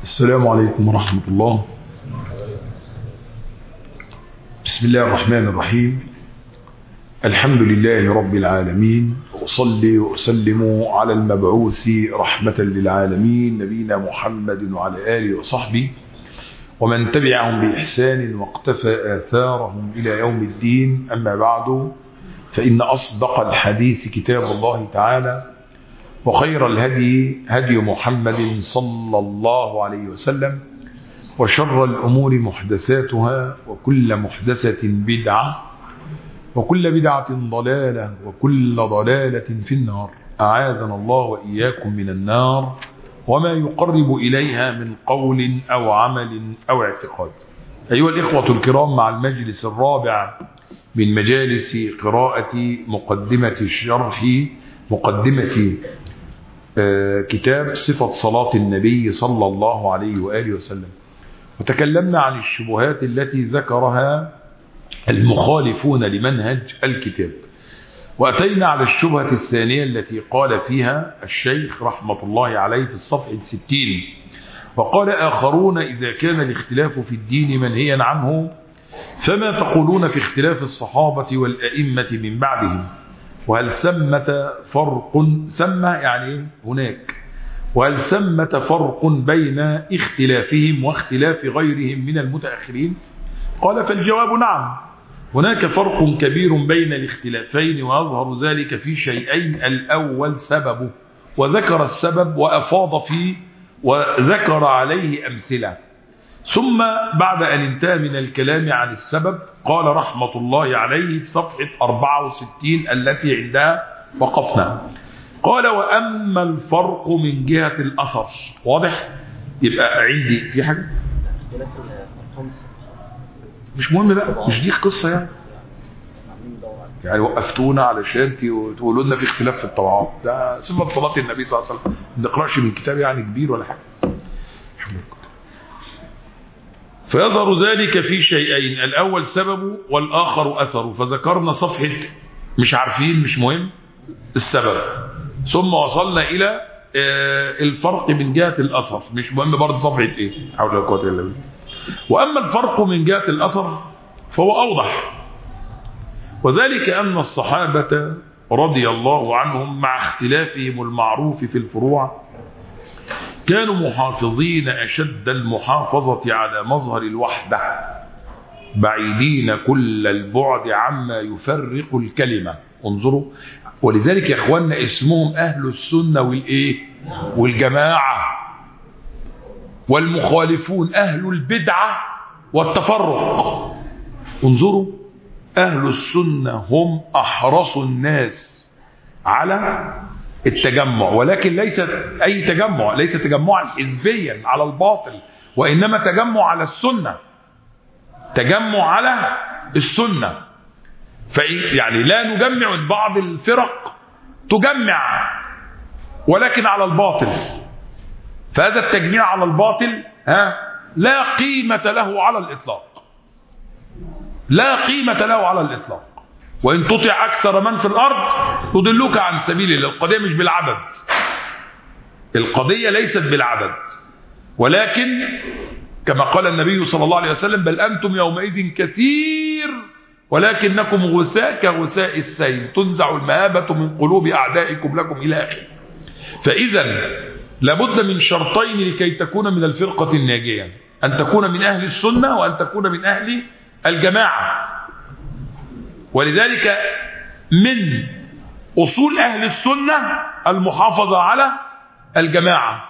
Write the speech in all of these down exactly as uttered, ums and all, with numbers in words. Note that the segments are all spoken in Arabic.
السلام عليكم ورحمة الله. بسم الله الرحمن الرحيم. الحمد لله رب العالمين، وأصلي وأسلم على المبعوث رحمة للعالمين نبينا محمد وعلى آله وصحبه ومن تبعهم بإحسان واقتفى آثارهم إلى يوم الدين. أما بعد، فإن أصدق الحديث كتاب الله تعالى، وخير الهدي هدي محمد صلى الله عليه وسلم، وشر الأمور محدثاتها، وكل محدثة بدعة، وكل بدعة ضلالة، وكل ضلالة في النار. أعاذنا الله وإياكم من النار وما يقرب إليها من قول أو عمل أو اعتقاد. أيها الإخوة الكرام، مع المجلس الرابع من مجالس قراءة مقدمة الشرح مقدمة كتاب صفة صلاة النبي صلى الله عليه وآله وسلم، وتكلمنا عن الشبهات التي ذكرها المخالفون لمنهج الكتاب، وأتينا على الشبهة الثانية التي قال فيها الشيخ رحمة الله عليه في الصفحة ستين: وقال آخرون: إذا كان الاختلاف في الدين منهيا عنه، فما تقولون في اختلاف الصحابة والأئمة من بعدهم؟ وهل ثمة فرق ثم يعني هناك وهل ثمة فرق بين اختلافهم واختلاف غيرهم من المتأخرين؟ قال: فالجواب نعم، هناك فرق كبير بين الاختلافين، ويظهر ذلك في شيئين: الأول سببه، وذكر السبب وأفاض فيه وذكر عليه أمثلة. ثم بعد أن انتهى من الكلام عن السبب، قال رحمة الله عليه في صفحة أربعة وستين التي عندها وقفنا، قال: وأما الفرق من جهة الأثر. واضح؟ يبقى عندي في حاجة مش مهم بقى، مش دي قصة يعني يعني وقفتونا علشان تقولوا لنا في اختلاف في الطبعات. ده صفة صلاة النبي صلى الله عليه وسلم، ما نقراش من كتاب يعني كبير ولا حاجة. فيظهر ذلك في شيئين: الأول سببه والآخر أثره. فذكرنا صفحة مش عارفين، مش مهم السبب، ثم وصلنا إلى الفرق من جهة الأثر، مش مهم برضه صفحة إيه، حول ولا قوة إلا بالله. وأما الفرق من جهة الأثر فهو أوضح، وذلك أن الصحابة رضي الله عنهم مع اختلافهم المعروف في الفروع كانوا محافظين أشد المحافظة على مظهر الوحدة، بعيدين كل البعد عما يفرق الكلمة. انظروا، ولذلك يا اخواننا اسمهم أهل السنة والإيه والجماعة، والمخالفون أهل البدعة والتفرق. انظروا، أهل السنة هم أحرص الناس على التجمع، ولكن ليس أي تجمع، ليس تجمعا حزبيا على الباطل، وإنما تجمع على السنة، تجمع على السنة. يعني لا نجمع بعض الفرق تجمع ولكن على الباطل، فهذا التجميع على الباطل ها لا قيمة له على الإطلاق، لا قيمة له على الإطلاق. وإن تطع أكثر من في الأرض يضلوك عن سبيل الله. القضية مش بالعدد، القضية ليست بالعدد، ولكن كما قال النبي صلى الله عليه وسلم: بل أنتم يومئذ كثير ولكنكم غثاء كغثاء السيل، تنزع المهابة من قلوب أعدائكم لكم إلى آخره. فإذا لابد من شرطين لكي تكون من الفرقة الناجية: أن تكون من أهل السنة، وأن تكون من أهل الجماعة. ولذلك من أصول أهل السنة المحافظة على الجماعة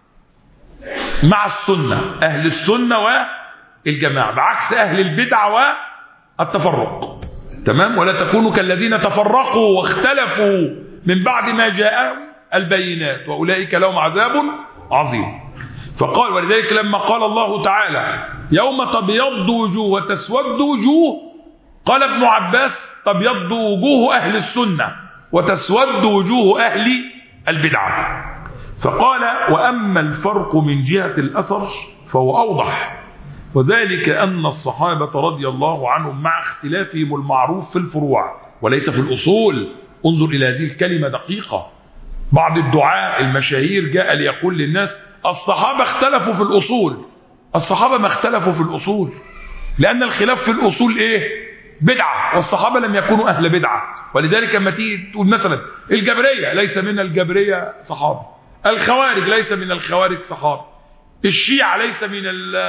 مع السنة، أهل السنة والجماعة، بعكس أهل البدع والتفرق. تمام؟ ولا تكونوا كالذين تفرقوا واختلفوا من بعد ما جاءهم البينات وأولئك لهم عذاب عظيم. فقال: ولذلك لما قال الله تعالى: يوم تبيض وجوه وتسود وجوه، قال ابن عباس: تبيض وجوه أهل السنة وتسود وجوه أهل البدعة. فقال: وأما الفرق من جهة الأثر فهو أوضح، وذلك أن الصحابة رضي الله عنهم مع اختلافهم المعروف في الفروع وليس في الأصول. انظر إلى هذه الكلمة دقيقة. بعض الدعاء المشاهير جاء ليقول للناس: الصحابة اختلفوا في الأصول. الصحابة ما اختلفوا في الأصول، لأن الخلاف في الأصول إيه؟ بدعة، والصحابة لم يكونوا أهل بدعة. ولذلك لما تيجي تقول مثلا الجبرية ليس من الجبرية صحابة، الخوارج ليس من الخوارج صحابة، الشيعة ليس من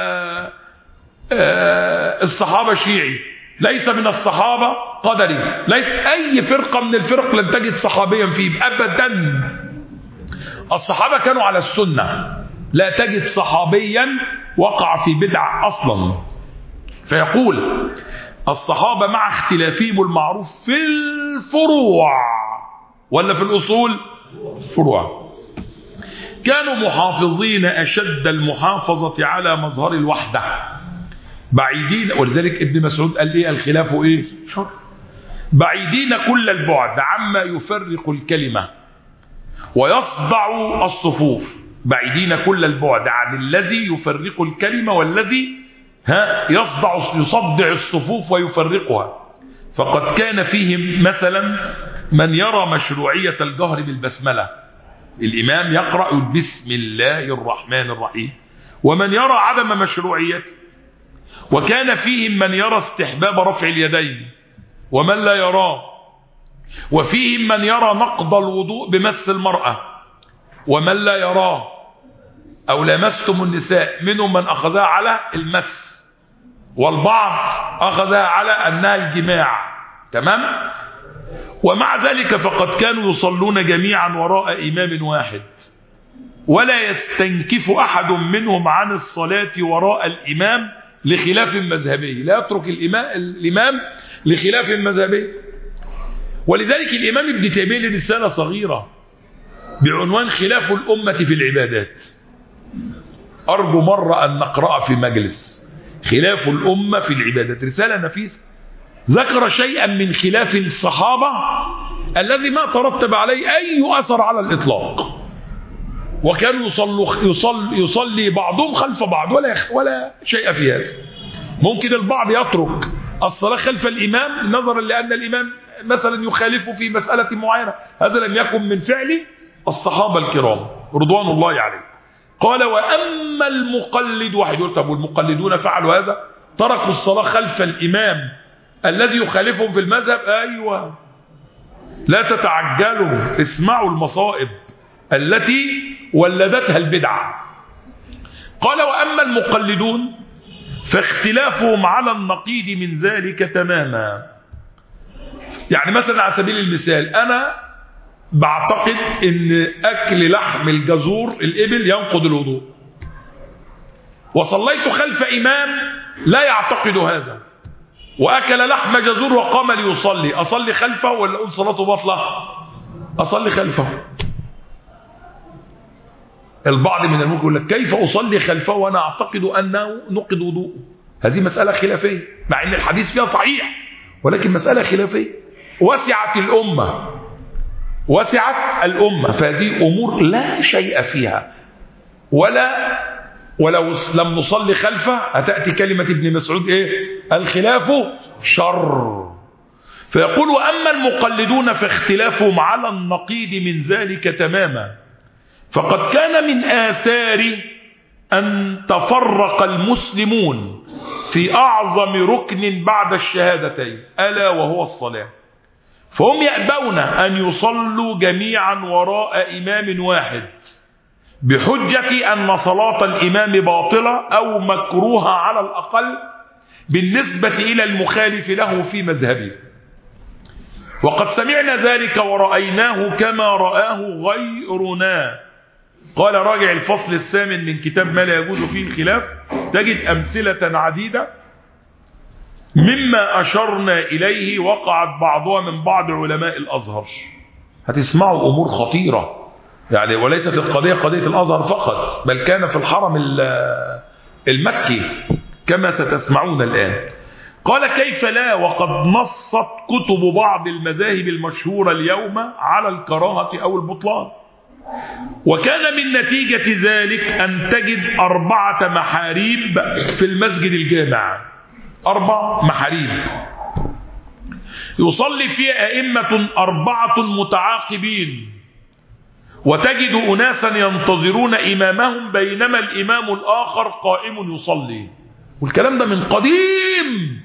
الصحابة شيعي، ليس من الصحابة قدري، ليس أي فرقة من الفرق لن تجد صحابيا فيه أبدا. الصحابة كانوا على السنة، لا تجد صحابيا وقع في بدعة أصلا. فيقول الصحابة مع اختلافهم المعروف في الفروع ولا في الأصول؟ فروع. كانوا محافظين أشد المحافظة على مظهر الوحدة، بعيدين. ولذلك ابن مسعود قال إيه؟ الخلاف إيه؟ شر. بعيدين كل البعد عما يفرق الكلمة ويصدع الصفوف. بعيدين كل البعد عن الذي يفرق الكلمة والذي ها يصدع يصدع الصفوف ويفرقها. فقد كان فيهم مثلا من يرى مشروعية الجهر بالبسملة، الإمام يقرأ بسم الله الرحمن الرحيم، ومن يرى عدم مشروعيته. وكان فيهم من يرى استحباب رفع اليدين ومن لا يراه. وفيهم من يرى نقض الوضوء بمس المرأة ومن لا يراه. أو لمستم النساء، منهم من أخذها على المس، والبعض أخذها على أنها الجماع. تمام؟ ومع ذلك فقد كانوا يصلون جميعا وراء إمام واحد، ولا يستنكف أحد منهم عن الصلاة وراء الإمام لخلاف مذهبي. لا يترك الإمام, الإمام لخلاف مذهبي. ولذلك الإمام ابن تيمية له رسالة صغيرة بعنوان خلاف الأمة في العبادات، أرجو مرة أن نقرأ في مجلس. خلاف الأمة في العبادات، رسالة نفيسة. ذكر شيئا من خلاف الصحابة الذي ما ترتب عليه أي أثر على الإطلاق، وكانوا يصلي, يصلي, يصلي بعضهم خلف بعض ولا, ولا شيء في هذا. ممكن البعض يترك الصلاة خلف الإمام نظرا لأن الإمام مثلا يخالف في مسألة معينة، هذا لم يكن من فعل الصحابة الكرام رضوان الله عليهم. قال وأما المقلد، واحد يقول طب والمقلدون فعلوا هذا، تركوا الصلاة خلف الإمام الذي يخالفهم في المذهب. أيوة، لا تتعجلوا، اسمعوا المصائب التي ولدتها البدعة. قال وأما المقلدون فاختلافهم على النقيض من ذلك تماما. يعني مثلا على سبيل المثال، أنا بعتقد ان أكل لحم الجزور الإبل ينقض الوضوء، وصليت خلف إمام لا يعتقد هذا وأكل لحم جزور وقام ليصلي، أصلي خلفه ولا أقول صلاته باطلة؟ أصلي خلفه. البعض من الممكن يقول لك كيف أصلي خلفه وأنا أعتقد أنه نقض وضوء؟ هذه مسألة خلافية، مع أن الحديث فيها صحيح، ولكن مسألة خلافية. وسعت الأمة، وسعت الأمة، فهذه أمور لا شيء فيها. ولا ولو لم نصلي خلفه هتأتي كلمة ابن مسعود إيه؟ الخلاف شر. فيقول وأما المقلدون فاختلافهم على النقيض من ذلك تماما. فقد كان من آثار أن تفرق المسلمون في أعظم ركن بعد الشهادتين، ألا وهو الصلاة. فهم يأبون أن يصلوا جميعا وراء إمام واحد بحجة أن صلاة الإمام باطلة أو مكروهة على الأقل بالنسبة إلى المخالف له في مذهبه. وقد سمعنا ذلك ورأيناه كما رآه غيرنا. قال راجع الفصل الثامن من كتاب ما لا يجوز فيه الخلاف، تجد أمثلة عديدة مما أشرنا إليه وقعت بعضها من بعض علماء الأزهر. هتسمعوا أمور خطيرة يعني، وليست القضية قضية الأزهر فقط، بل كان في الحرم المكي كما ستسمعون الآن. قال كيف لا وقد نصت كتب بعض المذاهب المشهورة اليوم على الكراهة أو البطلان. وكان من نتيجة ذلك أن تجد أربعة محاريب في المسجد الجامع، أربع محاريب يصلي فيها أئمة أربعة متعاقبين، وتجد أناسا ينتظرون إمامهم بينما الإمام الآخر قائم يصلي. والكلام ده من قديم.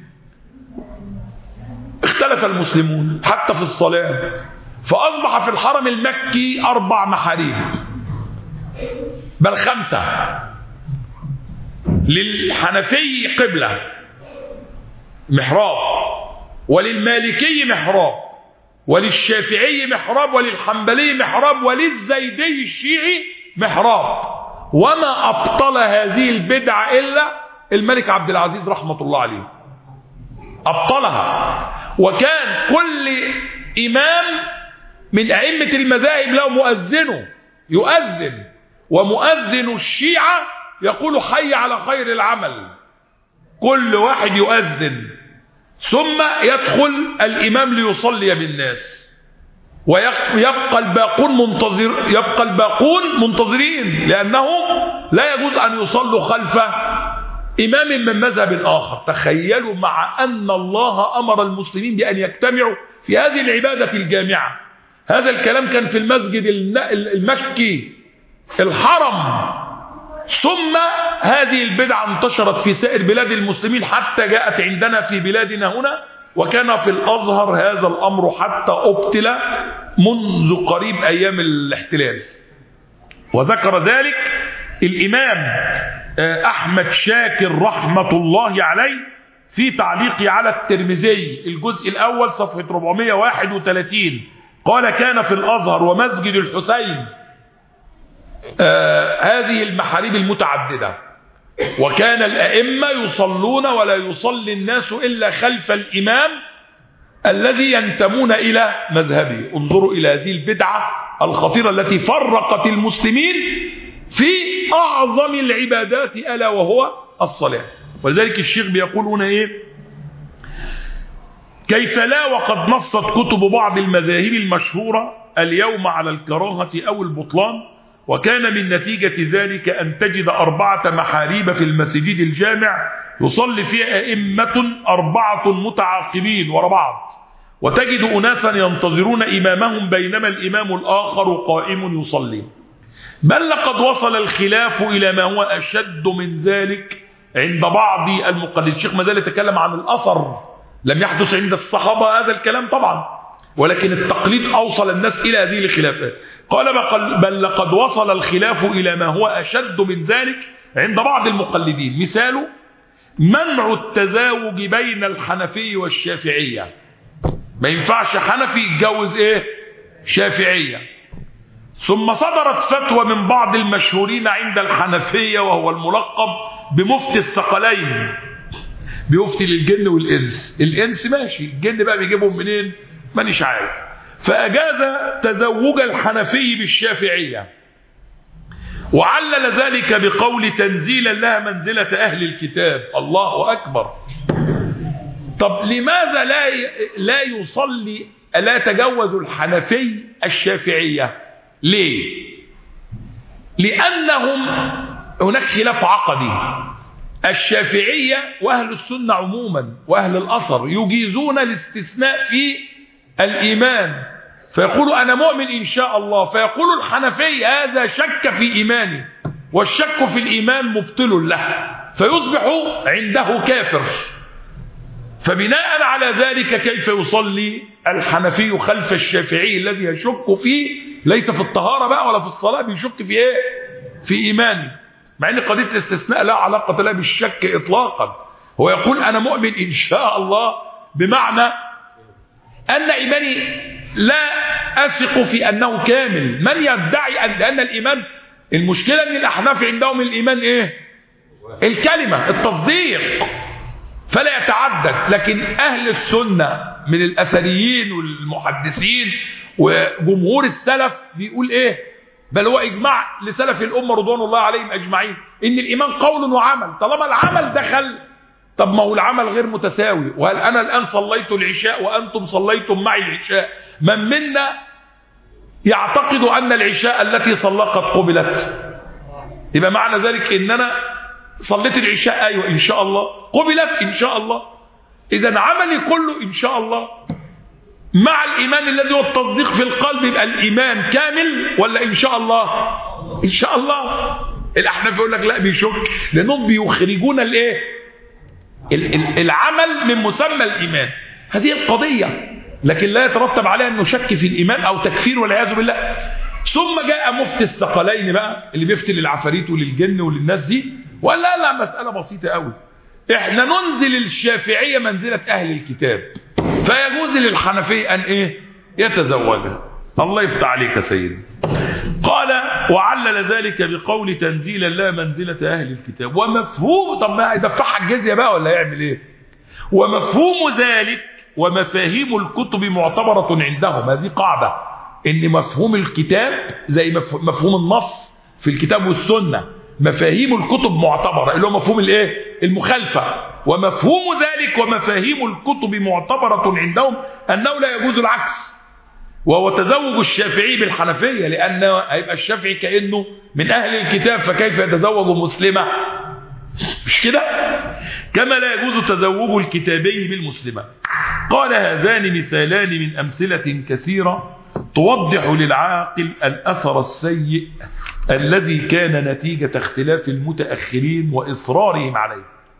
اختلف المسلمون حتى في الصلاة، فأصبح في الحرم المكي أربع محاريب، بل خمسة. للحنفي قبلة محراب، وللمالكي محراب، وللشافعي محراب، وللحنبلي محراب، وللزيدي الشيعي محراب. وما أبطل هذه البدعة إلا الملك عبد العزيز رحمة الله عليه، أبطلها. وكان كل إمام من أئمة المذاهب له مؤذنه يؤذن، ومؤذن الشيعة يقول حي على خير العمل. كل واحد يؤذن ثم يدخل الإمام ليصلي بالناس، ويبقى الباقون منتظر يبقى الباقون منتظرين، لأنهم لا يجوز أن يصلوا خلف إمام من مذهب آخر. تخيلوا، مع أن الله أمر المسلمين بأن يجتمعوا في هذه العبادة الجامعة. هذا الكلام كان في المسجد المكي الحرم، ثم هذه البدعة انتشرت في سائر بلاد المسلمين حتى جاءت عندنا في بلادنا هنا. وكان في الأزهر هذا الأمر حتى أبطل منذ قريب أيام الاحتلال. وذكر ذلك الإمام أحمد شاكر رحمة الله عليه في تعليقه على الترمذي الجزء الأول صفحة أربعمائة وواحد وثلاثين. قال: كان في الأزهر ومسجد الحسين آه هذه المحاريب المتعددة، وكان الأئمة يصلون ولا يصلي الناس إلا خلف الإمام الذي ينتمون إلى مذهبه. انظروا إلى هذه البدعة الخطيرة التي فرقت المسلمين في أعظم العبادات ألا وهو الصلاة. ولذلك الشيخ بيقول هنا إيه: كيف لا وقد نصت كتب بعض المذاهب المشهورة اليوم على الكراهة أو البطلان، وكان من نتيجة ذلك أن تجد أربعة محاريب في المسجد الجامع يصلي فيها أئمة أربعة متعاقبين وراء بعض، وتجد أناسا ينتظرون إمامهم بينما الإمام الآخر قائم يصلي. بل لقد وصل الخلاف إلى ما هو أشد من ذلك عند بعض المقلدين. الشيخ ما زال يتكلم عن الأثر، لم يحدث عند الصحابة هذا الكلام طبعا، ولكن التقليد أوصل الناس إلى هذه الخلافات. قال: بل لقد وصل الخلاف إلى ما هو أشد من ذلك عند بعض المقلدين. مثاله منع التزاوج بين الحنفي والشافعية. ما ينفعش حنفي يتجوز إيه؟ شافعية. ثم صدرت فتوى من بعض المشهورين عند الحنفية وهو الملقب بمفتي الثقلين، بيفتي للجن والإنس. الإنس ماشي، الجن بقى بيجيبهم منين؟ مانيش عارف. فأجاز تزوج الحنفي بالشافعية، وعلل ذلك بقول تنزيلا لها منزلة أهل الكتاب. الله أكبر. طب لماذا لا لا يصلي لا يتجوز الحنفي الشافعية؟ ليه؟ لأنهم هناك خلاف عقدي. الشافعية وأهل السنة عموما وأهل الأثر يجيزون الاستثناء في الإيمان، فيقول أنا مؤمن إن شاء الله، فيقول الحنفي هذا شك في إيماني، والشك في الإيمان مبطل له، فيصبح عنده كافر. فبناء على ذلك كيف يصلي الحنفي خلف الشافعي الذي يشك فيه، ليس في الطهارة بقى ولا في الصلاة، بيشك في إيه؟ في إيمانه، مع أن قضية الاستثناء لا علاقة لها بالشك إطلاقا. هو يقول أنا مؤمن إن شاء الله، بمعنى أن إيماني لا أثق في أنه كامل. من يدعي أن لأن الإيمان، المشكلة أن الأحناف عندهم الإيمان إيه؟ الكلمة، التصديق، فلا يتعدد. لكن أهل السنة من الأثريين والمحدثين وجمهور السلف بيقول إيه؟ بل هو إجماع لسلف الأمة رضوان الله عليهم أجمعين إن الإيمان قول وعمل. طالما العمل دخل، طب ما هو العمل غير متساوي. وهل أنا الآن صليت العشاء وأنتم صليتم معي العشاء، من منا يعتقد أن العشاء التي صلى قد قبلت؟ يبقى معنى ذلك إن أنا صليت العشاء، أيوة إن شاء الله قبلت إن شاء الله. إذا عملي كله إن شاء الله. مع الإيمان الذي هو التصديق في القلب يبقى الإيمان كامل ولا إن شاء الله؟ إن شاء الله. الأحناف يقول لك لا بيشك، لأنهم بيخرجون الإيه؟ العمل من مسمى الإيمان. هذه القضية، لكن لا يترتب عليها أنه شك في الإيمان أو تكفير والعياذ بالله. ثم جاء مفتي الثقلين بقى اللي بيفتي للعفاريت وللجن وللناس دي، وقال لا لا مسألة بسيطة قوي، احنا ننزل الشافعية منزلة أهل الكتاب، فيجوز للحنفية أن إيه؟ يتزوجها. الله يفتح عليك يا سيدي. قال وعلل ذلك بقول تنزيل الله منزلة أهل الكتاب. ومفهوم، طب ما يدفعها الجزية بقى ولا يعمل إيه؟ ومفهوم ذلك ومفاهيم الكتب معتبرة عندهم. هذه قاعدة، إن مفهوم الكتاب زي مفهوم النص في الكتاب والسنة، مفاهيم الكتب معتبرة، اللي هو مفهوم الإيه؟ المخالفة. ومفهوم ذلك ومفاهيم الكتب معتبرة عندهم أنه لا يجوز العكس، وهو تزوج الشافعي بالحنفية، لأن هيبقى الشافعي كأنه من أهل الكتاب، فكيف يتزوج مسلمة؟ مش كده؟ كما لا يجوز تزوج الكتابي بالمسلمة. قال هذان مثالان من أمثلة كثيرة توضح للعاقل الأثر السيء الذي كان نتيجة اختلاف المتأخرين وإصرارهم عليه،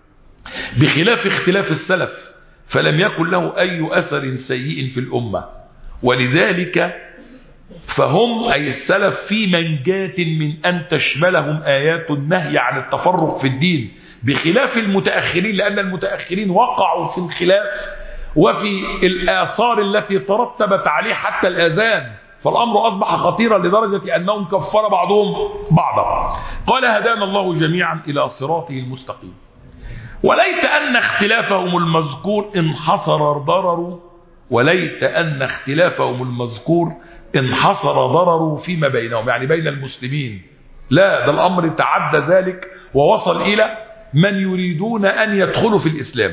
بخلاف اختلاف السلف فلم يكن له أي أثر سيء في الأمة. ولذلك فهم أي السلف في منجاة من أن تشملهم آيات النهي عن التفرق في الدين، بخلاف المتأخرين، لأن المتأخرين وقعوا في الخلاف وفي الآثار التي ترتبت عليه حتى الأذان، فالأمر أصبح خطيرا لدرجة أنهم كفر بعضهم بعضا. قال هدانا الله جميعا إلى صراطه المستقيم. وليت أن اختلافهم المذكور انحصر ضرر وليت أن اختلافهم المذكور انحصر ضرر فيما بينهم، يعني بين المسلمين. لا، ده الأمر تعدى ذلك ووصل إلى من يريدون أن يدخلوا في الإسلام،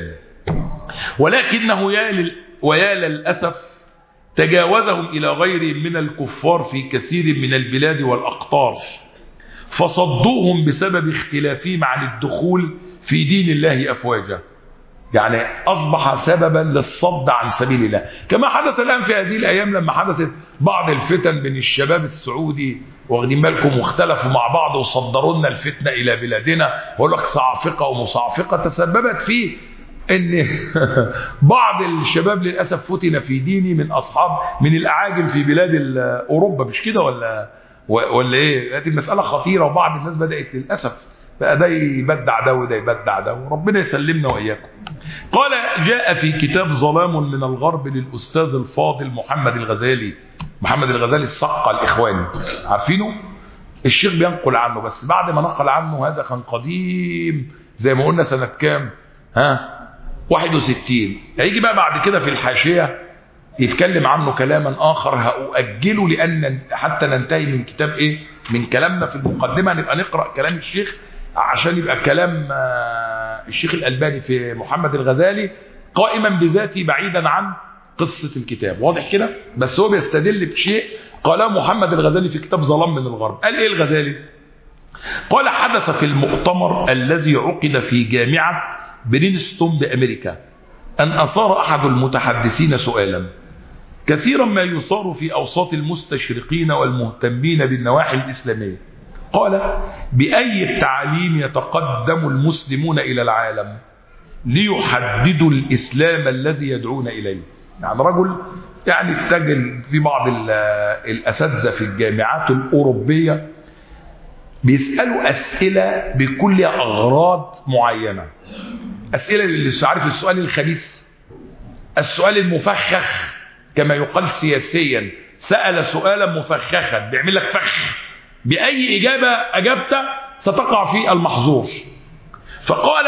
ولكنه يا ويا للأسف تجاوزهم إلى غيرهم من الكفار في كثير من البلاد والأقطار، فصدوهم بسبب اختلافهم عن الدخول في دين الله أفواجا، يعني أصبح سببا للصد عن سبيل الله، كما حدث الآن في هذه الأيام لما حدثت بعض الفتن بين الشباب السعودي، واخدين بالكم، واختلفوا مع بعض وصدروا لنا الفتنة إلى بلادنا، ويقول لك صعفقة ومصعفقة، تسببت في ان بعض الشباب للأسف فتن في ديني من أصحاب من الأعاجم في بلاد أوروبا، مش كده ولا ولا إيه؟ هذه المسألة خطيرة، وبعض الناس بدأت للأسف بقى ده يبدع ده وده يبدع ده، وربنا يسلمنا وإياكم. قال جاء في كتاب ظلام من الغرب للأستاذ الفاضل محمد الغزالي، محمد الغزالي الصقة الإخواني، عارفينه؟ الشيخ بينقل عنه، بس بعد ما نقل عنه هذا كان قديم زي ما قلنا سنة كام؟ ها؟ واحد وستين. هيجي بقى بعد كده في الحاشية يتكلم عنه كلاما آخر هأؤجله، لأن حتى ننتهي من كتاب إيه؟ من كلامنا في المقدمة نبقى نقرأ كلام الشيخ، عشان يبقى كلام الشيخ الألباني في محمد الغزالي قائما بذاته بعيدا عن قصة الكتاب، واضح كده؟ بس هو بيستدل بشيء قاله محمد الغزالي في كتاب ظلام من الغرب. قال إيه الغزالي؟ قال حدث في المؤتمر الذي عقد في جامعة برينستون بأمريكا أن أثار أحد المتحدثين سؤالا كثيرا ما يصار في أوساط المستشرقين والمهتمين بالنواحي الإسلامية. قال بأي التعليم يتقدم المسلمون إلى العالم ليحددوا الإسلام الذي يدعون إليه؟ يعني رجل يعني اتجه في بعض الأساتذة في الجامعات الأوروبية بيسألوا أسئلة بكل أغراض معينة، أسئلة اللي عارف السؤال الخبيث، السؤال المفخخ كما يقال سياسيا، سأل سؤالا مفخخا بيعمل لك فخ، بأي إجابة أجبت ستقع في المحظور. فقال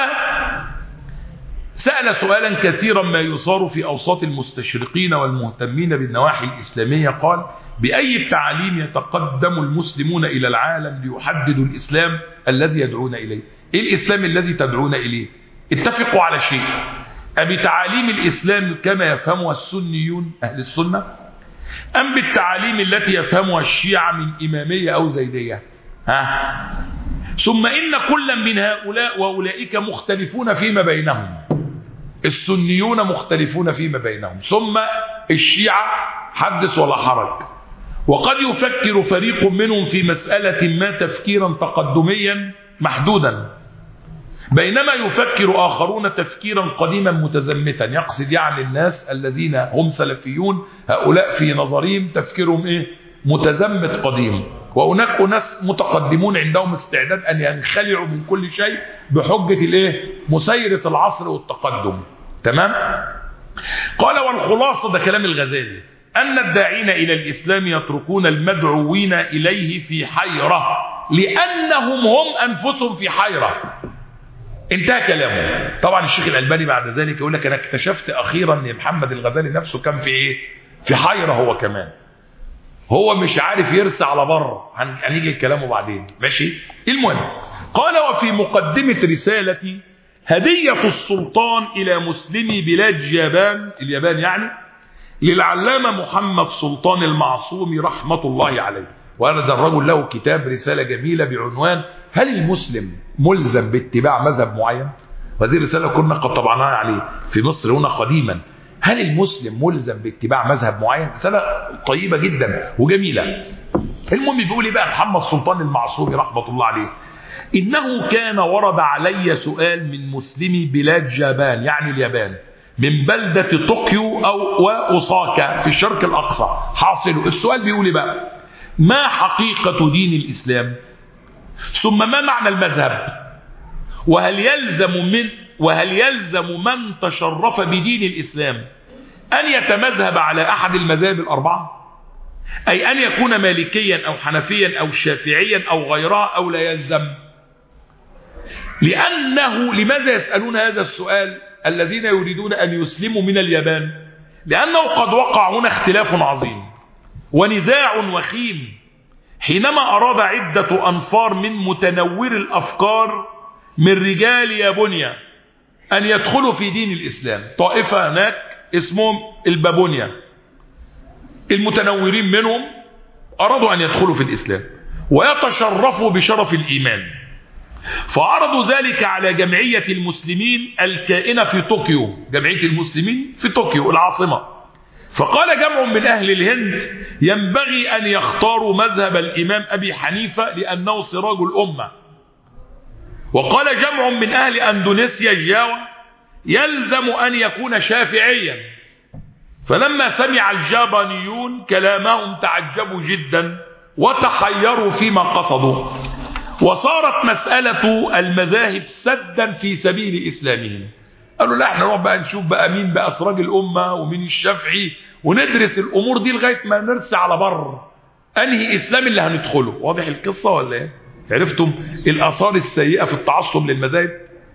سأل سؤالا كثيرا ما يصار في أوساط المستشرقين والمهتمين بالنواحي الإسلامية، قال بأي التعاليم يتقدم المسلمون إلى العالم ليحددوا الإسلام الذي يدعون إليه؟ إيه الإسلام الذي تدعون إليه؟ اتفقوا على شيء، أبتعاليم الإسلام كما يفهمها السنيون أهل السنة، أم بالتعاليم التي يفهمها الشيعة من إمامية أو زيدية؟ ها؟ ثم إن كل من هؤلاء وأولئك مختلفون فيما بينهم، السنيون مختلفون فيما بينهم، ثم الشيعة حدث ولا حرج. وقد يفكر فريق منهم في مسألة ما تفكيرا تقدميا محدودا، بينما يفكر آخرون تفكيرا قديما متزمتا. يقصد يعني الناس الذين هم سلفيون، هؤلاء في نظرهم تفكيرهم إيه؟ متزمت قديم. وهناك ناس متقدمون عندهم استعداد أن ينخلعوا من كل شيء بحجة الإيه؟ مسيرة العصر والتقدم. تمام؟ قال والخلاصة، ده كلام الغزالي، أن الداعين إلى الإسلام يتركون المدعوين إليه في حيرة لأنهم هم أنفسهم في حيرة. انتهى كلامه. طبعا الشيخ الألباني بعد ذلك يقول لك أنا اكتشفت أخيرا أن محمد الغزالي نفسه كان في إيه؟ في حيرة هو كمان. هو مش عارف يرسى على بر. هنيجي الكلام بعدين. ماشي؟ المهم قال وفي مقدمة رسالتي هدية السلطان إلى مسلمي بلاد اليابان، اليابان يعني، للعلامة محمد سلطان المعصوم رحمة الله عليه. وهذا الرجل له كتاب رسالة جميلة بعنوان هل المسلم ملزم باتباع مذهب معين؟ وهذه الرسالة كنا قد طبعناها عليه في مصر هنا قديما. هل المسلم ملزم باتباع مذهب معين؟ رسالة طيبة جدا وجميلة. المهم بيقول لي بقى محمد سلطان المعصوم رحمة الله عليه: إنه كان ورد علي سؤال من مسلمي بلاد جابان يعني اليابان، من بلدة طوكيو أو وأوساكا في الشرق الأقصى. حاصل السؤال بيقول لي بقى: ما حقيقة دين الإسلام؟ ثم ما معنى المذهب؟ وهل يلزم من وهل يلزم من تشرف بدين الإسلام أن يتمذهب على أحد المذاهب الأربعة؟ أي أن يكون مالكيا أو حنفيا أو شافعيا أو غيرها، أو لا يلزم؟ لأنه لماذا يسألون هذا السؤال الذين يريدون أن يسلموا من اليابان؟ لأنه قد وقع هنا اختلاف عظيم ونزاع وخيم حينما أراد عدة أنفار من متنور الأفكار من رجال يابونيا أن يدخلوا في دين الإسلام. طائفة هناك اسمهم البابونيا، المتنورين منهم أرادوا أن يدخلوا في الإسلام ويتشرفوا بشرف الإيمان، فعرضوا ذلك على جمعية المسلمين الكائنة في طوكيو، جمعية المسلمين في طوكيو العاصمة. فقال جمع من أهل الهند: ينبغي أن يختاروا مذهب الإمام أبي حنيفة لأنه سراج الأمة. وقال جمع من أهل أندونيسيا جاوا: يلزم أن يكون شافعيا. فلما سمع الجابانيون كلامهم تعجبوا جدا وتحيروا فيما قصدوا، وصارت مسألة المذاهب سدا في سبيل إسلامهم. قالوا لا احنا نروح بقى نشوف بقى مين بقى سراج الأمة ومين الشافعي، وندرس الأمور دي لغاية ما نرسى على بر أنهي إسلام اللي هندخله. واضح القصة ولا ايه؟ عرفتم الآثار السيئة في التعصب للمذاهب؟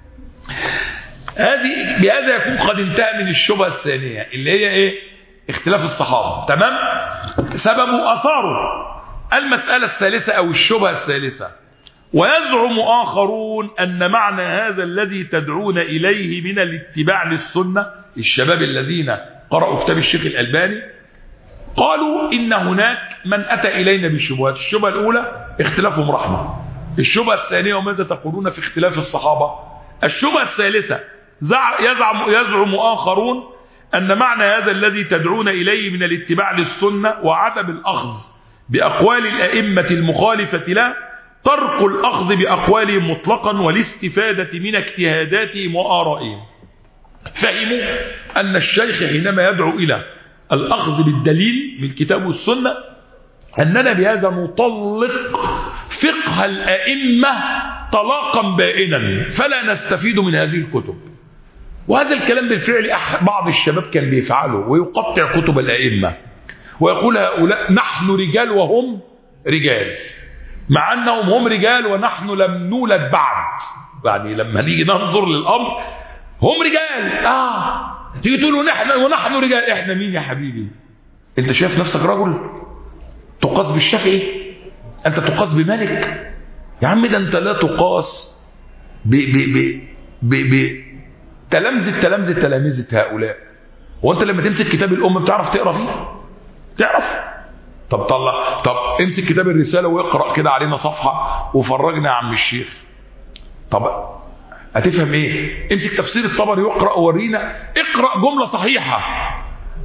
هذه بهذا يكون قد انتهى من الشبهة الثانية اللي هي ايه؟ اختلاف الصحابة. تمام؟ سببه أثاره. المسألة الثالثة أو الشبهة الثالثة: ويزعم آخرون أن معنى هذا الذي تدعون إليه من الاتباع للسنة، الشباب الذين قرأوا كتاب الشيخ الألباني قالوا إن هناك من أتى إلينا بالشبهات. الشبهة الأولى: اختلافهم رحمة. الشبهة الثانية: وماذا تقولون في اختلاف الصحابة؟ الشبهة الثالثة: يزعم, يزعم آخرون أن معنى هذا الذي تدعون إليه من الاتباع للسنة وعدم الأخذ بأقوال الأئمة المخالفة له ترك الأخذ بأقوالهم مطلقا والاستفادة من اجتهاداتهم وآرائهم. فهموا أن الشيخ حينما يدعو إلى الأخذ بالدليل من الكتاب والسنة أننا بهذا نطلق فقه الأئمة طلاقا بائنا، فلا نستفيد من هذه الكتب. وهذا الكلام بالفعل بعض الشباب كان بيفعله، ويقطع كتب الأئمة ويقول هؤلاء نحن رجال وهم رجال، مع أنهم هم رجال ونحن لم نولد بعد. يعني لما نيجي ننظر للأمر هم رجال. آه تيجي تقولوا نحن ونحن رجال. إحنا مين يا حبيبي؟ أنت شايف نفسك رجل؟ تقاس بالشافعي؟ أنت تقاس بمالك؟ يا عم ده أنت لا تقاس ب ب ب ب ب تلامذة تلامذة تلامذة هؤلاء. وأنت لما تمسك كتاب الأم بتعرف تقرأ فيه؟ تعرف؟ طب طلع طب امسك كتاب الرسالة واقرأ كده علينا صفحة وفرجنا يا عم الشيخ. طب هتفهم ايه؟ امسك تفسير الطبري واقرأ وورينا. اقرأ جملة صحيحة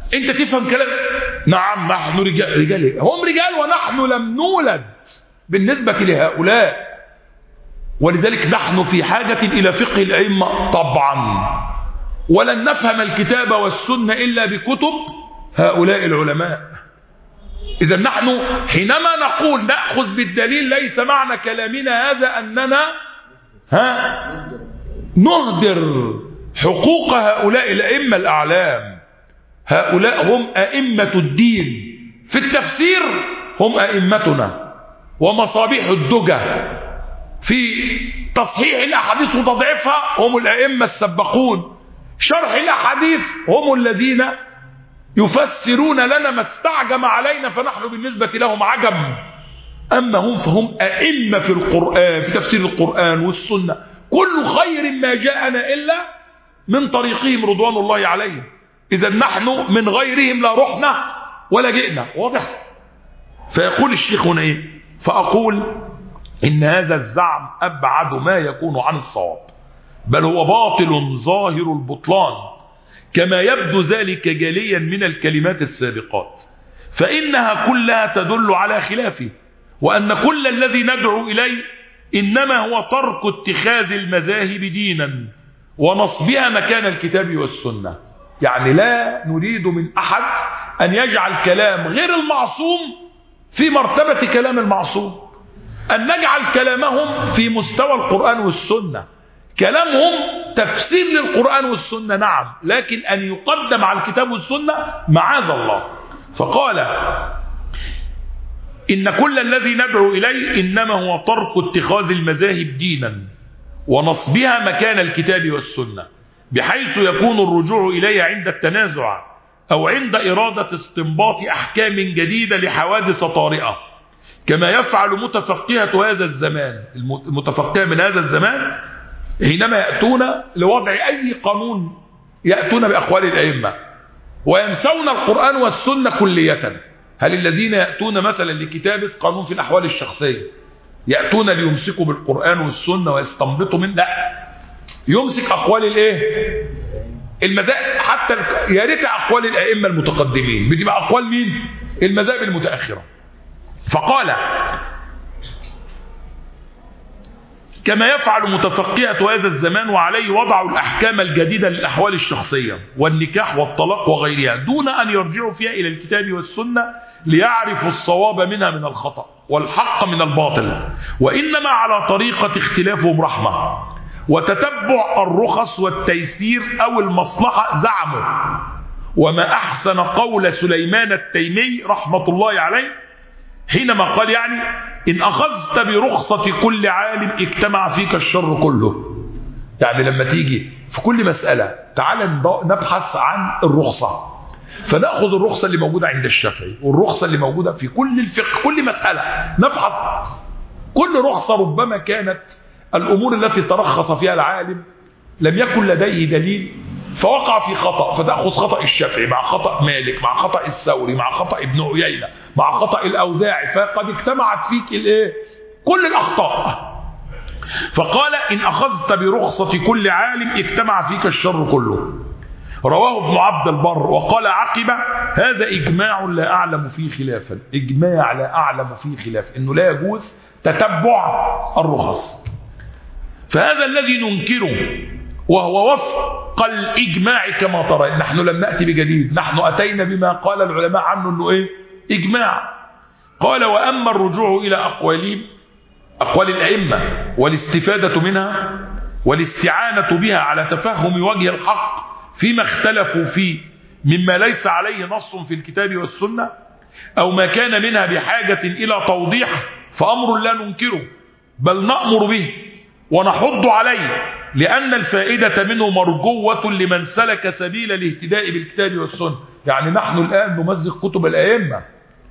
انت تفهم كلام. نعم نحن رجال. رجال هم رجال ونحن لم نولد بالنسبة لهؤلاء، ولذلك نحن في حاجة إلى فقه الأئمة طبعا، ولن نفهم الكتاب والسنة إلا بكتب هؤلاء العلماء. إذا نحن حينما نقول نأخذ بالدليل ليس معنى كلامنا هذا أننا ها نهدر حقوق هؤلاء الأئمة الأعلام. هؤلاء هم أئمة الدين، في التفسير هم أئمتنا ومصابيح الدجى، في تصحيح الأحاديث وتضعيفها هم الأئمة السبقون، شرح الأحاديث هم الذين يفسرون لنا ما استعجم علينا فنحن بالنسبة لهم عجم. أما هم فهم أئمة في القرآن، في تفسير القرآن والسنة. كل خير ما جاءنا إلا من طريقهم رضوان الله عليهم. إذا نحن من غيرهم لا رحنا ولا جئنا. واضح؟ فيقول الشيخ هنا إيه؟ فأقول إن هذا الزعم أبعد ما يكون عن الصواب، بل هو باطل ظاهر البطلان، كما يبدو ذلك جليا من الكلمات السابقات، فإنها كلها تدل على خلافه، وأن كل الذي ندعو إليه إنما هو ترك اتخاذ المذاهب دينا ونصبها مكان الكتاب والسنة. يعني لا نريد من أحد أن يجعل كلام غير المعصوم في مرتبة كلام المعصوم، أن نجعل كلامهم في مستوى القرآن والسنة. كلامهم تفسير للقرآن والسنة نعم، لكن أن يقدم على الكتاب والسنة معاذ الله. فقال إن كل الذي ندعو إليه إنما هو ترك اتخاذ المذاهب دينا ونصبها مكان الكتاب والسنة، بحيث يكون الرجوع إليه عند التنازع أو عند إرادة استنباط أحكام جديدة لحوادث طارئة، كما يفعل متفقهة هذا الزمان. المتفقهة من هذا الزمان حينما يأتون لوضع أي قانون يأتون بأقوال الأئمة وينسون القرآن والسنة كلية. هل الذين يأتون مثلا لكتابة قانون في الأحوال الشخصية يأتون ليمسكوا بالقرآن والسنة ويستنبطوا من؟ لا، يمسك أقوال الإيه؟ المذاهب. حتى يا ريت أقوال الأئمة المتقدمين، بتبقى أقوال مين؟ المذاهب المتأخرة. فقال كما يفعل متفقهة هذا الزمان، وعليه وضع الأحكام الجديدة للأحوال الشخصية والنكاح والطلاق وغيرها، دون أن يرجعوا فيها إلى الكتاب والسنة ليعرفوا الصواب منها من الخطأ والحق من الباطل، وإنما على طريقة اختلافهم رحمة وتتبع الرخص والتيسير أو المصلحة زعموا. وما أحسن قول سليمان التيمي رحمة الله عليه حينما قال يعني إن أخذت برخصة كل عالم اجتمع فيك الشر كله. يعني لما تيجي في كل مسألة تعال نبحث عن الرخصة، فنأخذ الرخصة اللي موجودة عند الشافعي والرخصة اللي موجودة في كل الفقه، كل مسألة نبحث كل رخصة. ربما كانت الأمور التي ترخص فيها العالم لم يكن لديه دليل فوقع في خطأ، فتأخذ خطأ الشافعي مع خطأ مالك مع خطأ الثوري مع خطأ ابن عيينة مع خطأ الأوزاعي، فقد اجتمعت فيك الايه؟ كل الأخطاء. فقال إن أخذت برخصة كل عالم اجتمع فيك الشر كله. رواه ابن عبد البر وقال عقب هذا إجماع لا أعلم فيه خلافا. إجماع لا أعلم فيه خلاف، إنه لا يجوز تتبع الرخص. فهذا الذي ننكره وهو وفق الإجماع كما ترى. نحن لم نأتي بجديد، نحن أتينا بما قال العلماء عنه أنه إيه؟ إجماع. قال وأما الرجوع إلى أقوالهم، أقوال الأئمة، والاستفادة منها والاستعانة بها على تفهم وجه الحق فيما اختلفوا فيه مما ليس عليه نص في الكتاب والسنة أو ما كان منها بحاجة إلى توضيح، فأمر لا ننكره بل نأمر به ونحض عليه، لأن الفائدة منه مرجوة لمن سلك سبيل الاهتداء بالكتاب والسنة. يعني نحن الآن نمزق كتب الأئمة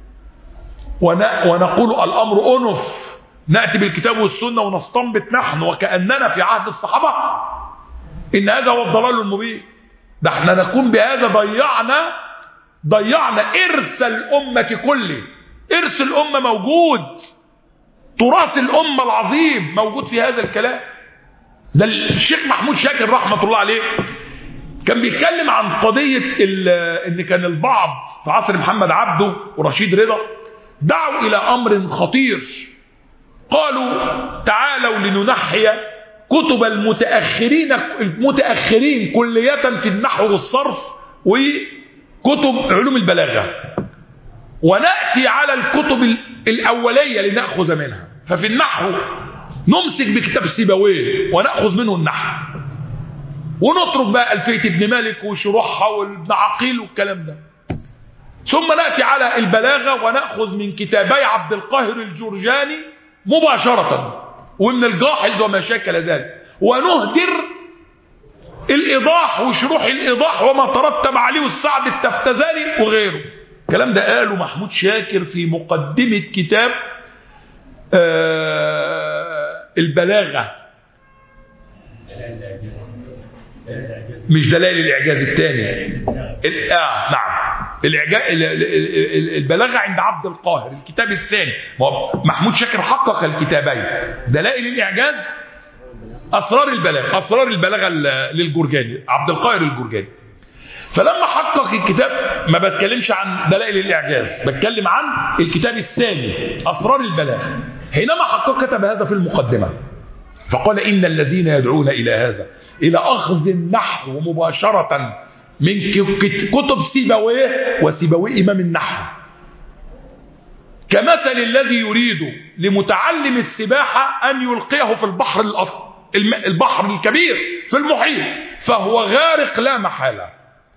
ونقول الأمر أنف، نأتي بالكتاب والسنة ونستنبط نحن وكأننا في عهد الصحابة. إن هذا هو الضلال المبين. ده احنا نكون بهذا ضيعنا ضيعنا إرث الأمة كله. إرث الأمة موجود، تراث الأمة العظيم موجود في هذا الكلام. ده الشيخ محمود شاكر رحمة الله عليه كان بيتكلم عن قضية ان كان البعض في عصر محمد عبده ورشيد رضا دعوا الى امر خطير. قالوا تعالوا لننحي كتب المتأخرين المتأخرين كلية في النحو والصرف وكتب علوم البلاغة، ونأتي على الكتب الأولية لنأخذ منها. ففي النحو نمسك بكتاب سيبويه ونأخذ منه النحو، ونترك بقى ألفية ابن مالك وشروحها وابن عقيل والكلام ده. ثم نأتي على البلاغة ونأخذ من كتابي عبد القاهر الجرجاني مباشرة ومن الجاحظ وما شاكل ذلك، ونهدر الإيضاح وشروح الإيضاح وما ترتب عليه السعد التفتزاني وغيره. الكلام ده قاله محمود شاكر في مقدمة كتاب آه البلاغة، مش دلائل الإعجاز الثاني. آه نعم الإعجاز البلاغة عند عبد القاهر الكتاب الثاني. محمود شاكر حقق الكتابين، دلائل الإعجاز، أسرار البلاغة، أسرار البلاغة للجرجاني عبد القاهر الجرجاني. فلما حقق الكتاب ما بتكلمش عن دلائل الإعجاز، بتكلم عن الكتاب الثاني أسرار البلاغة. حينما حقق كتب هذا في المقدمة فقال إن الذين يدعون إلى هذا إلى أخذ النحو مباشرة من كتب سيبويه، وسيبويه إمام النحو، كمثل الذي يريد لمتعلم السباحة أن يلقيه في البحر البحر الكبير في المحيط فهو غارق لا محالة.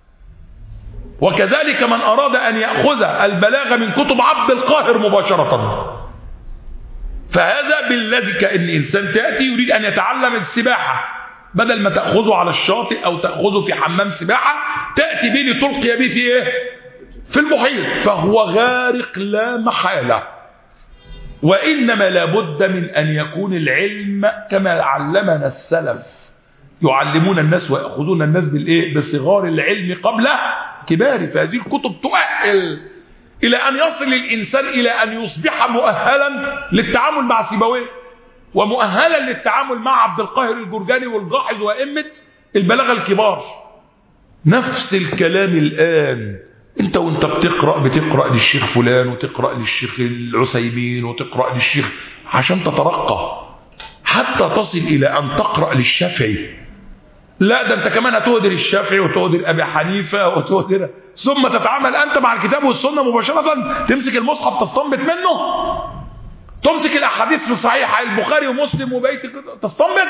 وكذلك من أراد أن يأخذ البلاغة من كتب عبد القاهر مباشرة، فهذا بالذي كأن إنسان تأتي يريد أن يتعلم السباحة، بدل ما تأخذه على الشاطئ أو تأخذه في حمام سباحة تأتي به لتلقي به في إيه؟ في المحيط، فهو غارق لا محالة. وإنما لابد من أن يكون العلم كما علمنا السلف، يعلمون الناس ويأخذون الناس بالإيه؟ بصغار العلم قبل كبار. فهذه الكتب تؤهل إلى أن يصل الإنسان إلى أن يصبح مؤهلا للتعامل مع سيبويه، ومؤهلا للتعامل مع عبد القاهر الجرجاني والجاحظ وأئمة البلاغة الكبار. نفس الكلام الآن انت وانت بتقرأ بتقرأ للشيخ فلان وتقرأ للشيخ العثيمين وتقرأ للشيخ عشان تترقى حتى تصل إلى أن تقرأ للشافعي. لا ده انت كمان هتهدر الشافعي وتهدر أبي حنيفة وتهدر، ثم تتعامل أنت مع الكتاب والسنة مباشرة، تمسك المصحف تستنبط منه، تمسك الأحاديث في صحيح البخاري ومسلم وبيت تستنبط،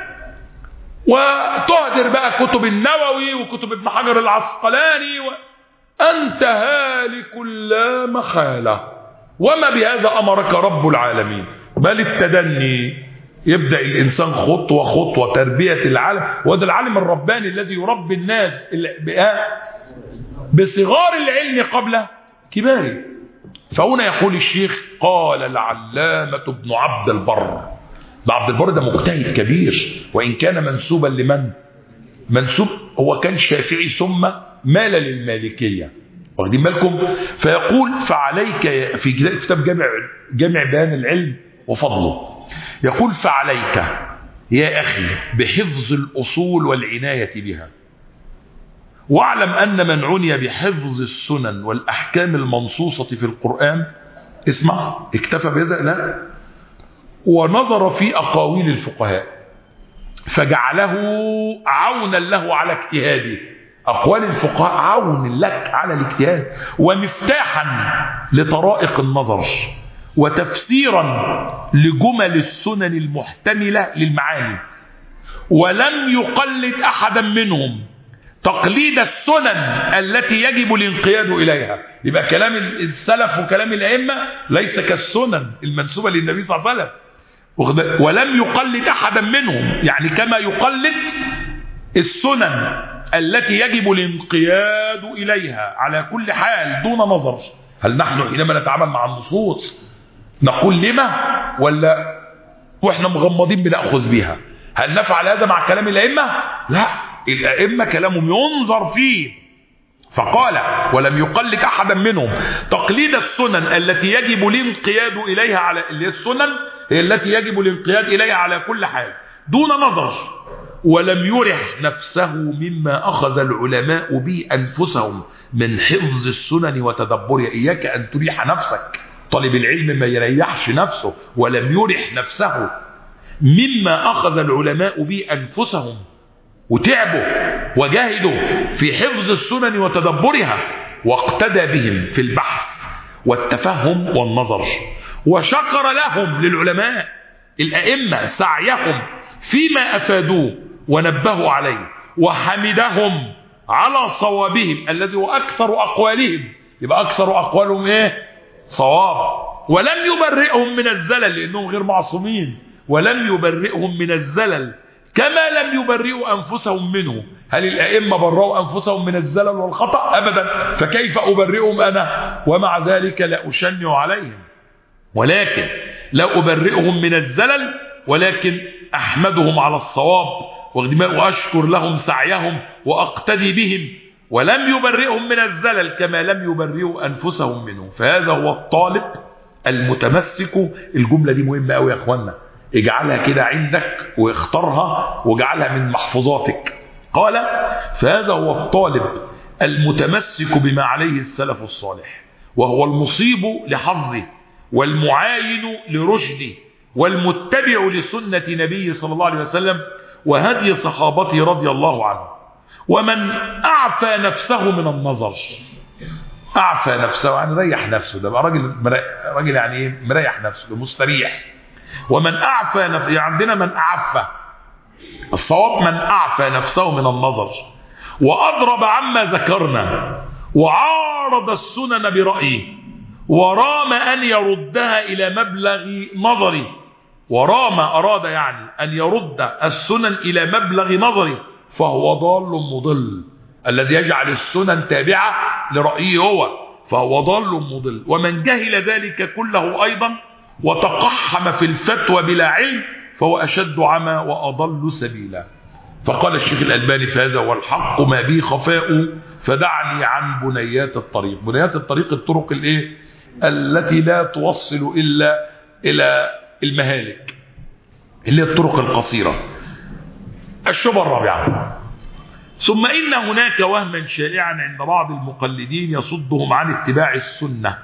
وتهدر بقى كتب النووي وكتب ابن حجر العسقلاني و... أنت هالك لا محالة. وما بهذا أمرك رب العالمين، بل التدني. يبدأ الإنسان خطوة خطوة تربية العالم، وهذا العالم الرباني الذي يربي الناس بصغار العلم قبل كباره. فهنا يقول الشيخ قال العلامة ابن عبد البر. عبد البر ده مجتهد كبير، وإن كان منسوبا لمن؟ منسوب هو كان شافعي ثم مال للمالكية، واخدين بالكم؟ فيقول فعليك في كتاب جامع جامع بيان العلم وفضله، يقول فعليك يا أخي بحفظ الأصول والعناية بها، واعلم أن من عني بحفظ السنن والأحكام المنصوصة في القرآن اسمع اكتفى بهذا لا، ونظر في أقاويل الفقهاء فجعله عونا له على اجتهاده. أقوال الفقهاء عون لك على الاجتهاد ومفتاحا لطرائق النظر وتفسيرا لجمل السنن المحتملة للمعاني، ولم يقلد أحدا منهم تقليد السنن التي يجب الانقياد إليها. يبقى كلام السلف وكلام الأئمة ليس كالسنن المنسوبة للنبي صلى الله عليه وسلم. ولم يقلد أحدا منهم، يعني كما يقلد السنن التي يجب الانقياد إليها على كل حال دون نظر. هل نحن حينما نتعامل مع النصوص نقول لما ولا وإحنا مغمضين بنأخذ بها؟ هل نفعل هذا مع كلام الأئمة؟ لا، الأئمة كلامهم ينظر فيه. فقال ولم يقلد أحدا منهم تقليد السنن التي يجب الانقياد إليها على السنن هي التي يجب الانقياد إليها على كل حال دون نظر. ولم يرح نفسه مما أخذ العلماء به أنفسهم من حفظ السنن وتدبرها. إياك أن تريح نفسك. طالب العلم ما يريحش نفسه. ولم يرح نفسه مما أخذ العلماء به أنفسهم وتعبوا وجاهدوا في حفظ السنن وتدبرها، واقتدى بهم في البحث والتفهم والنظر، وشكر لهم للعلماء الأئمة سعيهم فيما أفادوه ونبهوا عليه، وحمدهم على صوابهم الذي هو أكثر أقوالهم. يبقى أكثر أقوالهم إيه؟ صواب. ولم يبرئهم من الزلل لأنهم غير معصومين، ولم يبرئهم من الزلل كما لم يبرئوا أنفسهم منه. هل الأئمة برئوا أنفسهم من الزلل والخطأ؟ أبدا. فكيف أبرئهم أنا ومع ذلك لا أشنع عليهم؟ ولكن لا أبرئهم من الزلل، ولكن أحمدهم على الصواب وأشكر لهم سعيهم وأقتدي بهم. ولم يبرئهم من الزلل كما لم يبرئوا أنفسهم منه. فهذا هو الطالب المتمسك. الجملة دي مهمة أوي يا أخوانا، اجعلها كده عندك واختارها واجعلها من محفوظاتك. قال: فهذا هو الطالب المتمسك بما عليه السلف الصالح، وهو المصيب لحظه والمعاين لرشده والمتبع لسنة نبيه صلى الله عليه وسلم وهدي صحابته رضي الله عنه. ومن أعفى نفسه من النظر. أعفى نفسه يعني ريح نفسه، ده بقى راجل راجل يعني ايه؟ مريح نفسه مستريح. ومن أعفى نفسه يعني عندنا من أعفى، الصواب من أعفى نفسه من النظر وأضرب عما ذكرنا وعارض السنن برأيه ورام أن يردها إلى مبلغ نظري. ورام أراد يعني أن يرد السنن إلى مبلغ نظري، فهو ضال مضل. الذي يجعل السنن تابعة لرأيه هو فهو ضال مضل. ومن جهل ذلك كله أيضا وتقحم في الفتوى بلا علم فهو أشد عمى وأضل سبيلا. فقال الشيخ الألباني: فهذا هو الحق ما بي خفاء فدعني عن بنيات الطريق. بنيات الطريق الطرق الايه التي لا توصل إلا إلى المهالك، اللي هي الطرق القصيرة. الشبهة الرابعة: ثم إن هناك وهما شائعا عند بعض المقلدين يصدهم عن اتباع السنة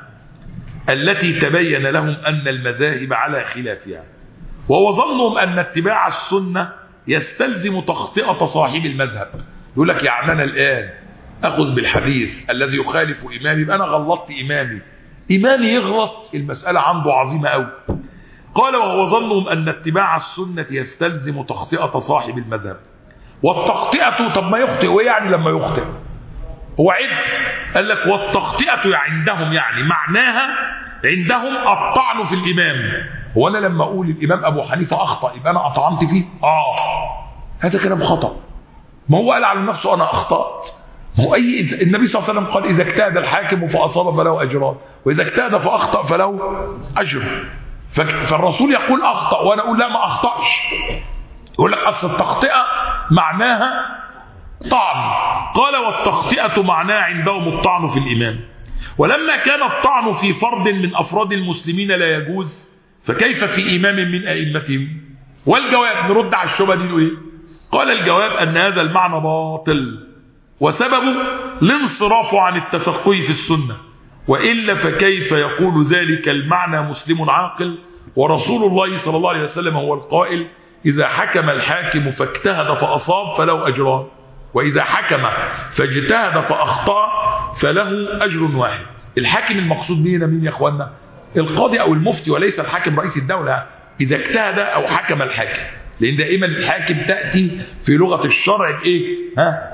التي تبين لهم أن المذاهب على خلافها، وهو ظنهم أن اتباع السنة يستلزم تخطئة صاحب المذهب. يقول لك يعني أنا الآن أخذ بالحديث الذي يخالف إمامي يبقى أنا غلطت إمامي، إمامي يغلط، المسألة عنده عظيمة أوي. قال: وهو ظنهم أن اتباع السنة يستلزم تخطئة صاحب المذهب. والتخطئة طب ما يخطئ، ويعني لما يخطئ هو عد. قال لك: والتخطئة عندهم يعني معناها عندهم الطعن في الإمام. هو أنا لما أقول الإمام أبو حنيفة أخطأ يبقى أنا أطعنت فيه؟ آه هذا كلام خطأ. ما هو قال على نفسه أنا أخطأت. ما هو أي النبي صلى الله عليه وسلم قال: إذا اجتهد الحاكم فأصاب فله أجران، وإذا اجتهد فأخطأ فله أجر. فالرسول يقول أخطأ وأنا أقول لا ما أخطأش. يقول لك أصل التخطئة معناها طعن. قال: والتخطئة معناها عندهم الطعن في الإمام. ولما كان الطعن في فرد من أفراد المسلمين لا يجوز، فكيف في إمام من أئمتهم؟ والجواب نرد على الشبهة دي إيه؟ قال: الجواب أن هذا المعنى باطل، وسببه الانصراف عن التفقه في السنة، وإلا فكيف يقول ذلك المعنى مسلم عاقل؟ ورسول الله صلى الله عليه وسلم هو القائل: إذا حكم الحاكم فاجتهد فأصاب فله أجران، وإذا حكم فاجتهد فأخطأ فله أجر واحد. الحاكم المقصود بينا مين يا أخوانا؟ القاضي أو المفتي، وليس الحاكم رئيس الدولة. إذا اجتهد أو حكم الحاكم، لأن دائما الحاكم تأتي في لغة الشرع بإيه؟ ها؟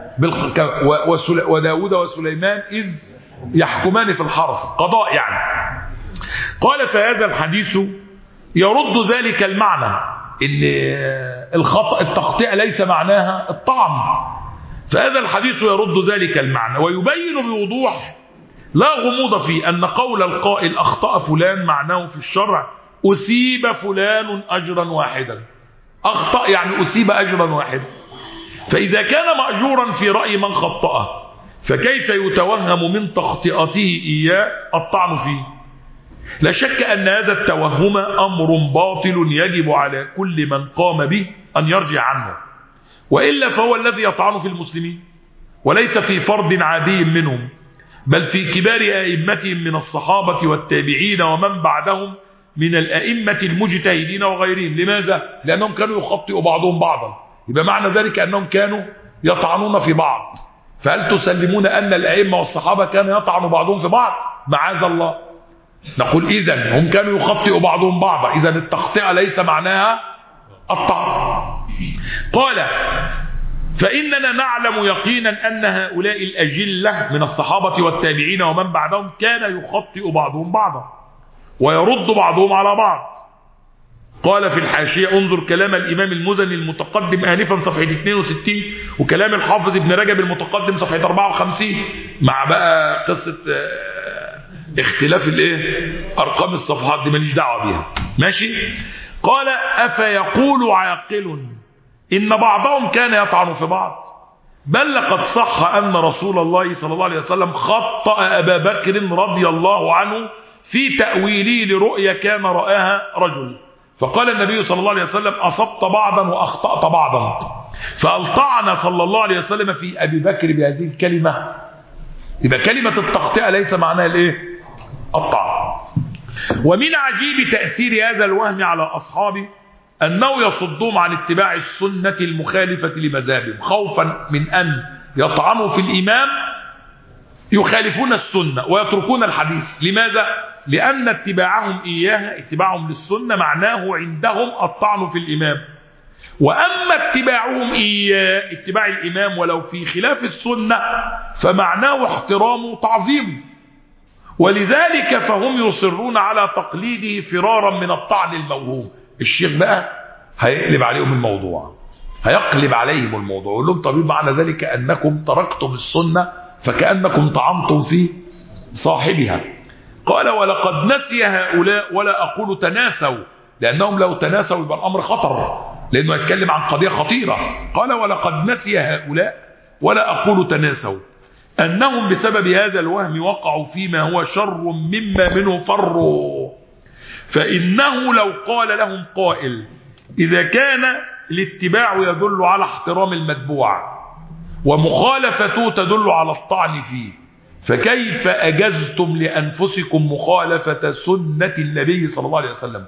وداود وسليمان إذ يحكمان في الحرث، قضاء يعني. قال: فهذا الحديث يرد ذلك المعنى، إن الخطأ التخطئة ليس معناها الطعن. فهذا الحديث يرد ذلك المعنى ويبين بوضوح لا غموض فيه أن قول القائل أخطأ فلان معناه في الشرع أثيب فلان أجرا واحدا. أخطأ يعني أثيب أجرا واحدا. فإذا كان مأجورا في رأي من خطأه، فكيف يتوهم من تخطئته إياه الطعن فيه؟ لا شك أن هذا التوهم أمر باطل يجب على كل من قام به أن يرجع عنه. وإلا فهو الذي يطعن في المسلمين، وليس في فرد عادي منهم، بل في كبار أئمتهم من الصحابة والتابعين ومن بعدهم من الأئمة المجتهدين وغيرهم. لماذا؟ لأنهم كانوا يخطئوا بعضهم بعضا، يبقى معنى ذلك أنهم كانوا يطعنون في بعض. فهل تسلمون أن الأئمة والصحابة كانوا يطعنوا بعضهم في بعض؟ معاذ الله. نقول إذن هم كانوا يخطئوا بعضهم بعضا، إذن التخطئة ليس معناها الطعن. قال: فإننا نعلم يقينا أن هؤلاء الأجلة من الصحابة والتابعين ومن بعدهم كان يخطئ بعضهم بعضا ويرد بعضهم على بعض. قال في الحاشية: انظر كلام الإمام المزني المتقدم آنفا صفحة اثنين وستين، وكلام الحافظ ابن رجب المتقدم صفحة أربعة وخمسين، مع بقى قصة اختلاف الايه أرقام الصفحات دي ماليش دعوة بيها. ماشي. قال: أفيقول عاقل إن بعضهم كان يطعن في بعض؟ بل لقد صح أن رسول الله صلى الله عليه وسلم خطأ أبا بكر رضي الله عنه في تأويله لرؤيا كان رآها رجل، فقال النبي صلى الله عليه وسلم: أصبت بعضا وأخطأت بعضا. فألطعن صلى الله عليه وسلم في أبي بكر بهذه الكلمة. يبقى كلمة التخطئة ليس معناها الايه؟ الطعن. ومن عجيب تأثير هذا الوهم على أصحابه أنه يصدهم عن اتباع السنة المخالفة لمذهبهم، خوفا من أن يطعنوا في الإمام يخالفون السنة ويتركون الحديث. لماذا؟ لأن اتباعهم إياها، اتباعهم للسنة، معناه عندهم الطعن في الإمام. وأما اتباعهم إياه، اتباع الإمام ولو في خلاف السنة، فمعناه احترامه وتعظيمه. ولذلك فهم يصرون على تقليده فرارا من الطعن الموهوم. الشيخ بقى هيقلب عليهم الموضوع، هيقلب عليهم الموضوع، يقول لهم: طبيب معنى ذلك أنكم تركتم السنة فكأنكم طعنتم في صاحبها. قال: ولقد نسي هؤلاء، ولا أقول تناسوا، لأنهم لو تناسوا يبقى الأمر خطر، لأنه يتكلم عن قضية خطيرة. قال: ولقد نسي هؤلاء، ولا أقول تناسوا، أنهم بسبب هذا الوهم وقعوا فيما هو شر مما منه فروا. فإنه لو قال لهم قائل: إذا كان الاتباع يدل على احترام المتبوع ومخالفته تدل على الطعن فيه، فكيف أجزتم لأنفسكم مخالفة سنة النبي صلى الله عليه وسلم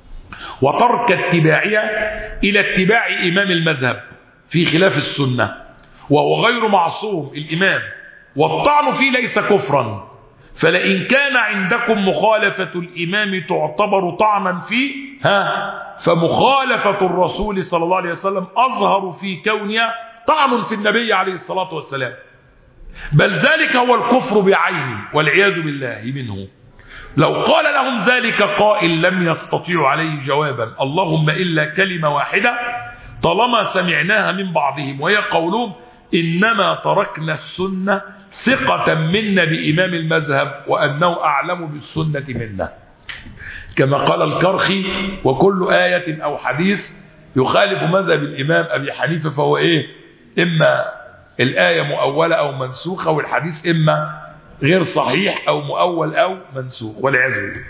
وترك اتباعها إلى اتباع إمام المذهب في خلاف السنة، وهو غير معصوم الإمام، والطعن فيه ليس كفرا؟ فلئن كان عندكم مخالفة الإمام تعتبر طعنا فيه، ها فمخالفة الرسول صلى الله عليه وسلم أظهر في كونها طعن في النبي عليه الصلاة والسلام، بل ذلك هو الكفر بعينه والعياذ بالله منه. لو قال لهم ذلك قائل لم يستطيعوا عليه جوابا، اللهم إلا كلمة واحدة طالما سمعناها من بعضهم، وهي قولهم: إنما تركنا السنة ثقة منا بإمام المذهب وأنه أعلم بالسنة منا، كما قال الكرخي: وكل آية أو حديث يخالف مذهب الإمام أبي حنيفة فهو إيه؟ إما الآية مؤولة أو منسوخة، والحديث إما غير صحيح أو مؤول أو منسوخ، والعياذ بالله.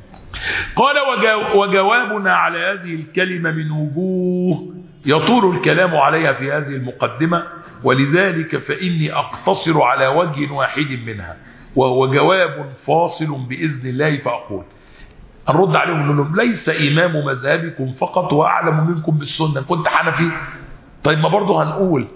قال: وجوابنا على هذه الكلمة من وجوه يطول الكلام عليها في هذه المقدمة، ولذلك فإني أقتصر على وجه واحد منها، وهو جواب فاصل بإذن الله. فأقول الرد عليهم لهم: ليس إمام مذهبكم فقط وأعلم منكم بالسنة. كنت حنفي، طيب ما برضه هنقول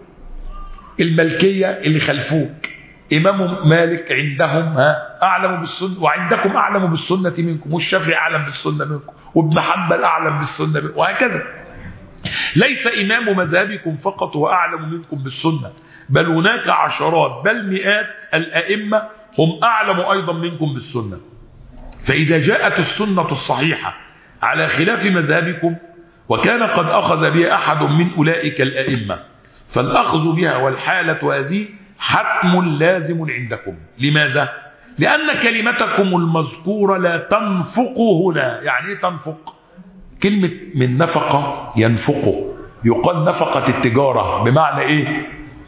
الملكية اللي خلفوك إمام مالك عندهم ها أعلم بالسنة، وعندكم أعلم بالسنة منكم، والشافعي أعلم بالسنة منكم، وابن حنبل أعلم بالسنة منكم، وهكذا. ليس إمام مذهبكم فقط وأعلم منكم بالسنة، بل هناك عشرات بل مئات الأئمة هم أعلم أيضا منكم بالسنة. فإذا جاءت السنة الصحيحة على خلاف مذهبكم وكان قد أخذ بها أحد من أولئك الأئمة، فالأخذ بها والحالة هذه حتم لازم عندكم. لماذا؟ لأن كلمتكم المذكورة لا تنفق هنا. يعني ايه تنفق؟ كلمة من نفقة ينفقه، يقال نفقة التجارة، بمعنى ايه؟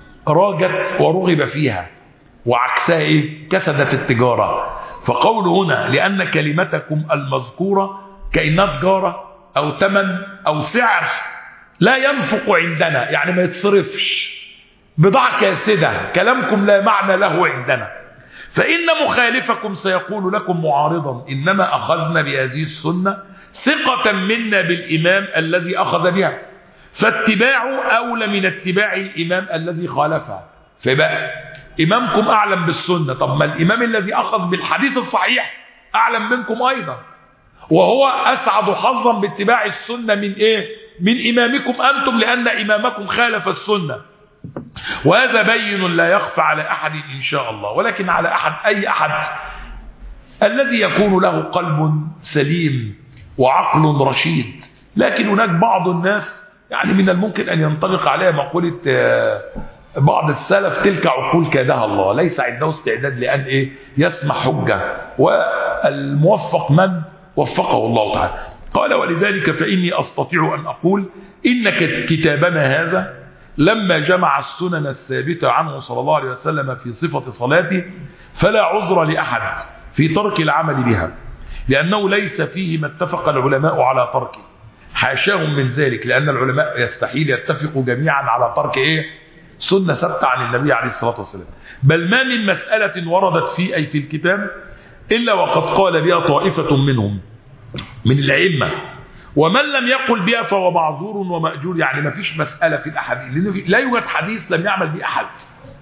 راجت ورغب فيها، وعكسها ايه؟ كسدت التجارة. فقول هنا لأن كلمتكم المذكورة كأنها تجارة أو تمن أو سعر لا ينفق عندنا، يعني ما يتصرفش، بضاعة كاسدة، كلامكم لا معنى له عندنا. فإن مخالفكم سيقول لكم معارضا إنما أخذنا بهذه السنة ثقة منا بالإمام الذي أخذ بها، فاتباعه أولى من اتباع الإمام الذي خالفها. فبقى إمامكم أعلم بالسنة، طب ما الإمام الذي أخذ بالحديث الصحيح أعلم منكم أيضا، وهو أسعد حظا باتباع السنة من إيه؟ من إمامكم أنتم، لأن إمامكم خالف السنة. وهذا بين لا يخفى على أحد إن شاء الله، ولكن على أحد أي أحد الذي يكون له قلب سليم وعقل رشيد. لكن هناك بعض الناس يعني من الممكن أن ينطبق عليها مقولة بعض السلف: تلك عقول كادها الله، ليس عنده استعداد لأن إيه؟ يسمع حجة، والموفق من وفقه الله تعالى. قال: ولذلك فإني أستطيع أن أقول إن كتابنا هذا لما جمع السنن الثابتة عنه صلى الله عليه وسلم في صفة صلاته فلا عذر لأحد في ترك العمل بها، لأنه ليس فيه ما اتفق العلماء على تركه، حاشاهم من ذلك، لأن العلماء يستحيل يتفقوا جميعا على ترك إيه؟ سنة ثابتة عن النبي عليه الصلاة والسلام. بل ما من مسألة وردت في أي في الكتاب إلا وقد قال بها طائفة منهم من الأئمة، ومن لم يقل بها فهو معذور ومأجور. يعني ما فيش مسألة في الأحاديث، لأن لا يوجد حديث لم يعمل به أحد،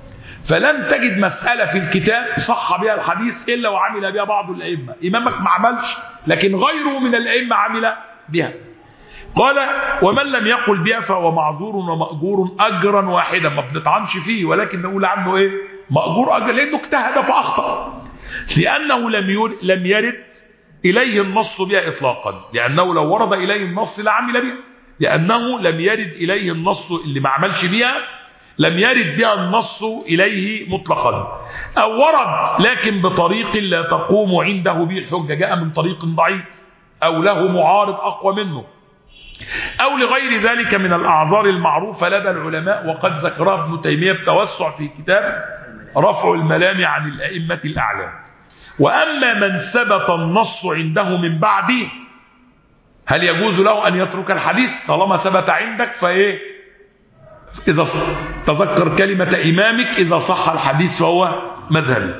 فلن تجد مسألة في الكتاب صح بها الحديث إلا وعمل بها بعض الأئمة. إمامك ما عملش، لكن غيره من الأئمة عمل بها. قال: ومن لم يقل بها فهو معذور ومأجور أجرا واحدا. ما بنطعنش فيه، ولكن نقول عنه إيه؟ مأجور أجر، لأنه اجتهد فأخطأ، لأنه لم لم يرد إليه النص بها إطلاقا، لأنه لو ورد إليه النص لعمل بها، لأنه لم يرد إليه النص، اللي ما عملش بها لم يرد بها النص إليه مطلقا، أو ورد لكن بطريق لا تقوم عنده به الحجة، جاء من طريق ضعيف أو له معارض أقوى منه، أو لغير ذلك من الأعذار المعروفة لدى العلماء، وقد ذكرها ابن تيمية بتوسع في كتاب رفع الملام عن الأئمة الأعلام. وأما من ثبت النص عنده من بعده، هل يجوز له أن يترك الحديث طالما ثبت عندك؟ فإيه؟ إذا تذكر كلمة إمامك: إذا صح الحديث فهو مذهبي.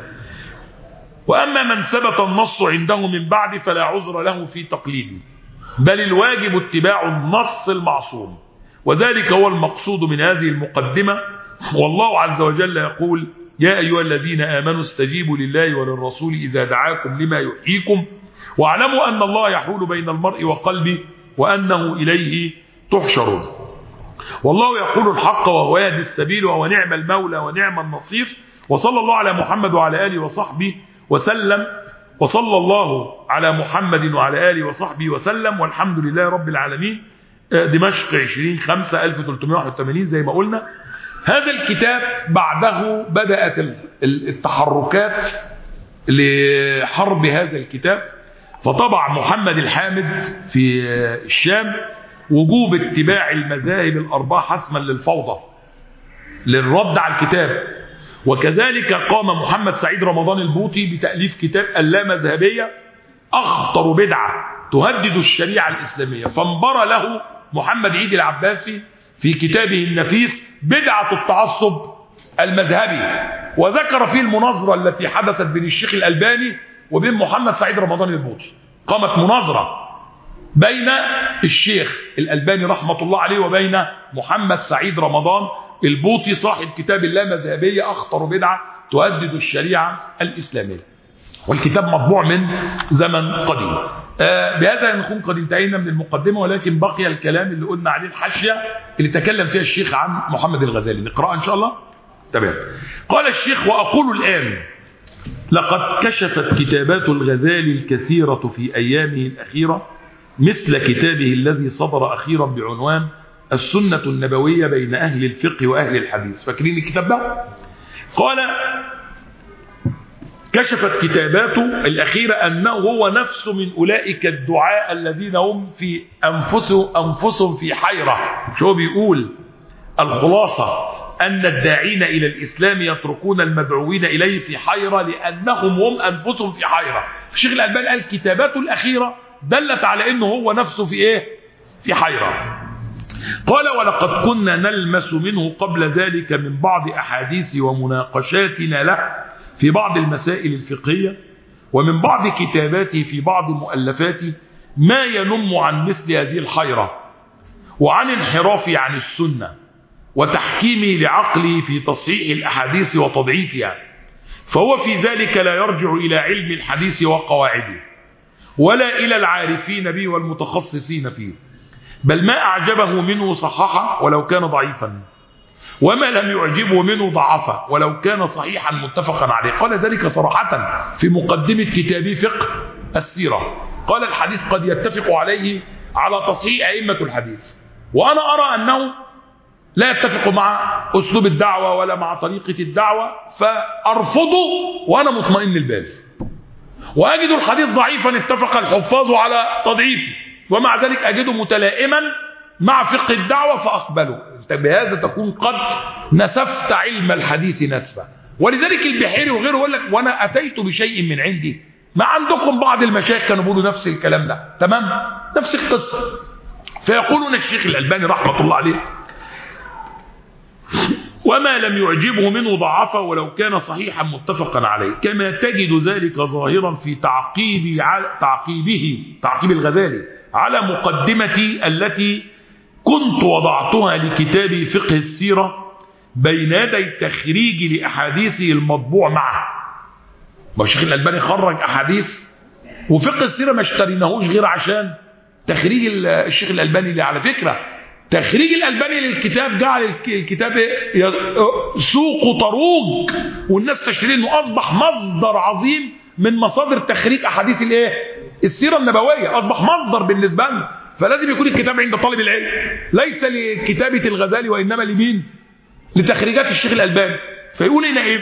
وأما من ثبت النص عنده من بعد فلا عذر له في تقليده، بل الواجب اتباع النص المعصوم، وذلك هو المقصود من هذه المقدمة. والله عز وجل يقول: يا أيها الذين آمنوا استجيبوا لله وللرسول إذا دعاكم لما يحييكم واعلموا أن الله يحول بين المرء وقلبه وأنه إليه تحشرون. والله يقول الحق وهو يهدي السبيل وهو نعم المولى ونعم النصير. وصلى الله على محمد وعلى آله وصحبه وسلم وصلى الله على محمد وعلى آله وصحبه وسلم والحمد لله رب العالمين. دمشق عشرين خمسة ألف وثلاثمائة وواحد وثمانين زي ما قلنا. هذا الكتاب بعده بدأت التحركات لحرب هذا الكتاب، فطبع محمد الحامد في الشام وجوب اتباع المذاهب الأربعة حسما للفوضى للرد على الكتاب. وكذلك قام محمد سعيد رمضان البوطي بتأليف كتاب اللامذهبية، أخطر بدعة تهدد الشريعة الإسلامية، فانبر له محمد عيد العباسي في كتابه النفيس بدعة التعصب المذهبي، وذكر فيه المناظرة التي حدثت بين الشيخ الألباني وبين محمد سعيد رمضان البوطي. قامت مناظرة بين الشيخ الألباني رحمة الله عليه وبين محمد سعيد رمضان البوطي صاحب كتاب اللامذهبية، أخطر بدعة تهدد الشريعة الإسلامية، والكتاب مطبوع من زمن قديم. آه بهذا نكون قد انتهينا من المقدمة، ولكن بقي الكلام اللي قلنا عليه الحاشية اللي تكلم فيها الشيخ عن محمد الغزالي، نقرأ إن شاء الله. تمام. قال الشيخ: وأقول الآن لقد كشفت كتابات الغزالي الكثيرة في أيامه الأخيرة، مثل كتابه الذي صدر أخيرا بعنوان السنة النبوية بين أهل الفقه وأهل الحديث. فاكرين الكتاب ده؟ قال: كشفت كتاباته الأخيرة أنه هو نفسه من أولئك الدعاء الذين هم في أنفسهم, أنفسهم في حيرة. شو بيقول؟ الخلاصة أن الداعين إلى الإسلام يتركون المدعوين إليه في حيرة لأنهم هم أنفسهم في حيرة. الشيخ الألباني قال كتاباته الأخيرة دلت على أنه هو نفسه في إيه؟ في حيرة. قال ولقد كنا نلمس منه قبل ذلك من بعض أحاديث ومناقشاتنا له في بعض المسائل الفقهية ومن بعض كتاباته في بعض مؤلفاته ما ينم عن مثل هذه الحيرة وعن انحرافه عن السنة وتحكيمه لعقله في تصحيح الأحاديث وتضعيفها، فهو في ذلك لا يرجع إلى علم الحديث وقواعده ولا إلى العارفين به والمتخصصين فيه، بل ما أعجبه منه صححه ولو كان ضعيفا، وما لم يعجبه منه ضعفه ولو كان صحيحا متفقا عليه. قال ذلك صراحة في مقدمة كتابه فقه السيرة. قال الحديث قد يتفق عليه على تصحيح أئمة الحديث، وأنا أرى أنه لا يتفق مع أسلوب الدعوة ولا مع طريقة الدعوة، فأرفضه وأنا مطمئن البال، وأجد الحديث ضعيفا اتفق الحفاظ على تضعيفه، ومع ذلك أجده متلائما مع فقه الدعوة فأقبله. أنت بهذا تكون قد نسفت علم الحديث نسفة. ولذلك البحيري وغيره يقول لك وأنا أتيت بشيء من عندي. ما عندكم بعض المشايخ كانوا بيقولوا نفس الكلام ده، تمام؟ نفس القصة. فيقولون الشيخ الألباني رحمة الله عليه وما لم يعجبه منه ضعفه ولو كان صحيحا متفقا عليه، كما تجد ذلك ظاهرا في تعقيب تعقيبه تعقيب الغزالي على مقدمتي التي كنت وضعتها لكتاب فقه السيرة بين يدي التخريج لأحاديثه المطبوع معه. الشيخ الألباني خرج أحاديث، وفقه السيرة ما اشتريناهوش غير عشان تخريج الشيخ الألباني. اللي على فكرة تخريج الألباني للكتاب جعل الكتاب سوق طروج والناس تشتري، انه اصبح مصدر عظيم من مصادر تخريج احاديث الايه السيره النبويه، اصبح مصدر بالنسبه لنا. فلازم يكون الكتاب عند طالب العلم ليس لكتابه الغزالي وانما لمين؟ لتخريجات الشيخ الألباني. فيقول هنا ايه؟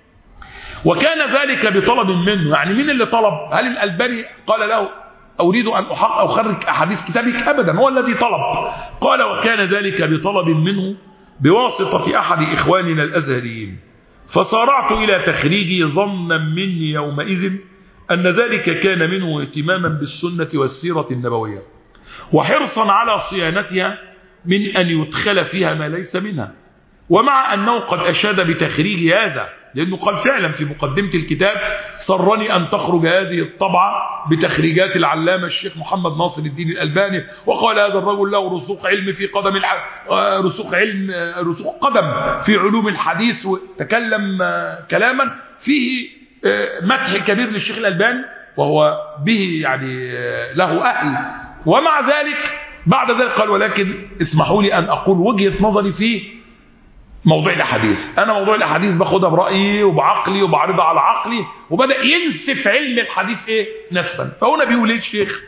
وكان ذلك بطلب منه. يعني مين اللي طلب؟ هل الألباني قال له أريد أن أحقق أو أخرج أحاديث كتابك؟ أبدا، هو الذي طلب. قال وكان ذلك بطلب منه بواسطة أحد إخواننا الأزهريين، فصارعت إلى تخريجي ظنا مني يومئذ أن ذلك كان منه اهتماما بالسنة والسيرة النبوية وحرصا على صيانتها من أن يدخل فيها ما ليس منها، ومع أنه قد أشاد بتخريج هذا، لأنه قال فعلا في مقدمة الكتاب سرني أن تخرج هذه الطبعة بتخريجات العلامة الشيخ محمد ناصر الدين الألباني، وقال هذا الرجل له رسوخ علم في قدم الح... رسوخ علم رسوخ قدم في علوم الحديث، وتكلم كلاما فيه مدح كبير للشيخ الألباني وهو به يعني له أهل. ومع ذلك بعد ذلك قال ولكن اسمحوا لي أن أقول وجهة نظري فيه موضوع الأحاديث. أنا موضوع الأحاديث باخدها برأيي وبعقلي وبعرضها على عقلي، وبدأ ينسف علم الحديث إيه نسفا. فهنا بيقول إيه الشيخ؟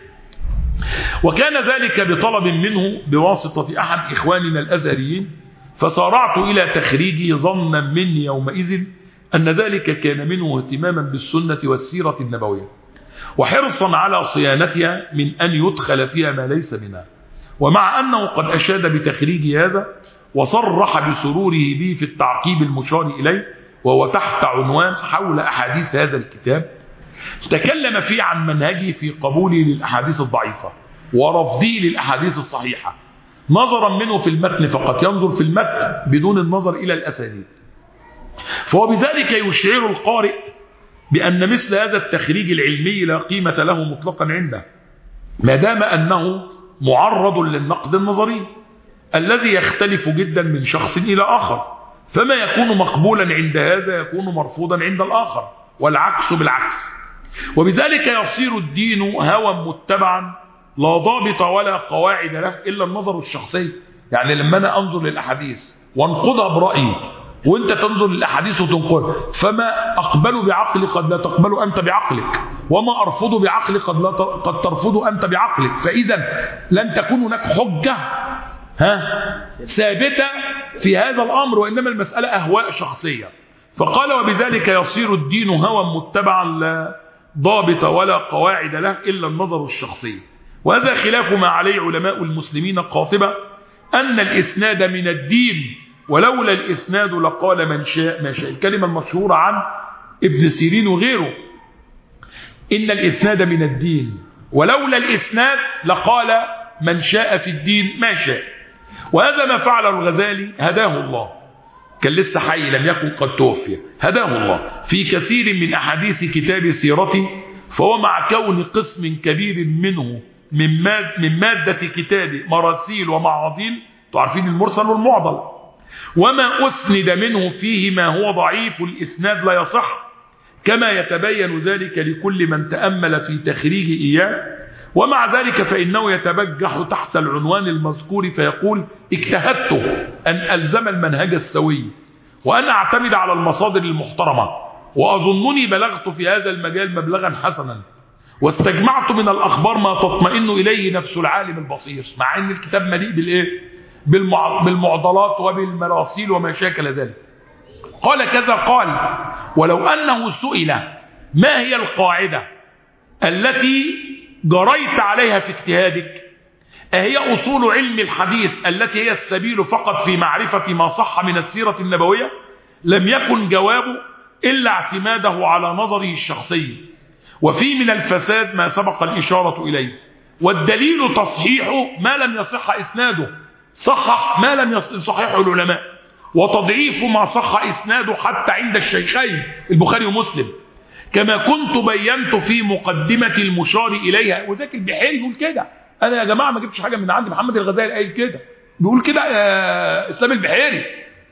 وكان ذلك بطلب منه بواسطة أحد إخواننا الأزهريين، فصارعت إلى تخريجي ظنا مني يومئذ أن ذلك كان منه اهتماما بالسنة والسيرة النبوية وحرصا على صيانتها من أن يدخل فيها ما ليس منها، ومع أنه قد أشاد بتخريج هذا وصرح بسروره به في التعقيب المشار إليه وهو تحت عنوان حول أحاديث هذا الكتاب، تكلم فيه عن منهجه في قبوله للأحاديث الضعيفة ورفضه للأحاديث الصحيحة نظرا منه في المتن فقط، ينظر في المتن بدون النظر إلى الأسانيد. فهو بذلك يشعر القارئ بأن مثل هذا التخريج العلمي لا قيمة له مطلقا عنده، ما دام أنه معرض للنقد النظري الذي يختلف جدا من شخص إلى آخر، فما يكون مقبولا عند هذا يكون مرفوضا عند الآخر، والعكس بالعكس. وبذلك يصير الدين هوى متبعا لا ضابط ولا قواعد له إلا النظر الشخصي. يعني لما أنا أنظر للأحاديث وانقضها برأيي وانت تنظر للأحاديث وتنقل، فما أقبل بعقلي قد لا تقبل أنت بعقلك، وما أرفض بعقلي قد, لا قد ترفض أنت بعقلك. فإذا لن تكون هناك حجة ها ثابتة في هذا الأمر، وإنما المسألة أهواء شخصية. فقال وبذلك يصير الدين هوى متبعا لا ضابط ولا قواعد له إلا النظر الشخصي. وهذا خلاف ما عليه علماء المسلمين قاطبة أن الإسناد من الدين، ولولا الإسناد لقال من شاء ما شاء. الكلمة المشهورة عن ابن سيرين وغيره، إن الإسناد من الدين ولولا الإسناد لقال من شاء في الدين ما شاء. وهذا ما فعله الغزالي هداه الله، كان لسه حي لم يكن قد توفي، هداه الله في كثير من أحاديث كتاب سيرته، فهو مع كون قسم كبير منه من, ماد من مادة كتاب مراسيل ومعاضيل، تعرفين المرسل والمعضل، وما أسند منه فيه ما هو ضعيف الإسناد لا يصح، كما يتبين ذلك لكل من تأمل في تخريج إياه. ومع ذلك فإنه يتبجح تحت العنوان المذكور فيقول: اجتهدت أن ألزم المنهج السوي وأن أعتمد على المصادر المحترمة، وأظنني بلغت في هذا المجال مبلغا حسنا، واستجمعت من الأخبار ما تطمئن إليه نفس العالم البصير. مع أن الكتاب مليء بالإيه؟ بالمعضلات وبالمراسيل وما شاكل ذلك. قال كذا قال: ولو أنه سئل ما هي القاعدة التي جريت عليها في اجتهادك، أهي أصول علم الحديث التي هي السبيل فقط في معرفة ما صح من السيرة النبوية، لم يكن جوابه إلا اعتماده على نظره الشخصي، وفي من الفساد ما سبق الإشارة إليه، والدليل تصحيح ما لم يصح إسناده، صحح ما لم يصححه العلماء، وتضعيف ما صح إسناده حتى عند الشيخين البخاري ومسلم، كما كنت بينت في مقدمة المشار إليها. وذاك البحيري بيقول كده، أنا يا جماعة ما جبتش حاجة من عند محمد الغزالي قايل كده، بيقول كده يا إسلام البحيري.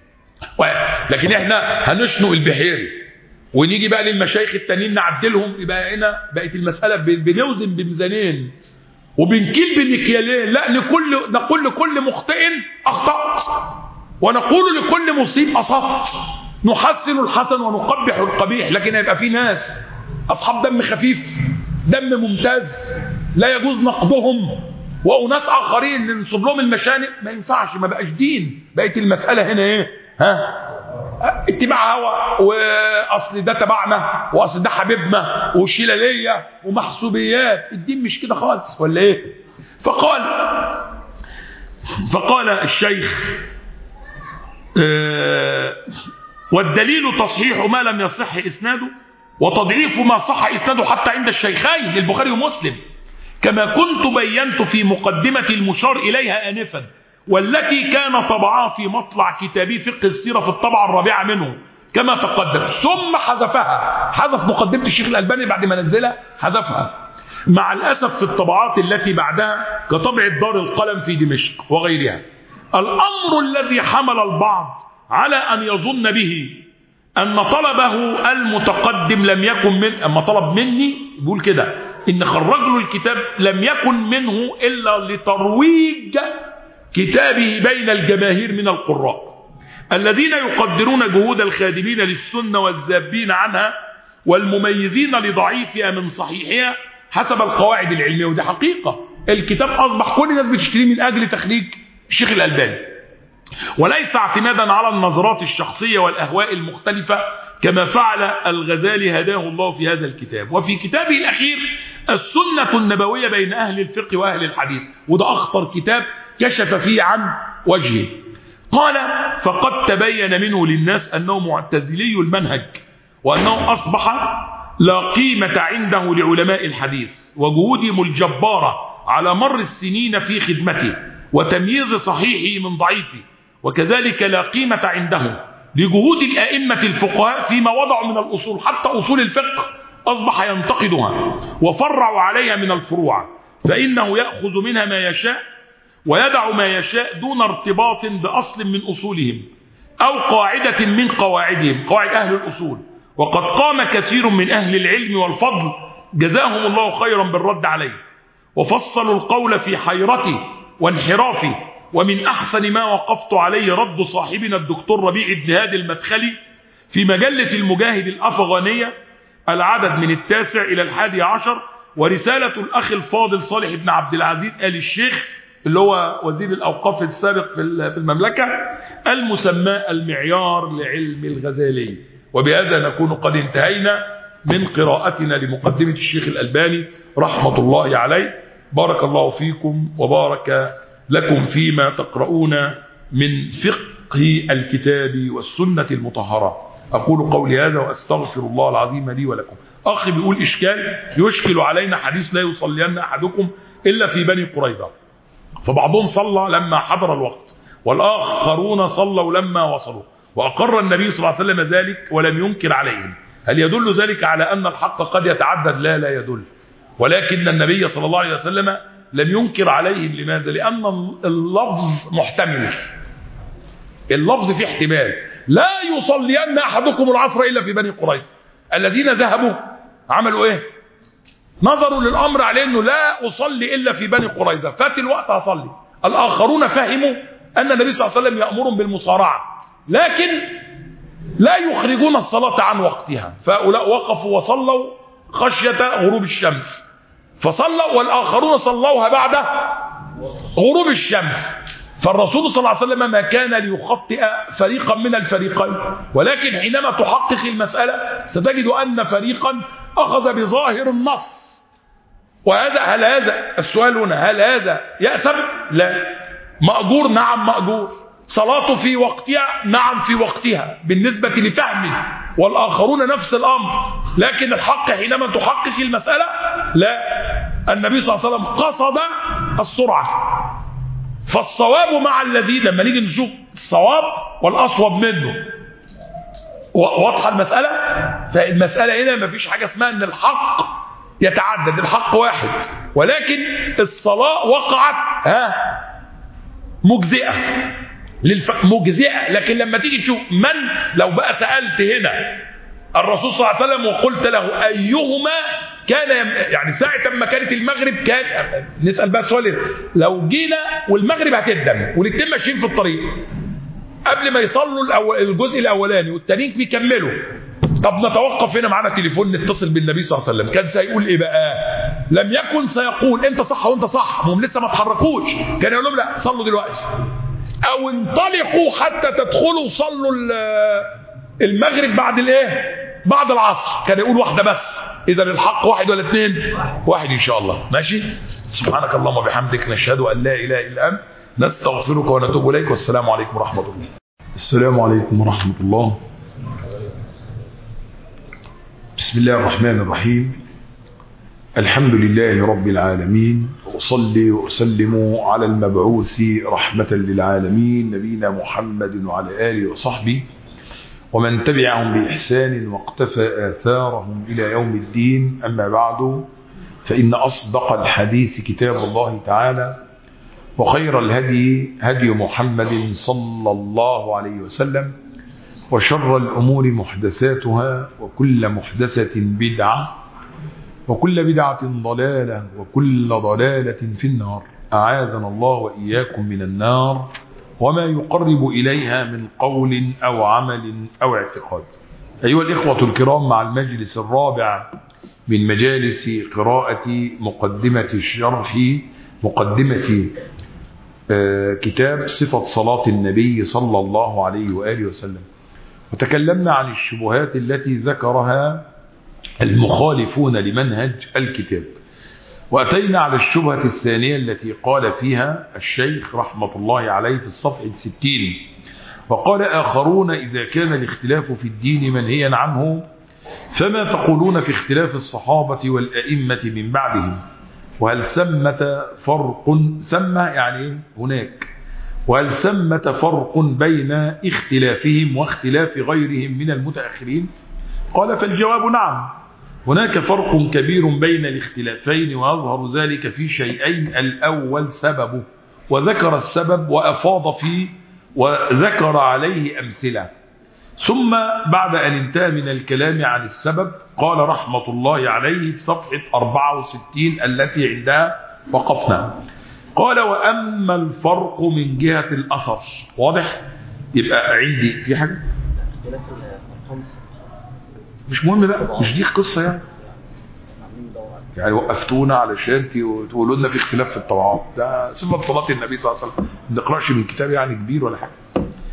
لكن إحنا هنشنق البحيري ونيجي بقى للمشايخ التانيين نعدلهم، يبقى هنا بقت المسألة بنوزن بميزانين وبنكيل بمكيالين. لا، نقول نقول لكل مخطئ أخطأت، ونقول لكل مصيب أصبت، نحسن الحسن ونقبح القبيح. لكن هيبقى في ناس أصحاب دم خفيف، دم ممتاز لا يجوز نقضهم، وأناس آخرين ننصب لهم المشانق، ما ينفعش، ما بقاش دين. بقت المسألة هنا إيه؟ ها؟ اتباع هوى، وأصل ده تبعنا، وأصل ده حبيبنا، وشلالية ومحسوبيات. الدين مش كده خالص، ولا إيه؟ فقال فقال الشيخ: آه والدليل تصحيح ما لم يصح إسناده، وتضعيف ما صح إسناده حتى عند الشيخين البخاري ومسلم، كما كنت بينت في مقدمة المشار إليها آنفا، والتي كان طبعها في مطلع كتابي فقه السيرة في الطبعة الرابعة منه كما تقدم. ثم حذفها، حذف مقدمة الشيخ الألباني بعد ما نزلها، حذفها مع الأسف في الطبعات التي بعدها كطبع دار القلم في دمشق وغيرها. الأمر الذي حمل البعض على أن يظن به أن طلبه المتقدم لم يكن من أما طلب مني، بيقول كده، إن خرج له الكتاب لم يكن منه إلا لترويج كتابه بين الجماهير من القراء الذين يقدرون جهود الخادمين للسنة والذابين عنها والمميزين لضعيفها من صحيحها حسب القواعد العلمية. ودي حقيقة، الكتاب أصبح كل الناس بتشتريه من أجل تخريج الشيخ الألباني، وليس اعتمادا على النظرات الشخصية والأهواء المختلفة كما فعل الغزالي هداه الله في هذا الكتاب. وفي كتابه الأخير السنة النبوية بين أهل الفقه وأهل الحديث، وده أخطر كتاب كشف فيه عن وجهه. قال: فقد تبين منه للناس أنه معتزلي المنهج، وأنه أصبح لا قيمة عنده لعلماء الحديث وجهودهم الجبارة على مر السنين في خدمته وتمييز صحيحه من ضعيفه، وكذلك لا قيمة عنده لجهود الأئمة الفقهاء فيما وضعوا من الأصول، حتى أصول الفقه أصبح ينتقدها وفرع عليها من الفروع، فإنه يأخذ منها ما يشاء ويدع ما يشاء دون ارتباط بأصل من أصولهم أو قاعدة من قواعدهم، قواعد أهل الأصول. وقد قام كثير من أهل العلم والفضل جزاهم الله خيرا بالرد عليه، وفصلوا القول في حيرته وانحرافه. ومن أحسن ما وقفت عليه رد صاحبنا الدكتور ربيع بن هادي المدخلي في مجلة المجاهد الأفغانية العدد من التاسع إلى الحادي عشر، ورسالة الأخ الفاضل صالح بن عبد العزيز آل الشيخ اللي هو وزير الأوقاف السابق في المملكة المسمى المعيار لعلم الغزالي. وبهذا نكون قد انتهينا من قراءتنا لمقدمة الشيخ الألباني رحمة الله عليه. بارك الله فيكم وبارك لكم فيما تقرؤون من فقه الكتاب والسنة المطهرة. أقول قولي هذا وأستغفر الله العظيم لي ولكم. أخي بيقول إشكال يشكل علينا حديث لا يصلين أحدكم إلا في بني قريظة. فبعضهم صلى لما حضر الوقت والآخرون صلوا لما وصلوا، وأقر النبي صلى الله عليه وسلم ذلك ولم ينكر عليهم. هل يدل ذلك على أن الحق قد يتعدد؟ لا لا يدل، ولكن النبي صلى الله عليه وسلم لم ينكر عليهم. لماذا؟ لأن اللفظ محتمل، اللفظ فيه احتمال. لا يصلين أحدكم العصر إلا في بني قريظة. الذين ذهبوا عملوا إيه؟ نظروا للأمر عليه أنه لا أصلي إلا في بني قريظة، فات الوقت هصلي. الآخرون فهموا أن النبي صلى الله عليه وسلم يأمرهم بالمصارعة، لكن لا يخرجون الصلاة عن وقتها، فهؤلاء وقفوا وصلوا خشية غروب الشمس فصلوا، والآخرون صلوها بعد غروب الشمس. فالرسول صلى الله عليه وسلم ما كان ليخطئ فريقا من الفريقين، ولكن حينما تحقق المسألة ستجد أن فريقا أخذ بظاهر النص. وهذا هل هذا السؤال هنا، هل هذا يأثم؟ لا. مأجور؟ نعم مأجور. صلاته في وقتها؟ نعم في وقتها بالنسبة لفهمه، والآخرون نفس الأمر. لكن الحق حينما تحقق المسألة لا، النبي صلى الله عليه وسلم قصد السرعة. فالصواب مع الذين، لما نيجي نشوف الصواب والأصوب منه، واضحة المسألة. فالمسألة هنا ما فيش حاجة اسمها أن الحق يتعدد، الحق واحد، ولكن الصلاة وقعت ها مجزئة للف... مجزئة. لكن لما تيجي تشوف من، لو بقى سألت هنا الرسول صلى الله عليه وسلم وقلت له أيهما كان يم... يعني ساعة ما كانت المغرب، كان نسأل بقى سؤال، لو جينا والمغرب هتدم والاثنين ماشيين في الطريق قبل ما يصلوا الأو... الجزء الأولاني والتانيين بيكملوا، طب نتوقف هنا، معانا تليفون نتصل بالنبي صلى الله عليه وسلم، كان سيقول ايه بقى؟ لم يكن سيقول انت صح وانت صح، هم لسه ما اتحركوش، كان يقول لهم لا صلوا دلوقتي، او انطلقوا حتى تدخلوا صلوا المغرب بعد الايه؟ بعد العصر. كان يقول واحده بس. اذا الحق واحد ولا اثنين؟ واحد ان شاء الله. ماشي. سبحانك اللهم وبحمدك، نشهد ان لا اله الا انت، نستغفرك ونتوب اليك، والسلام عليكم ورحمه الله. السلام عليكم ورحمه الله. بسم الله الرحمن الرحيم. الحمد لله رب العالمين، وأصلي وأسلم على المبعوث رحمة للعالمين نبينا محمد وعلى آله وصحبه ومن تبعهم بإحسان واقتفى آثارهم إلى يوم الدين. أما بعد، فإن أصدق الحديث كتاب الله تعالى، وخير الهدي هدي محمد صلى الله عليه وسلم، وشر الأمور محدثاتها، وكل محدثة بدعة، وكل بدعة ضلالة، وكل ضلالة في النار. أعاذنا الله وإياكم من النار وما يقرب إليها من قول أو عمل أو اعتقاد. أيها الإخوة الكرام، مع المجلس الرابع من مجالس قراءة مقدمة الشرح مقدمة كتاب صفة صلاة النبي صلى الله عليه وآله وسلم، وتكلمنا عن الشبهات التي ذكرها المخالفون لمنهج الكتاب، وأتينا على الشبهة الثانية التي قال فيها الشيخ رحمة الله عليه في الصفحة الستين: وقال آخرون إذا كان الاختلاف في الدين منهيا عنه فما تقولون في اختلاف الصحابة والأئمة من بعدهم؟ وهل ثمة فرق ثمة يعني هناك وهل ثمة فرق بين اختلافهم واختلاف غيرهم من المتأخرين؟ قال: فالجواب نعم، هناك فرق كبير بين الاختلافين، ويظهر ذلك في شيئين: الأول سببه، وذكر السبب وأفاض فيه وذكر عليه أمثلة. ثم بعد أن انتهى من الكلام عن السبب قال رحمة الله عليه في صفحة أربعة وستين التي عندها وقفنا، قال: وأما الفرق من جهة الأثر. واضح؟ يبقى عندي في حاجة مش مهم بقى، مش دي قصة يعني يعني وقفتونا علشان تقولوا لنا في اختلاف في الطبعات. ده صفة صلاة النبي صلى الله عليه وسلم، ما نقرأش من كتاب يعني كبير ولا حاجة.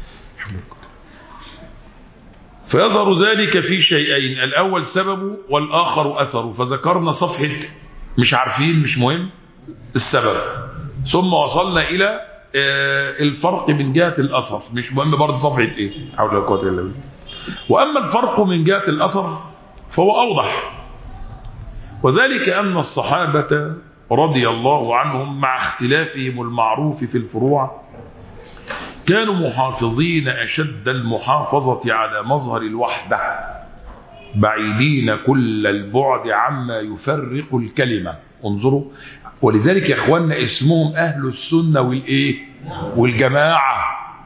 فيظهر ذلك في شيئين: الأول سببه والآخر أثره. فذكرنا صفحة مش عارفين، مش مهم السبب، ثم وصلنا إلى الفرق من جهة الأثر، مش مهم برضه صفحة إيه، حول ولا قوة إلا بالله. وأما الفرق من جهة الأثر فهو أوضح، وذلك أن الصحابة رضي الله عنهم مع اختلافهم المعروف في الفروع كانوا محافظين أشد المحافظة على مظهر الوحدة بعيدين كل البعد عما يفرق الكلمة. انظروا، ولذلك يا اخواننا اسمهم أهل السنة والإيه والجماعة،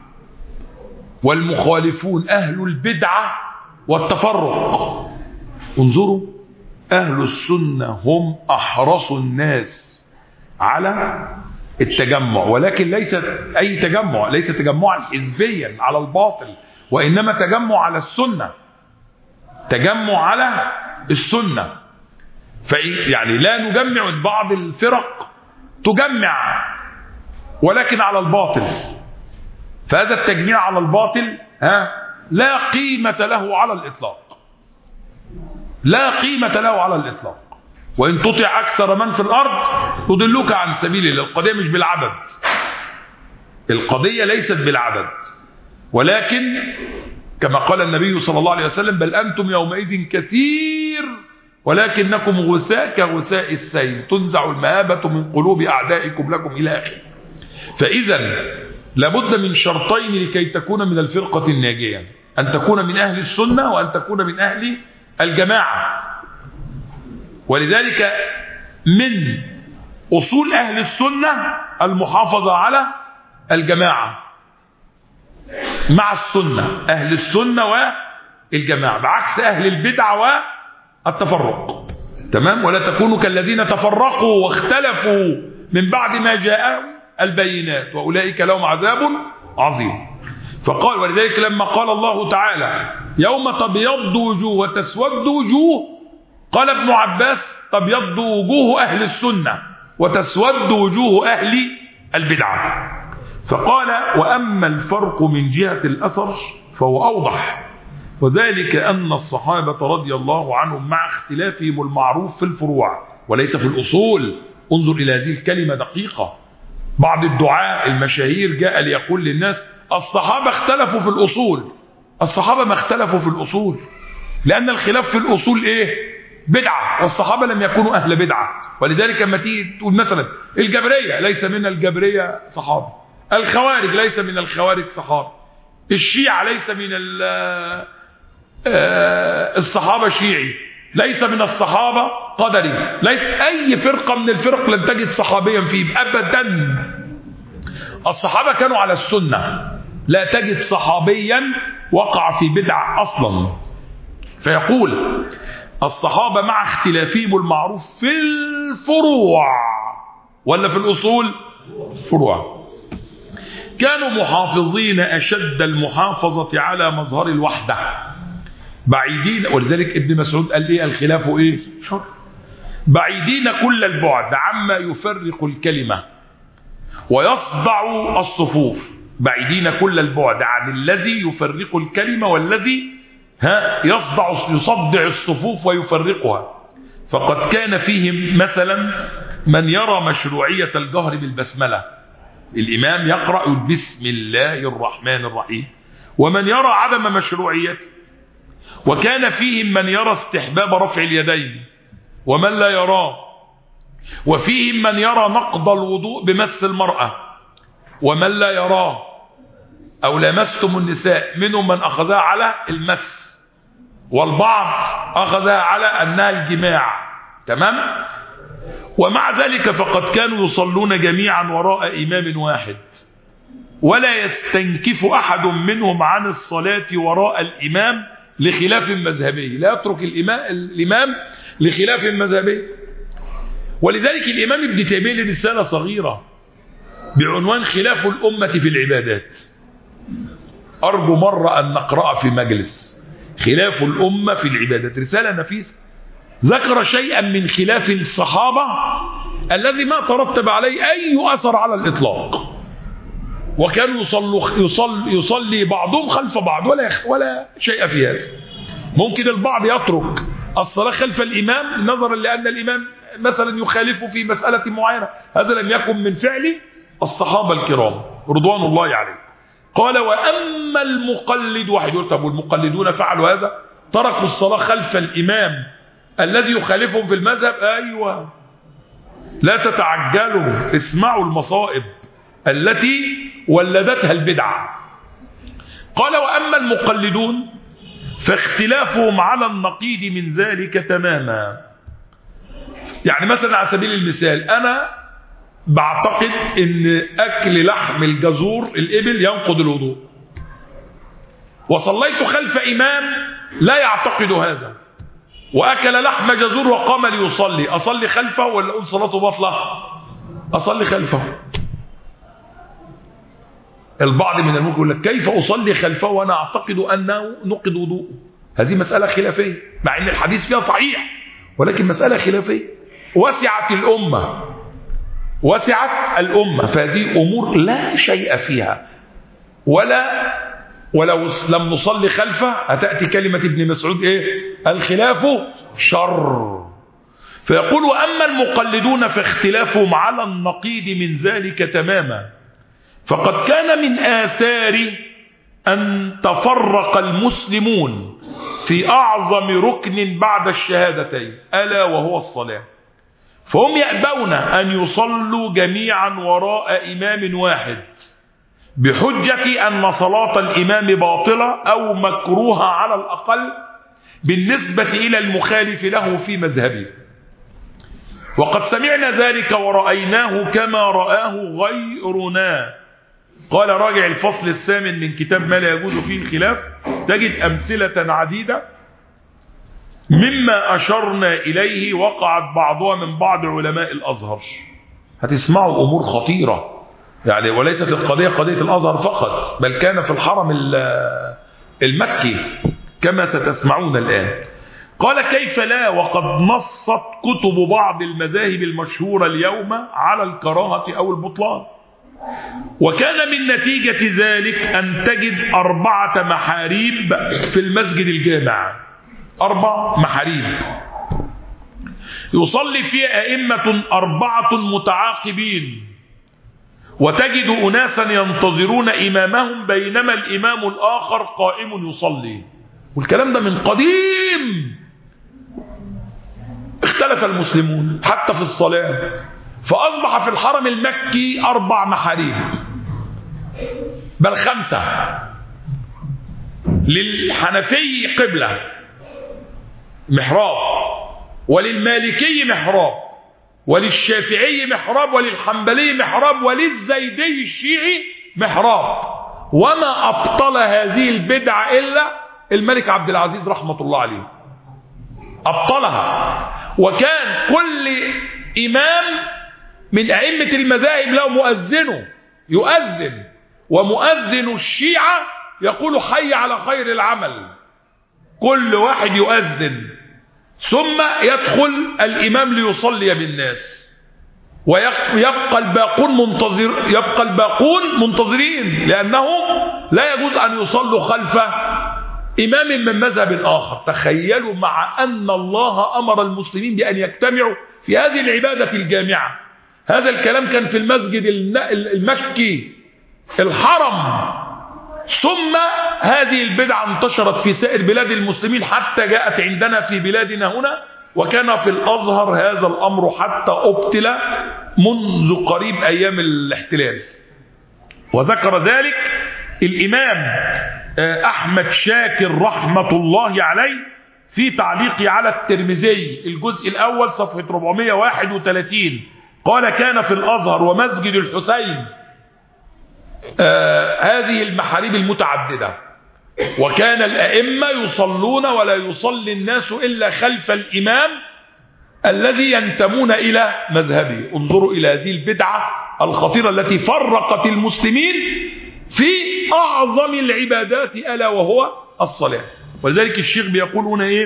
والمخالفون أهل البدعة والتفرق. انظروا، أهل السنة هم أحرص الناس على التجمع، ولكن ليس أي تجمع، ليس تجمعا حزبيا على الباطل، وإنما تجمع على السنة، تجمع على السنة. يعني لا نجمع بعض الفرق تجمع ولكن على الباطل، فهذا التجميع على الباطل ها لا قيمة له على الإطلاق، لا قيمة له على الإطلاق. وإن تطع أكثر من في الأرض يضلوك عن سبيل الله. القضية مش بالعدد، القضية ليست بالعدد، ولكن كما قال النبي صلى الله عليه وسلم: بل أنتم يومئذ كثير ولكنكم غثاء كغثاء السيل تنزع المهابة من قلوب أعدائكم لكم إلى آخره. فإذا لابد من شرطين لكي تكون من الفرقة الناجية: أن تكون من أهل السنة وأن تكون من أهل الجماعة. ولذلك من أصول أهل السنة المحافظة على الجماعة مع السنة، أهل السنة والجماعة، بعكس أهل البدع والتفرق. تمام؟ ولا تكونوا كالذين تفرقوا واختلفوا من بعد ما جاءهم البينات وأولئك لهم عذاب عظيم. فقال: ولذلك لما قال الله تعالى: يوم تبيض وجوه وتسود وجوه، قال ابن عباس: تبيض وجوه أهل السنة وتسود وجوه أهل البدعة. فقال: وأما الفرق من جهة الأثر فهو أوضح، وذلك أن الصحابة رضي الله عنهم مع اختلافهم المعروف في الفروع وليس في الأصول. انظر إلى هذه الكلمة دقيقة. بعض الدعاء المشاهير جاء ليقول للناس: الصحابة اختلفوا في الأصول. الصحابة ما اختلفوا في الأصول، لأن الخلاف في الأصول إيه؟ بدعة، والصحابة لم يكونوا أهل بدعة. ولذلك لما تيجي تقول مثلا الجبرية ليس من الجبرية صحابة، الخوارج ليس من الخوارج صحابة، الشيعة ليس من الصحابة شيعي، ليس من الصحابة قدري، ليس أي فرقة من الفرق لن تجد صحابيا فيه أبدا. الصحابة كانوا على السنة، لا تجد صحابيا وقع في بدعة أصلا. فيقول: الصحابة مع اختلافهم المعروف في الفروع ولا في الأصول؟ فروع. كانوا محافظين أشد المحافظة على مظهر الوحدة بعيدين، ولذلك ابن مسعود قال لي: الخلاف إيه؟ شر. بعيدين كل البعد عما يفرق الكلمة ويصدع الصفوف. بعيدين كل البعد عن الذي يفرق الكلمة والذي ها يصدع يصدع الصفوف ويفرقها. فقد كان فيهم مثلا من يرى مشروعية الجهر بالبسملة، الإمام يقرأ بسم الله الرحمن الرحيم، ومن يرى عدم مشروعيته. وكان فيهم من يرى استحباب رفع اليدين ومن لا يراه. وفيهم من يرى نقض الوضوء بمس المرأة ومن لا يراه، أو لمستم النساء، منهم من أخذها على المس، والبعض أخذها على أنها الجماع. تمام؟ ومع ذلك فقد كانوا يصلون جميعا وراء إمام واحد، ولا يستنكف أحد منهم عن الصلاة وراء الإمام لخلاف مذهبي، لا يترك الإمام, الإمام لخلاف مذهبي. ولذلك الإمام ابن تيمية له رسالة صغيرة بعنوان خلاف الأمة في العبادات، أرجو مرة أن نقرأ في مجلس خلاف الأمة في العبادات، رسالة نفيسة. ذكر شيئا من خلاف الصحابة الذي ما ترتب عليه أي أثر على الإطلاق، وكانوا يصلي, يصلي, يصلي بعضهم خلف بعض ولا, ولا شيء في هذا. ممكن البعض يترك الصلاة خلف الإمام نظرا لأن الإمام مثلا يخالف في مسألة معينة، هذا لم يكن من فعل الصحابة الكرام رضوان الله عليهم. قال: وأما المقلد، واحد يقول: طب والمقلدون فعلوا هذا، تركوا الصلاة خلف الإمام الذي يخالفهم في المذهب. أيوة، لا تتعجلوا، اسمعوا المصائب التي ولدتها البدع. قال وأما المقلدون فاختلافهم على النقيض من ذلك تماما. يعني مثلا على سبيل المثال أنا بعتقد ان أكل لحم الجزور الإبل ينقض الوضوء، وصليت خلف إمام لا يعتقد هذا وأكل لحم جزور وقام ليصلي، أصلي خلفه ولا أقول صلاته باطلة؟ أصلي خلفه. البعض من الممكن يقول لك كيف أصلي خلفه وأنا أعتقد أنه نقض وضوء؟ هذه مسألة خلافية، مع أن الحديث فيها صحيح، ولكن مسألة خلافية. وسعت الأمة وسعت الأمة فهذه أمور لا شيء فيها، ولا ولو لم نصلي خلفه هتأتي كلمة ابن مسعود إيه؟ الخلاف شر. فيقول وأما المقلدون فاختلافهم على النقيض من ذلك تماما، فقد كان من آثار أن تفرق المسلمون في أعظم ركن بعد الشهادتين ألا وهو الصلاة، فهم يأبون أن يصلوا جميعا وراء إمام واحد بحجة أن صلاة الإمام باطلة أو مكروهة على الأقل بالنسبة إلى المخالف له في مذهبه. وقد سمعنا ذلك ورأيناه كما رآه غيرنا. قال راجع الفصل الثامن من كتاب ما لا يجوز فيه الخلاف، تجد أمثلة عديدة مما أشرنا إليه وقعت بعضها من بعض علماء الأزهر. هتسمعوا أمور خطيرة يعني، وليست القضية قضية الأزهر فقط، بل كان في الحرم المكي كما ستسمعون الآن. قال كيف لا وقد نصت كتب بعض المذاهب المشهورة اليوم على الكراهة أو البطلان، وكان من نتيجة ذلك أن تجد أربعة محاريب في المسجد الجامع، أربع محاريب يصلي فيها أئمة أربعة متعاقبين، وتجد أناسا ينتظرون إمامهم بينما الإمام الآخر قائم يصلي. والكلام ده من قديم. اختلف المسلمون حتى في الصلاة، فأصبح في الحرم المكي أربع محاريب بل خمسة. للحنفي قبلة محراب، وللمالكي محراب، وللشافعي محراب، وللحنبلي محراب، وللزيدي الشيعي محراب. وما أبطل هذه البدعة إلا الملك عبد العزيز رحمة الله عليه، أبطلها. وكان كل إمام من أئمة المذاهب له مؤذنه يؤذن، ومؤذن الشيعة يقول حي على خير العمل. كل واحد يؤذن ثم يدخل الإمام ليصلي بالناس، ويبقى الباقون منتظر يبقى الباقون منتظرين، لأنه لا يجوز أن يصلوا خلف إمام من مذهب آخر. تخيلوا مع أن الله أمر المسلمين بأن يجتمعوا في هذه العبادة الجامعة. هذا الكلام كان في المسجد المكي الحرم، ثم هذه البدعة انتشرت في سائر بلاد المسلمين حتى جاءت عندنا في بلادنا هنا. وكان في الأزهر هذا الأمر حتى أبطل منذ قريب أيام الاحتلال. وذكر ذلك الإمام أحمد شاكر رحمة الله عليه في تعليقه على الترمذي الجزء الأول صفحة أربعمائة وواحد وثلاثين. قال كان في الأزهر ومسجد الحسين آه هذه المحاريب المتعددة، وكان الأئمة يصلون ولا يصلي الناس إلا خلف الإمام الذي ينتمون إلى مذهبه. انظروا إلى هذه البدعة الخطيرة التي فرقت المسلمين في أعظم العبادات ألا وهو الصلاة. ولذلك الشيخ بيقول هنا إيه؟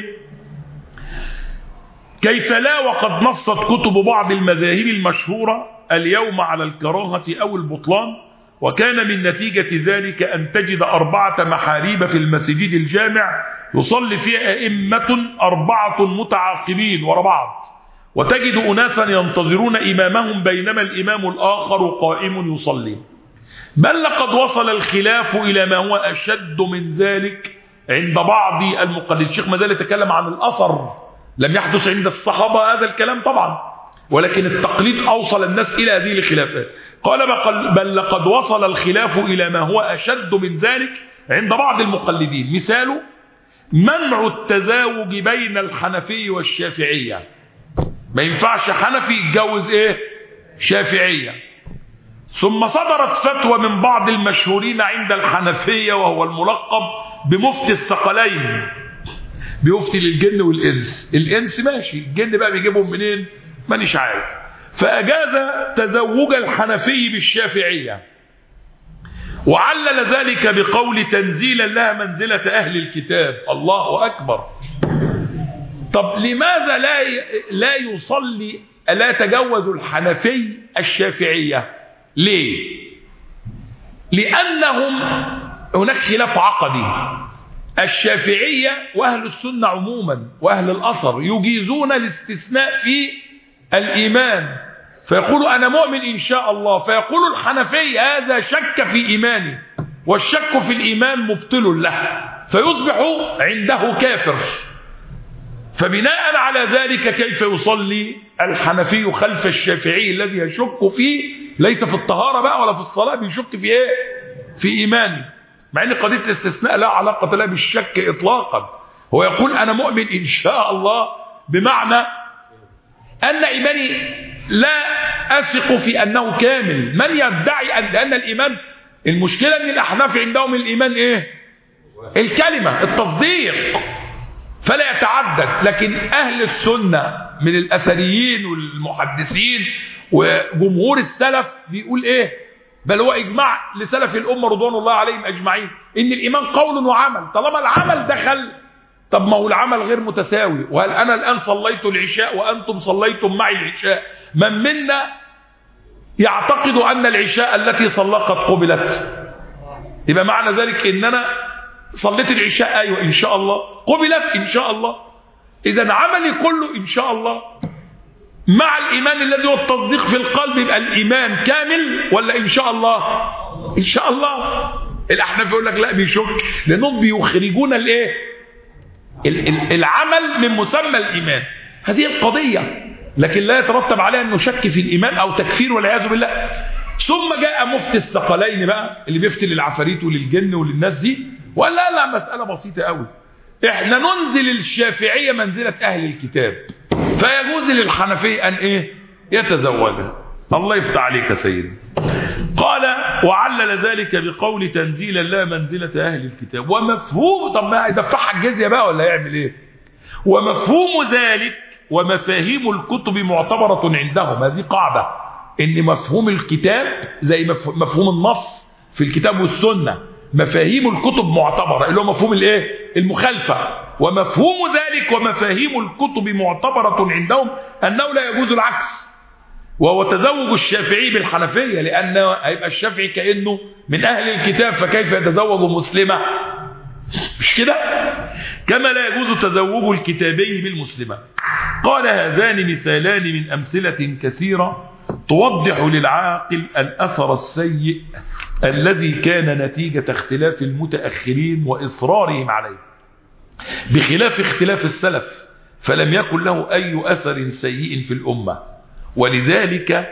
كيف لا وقد نصت كتب بعض المذاهب المشهورة اليوم على الكراهة أو البطلان، وكان من نتيجة ذلك أن تجد أربعة محاريب في المسجد الجامع يصلي فيها أئمة أربعة متعاقبين وراء بعض، وتجد أناسا ينتظرون إمامهم بينما الإمام الآخر قائم يصلي. بل لقد وصل الخلاف إلى ما هو أشد من ذلك عند بعض المقلدين. الشيخ ما زال يتكلم عن الأثر، لم يحدث عند الصحابة هذا الكلام طبعا، ولكن التقليد أوصل الناس إلى هذه الخلافات. قال بل لقد وصل الخلاف إلى ما هو أشد من ذلك عند بعض المقلدين. مثاله منع التزاوج بين الحنفي والشافعية. ما ينفعش حنفي يتجوز ايه شافعية. ثم صدرت فتوى من بعض المشهورين عند الحنفية وهو الملقب بمفتي الثقلين، بيفتي للجن والإنس. الإنس ماشي، الجن بقى بيجيبهم منين مانيش عارف. فأجاز تزوج الحنفي بالشافعية، وعلل ذلك بقول تنزيلا لها منزلة أهل الكتاب. الله أكبر. طب لماذا لا لا يصلي لا يتجوز الحنفي الشافعية؟ ليه؟ لأنهم هناك خلاف عقدي. الشافعية وأهل السنة عموما وأهل الأثر يجيزون الاستثناء في الإيمان، فيقول أنا مؤمن إن شاء الله، فيقول الحنفي هذا شك في إيمانه، والشك في الإيمان مبطل له، فيصبح عنده كافر. فبناء على ذلك كيف يصلي الحنفي خلف الشافعي الذي يشك فيه، ليس في الطهارة بقى ولا في الصلاة، بيشك في إيه؟ في إيمانه، مع أن قضية الاستثناء لا علاقة لها بالشك إطلاقا. هو يقول أنا مؤمن إن شاء الله، بمعنى أن إيماني لا أثق في أنه كامل. من يدعي أن لأن الإيمان، المشكلة أن الأحناف عندهم الإيمان إيه؟ الكلمة، التصديق، فلا يتعدد. لكن أهل السنة من الأثريين والمحدثين وجمهور السلف بيقول إيه؟ بل هو إجماع لسلف الأمة رضوان الله عليهم أجمعين إن الإيمان قول وعمل. طالما العمل دخل، طب ما هو العمل غير متساوي. وهل أنا الآن صليت العشاء وأنتم صليتم معي العشاء، من منا يعتقد أن العشاء التي صلى قد قبلت؟ يبقى معنى ذلك إن أنا صليت العشاء أيوة إن شاء الله، قبلت إن شاء الله. إذا عملي كله إن شاء الله مع الإيمان الذي هو التصديق في القلب، يبقى الإيمان كامل ولا إن شاء الله؟ إن شاء الله. الأحناف يقول لك لا، بيشك، لأنهم بيخرجون الإيه؟ العمل من مسمى الإيمان. هذه القضية، لكن لا يترتب عليها أنه شك في الإيمان أو تكفير والعياذ بالله. ثم جاء مفتي الثقلين بقى اللي بيفتي للعفاريت وللجن وللناس دي، وقال لا لا مسألة بسيطة قوي، احنا ننزل الشافعية منزلة أهل الكتاب، فيجوز للحنفي أن إيه؟ يتزوجها. الله يفتح عليك يا سيدي. قال وعلل ذلك بقول تنزيلا لا منزلة أهل الكتاب. ومفهوم، طب ما يدفعها الجزية بقى ولا يعمل إيه؟ ومفهوم ذلك ومفاهيم الكتب معتبرة عندهم. هذه قاعدة، إن مفهوم الكتاب زي مفهوم النص في الكتاب والسنة، مفاهيم الكتب معتبرة، اللي هو مفهوم الإيه؟ المخالفة. ومفهوم ذلك ومفاهيم الكتب معتبرة عندهم أنه لا يجوز العكس، وهو تزوج الشافعي بالحنفية، لأن هيبقى الشافعي كأنه من أهل الكتاب، فكيف يتزوج مسلمة؟ مش كده؟ كما لا يجوز تزوج الكتابي بالمسلمة. قال هذان مثالان من أمثلة كثيرة توضح للعاقل الأثر السيء الذي كان نتيجة اختلاف المتأخرين وإصرارهم عليه، بخلاف اختلاف السلف، فلم يكن له أي أثر سيء في الأمة. ولذلك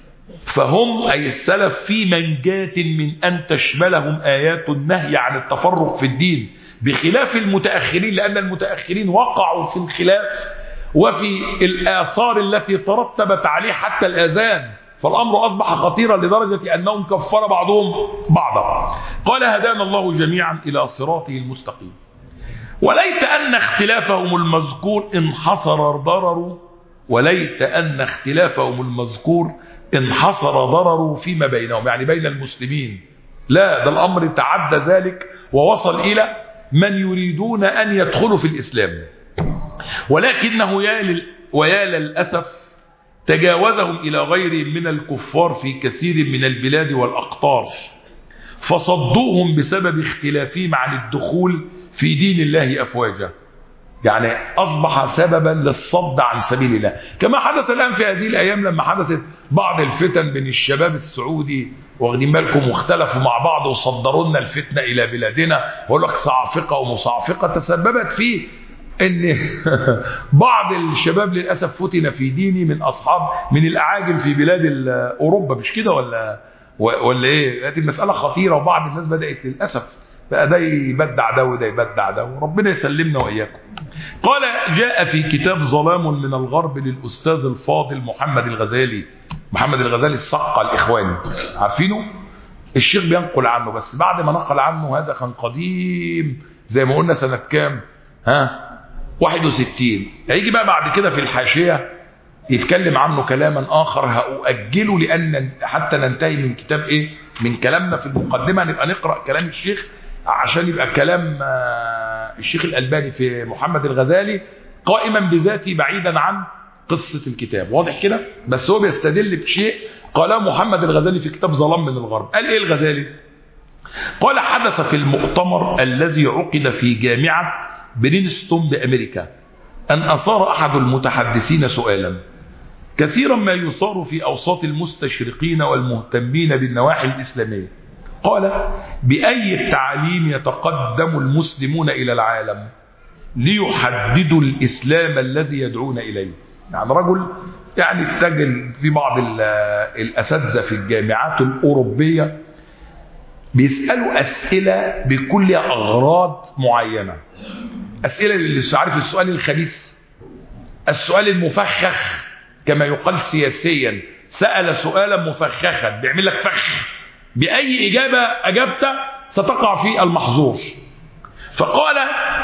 فهم أي السلف في منجاة من أن تشملهم آيات النهي عن التفرق في الدين، بخلاف المتأخرين، لأن المتأخرين وقعوا في الخلاف وفي الآثار التي ترتبت عليه حتى الأذان، فالأمر أصبح خطيرا لدرجة أنهم كفر بعضهم بعضا. قال هدانا الله جميعا إلى صراطه المستقيم. وليت أن اختلافهم المذكور انحصر ضرر وليت أن اختلافهم المذكور انحصر ضرره فيما بينهم، يعني بين المسلمين. لا، ده الأمر تعدى ذلك ووصل إلى من يريدون أن يدخلوا في الإسلام، ولكنه يا ويا للأسف تجاوزهم إلى غيرهم من الكفار في كثير من البلاد والأقطار، فصدوهم بسبب اختلافهم عن الدخول في دين الله أفواجا، يعني أصبح سببا للصد عن سبيل الله، كما حدث الآن في هذه الأيام لما حدثت بعض الفتن بين الشباب السعودي واخدين بالكم، واختلفوا مع بعض وصدروا لنا الفتنة إلى بلادنا، ويقول لك صعفقة ومصعفقة، تسببت في ان بعض الشباب للاسف فتن في ديني من اصحاب من الاعاجم في بلاد اوروبا، مش كده ولا ولا ايه؟ هذه المساله خطيره، وبعض الناس بدات للاسف بقى ده يبدع ده وده يبدع ده، وربنا يسلمنا واياكم. قال جاء في كتاب ظلام من الغرب للاستاذ الفاضل محمد الغزالي، محمد الغزالي الصقة الاخواني، عارفينه؟ الشيخ بينقل عنه، بس بعد ما نقل عنه هذا كان قديم زي ما قلنا سنه كام؟ ها واحد وستين. هيجي بقى بعد كده في الحاشيه يتكلم عنه كلاما اخر هاؤجله لان حتى ننتهي من كتاب ايه؟ من كلامنا في المقدمه نبقى نقرا كلام الشيخ عشان يبقى كلام الشيخ الألباني في محمد الغزالي قائما بذاته بعيدا عن قصة الكتاب. واضح كده؟ بس هو بيستدل بشيء قاله محمد الغزالي في كتاب ظلام من الغرب. قال ايه الغزالي؟ قال حدث في المؤتمر الذي عقد في جامعة برينستون بأمريكا أن أثار أحد المتحدثين سؤالا كثيرا ما يصار في أوساط المستشرقين والمهتمين بالنواحي الإسلامية. قال بأي التعاليم يتقدم المسلمون إلى العالم ليحددوا الإسلام الذي يدعون إليه؟ يعني رجل يعني اتجه في بعض الأساتذة في الجامعات الأوروبية بيسألوا أسئلة بكل أغراض معينة، أسئلة اللي عارف السؤال الخبيث، السؤال المفخخ كما يقال سياسيا، سأل سؤالا مفخخا بيعمل لك فخ، بأي إجابة أجبت ستقع في المحظور. فقال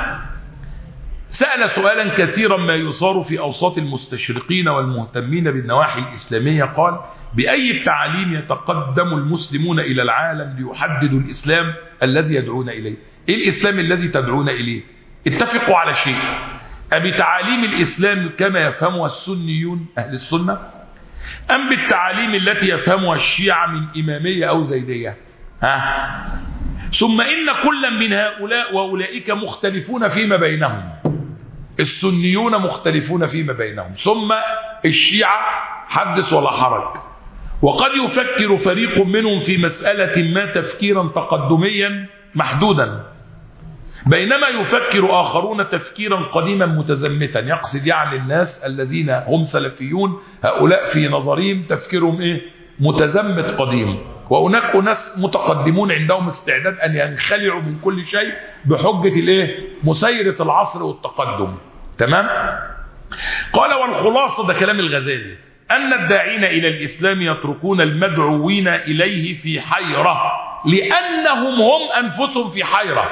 سأل سؤالا كثيرا ما يصار في أوساط المستشرقين والمهتمين بالنواحي الإسلامية، قال بأي التعاليم يتقدم المسلمون إلى العالم ليحددوا الإسلام الذي يدعون إليه؟ إيه الإسلام الذي تدعون إليه؟ اتفقوا على شيء، أبتعاليم الإسلام كما يفهمها السنيون أهل السنة، أم بالتعاليم التي يفهمها الشيعة من إمامية أو زيدية؟ ها؟ ثم إن كلا من هؤلاء وأولئك مختلفون فيما بينهم، السنيون مختلفون فيما بينهم، ثم الشيعة حدث ولا حرج. وقد يفكر فريق منهم في مسألة ما تفكيرا تقدميا محدودا، بينما يفكر آخرون تفكيرا قديما متزمتا، يقصد يعني الناس الذين هم سلفيون، هؤلاء في نظرهم تفكيرهم إيه؟ متزمت قديم. وهناك ناس متقدمون عندهم استعداد أن ينخلعوا من كل شيء بحجة الإيه؟ مسيرة العصر والتقدم. تمام؟ قال والخلاصة، ده كلام الغزالي، أن الداعين إلى الإسلام يتركون المدعوين إليه في حيرة لأنهم هم أنفسهم في حيرة.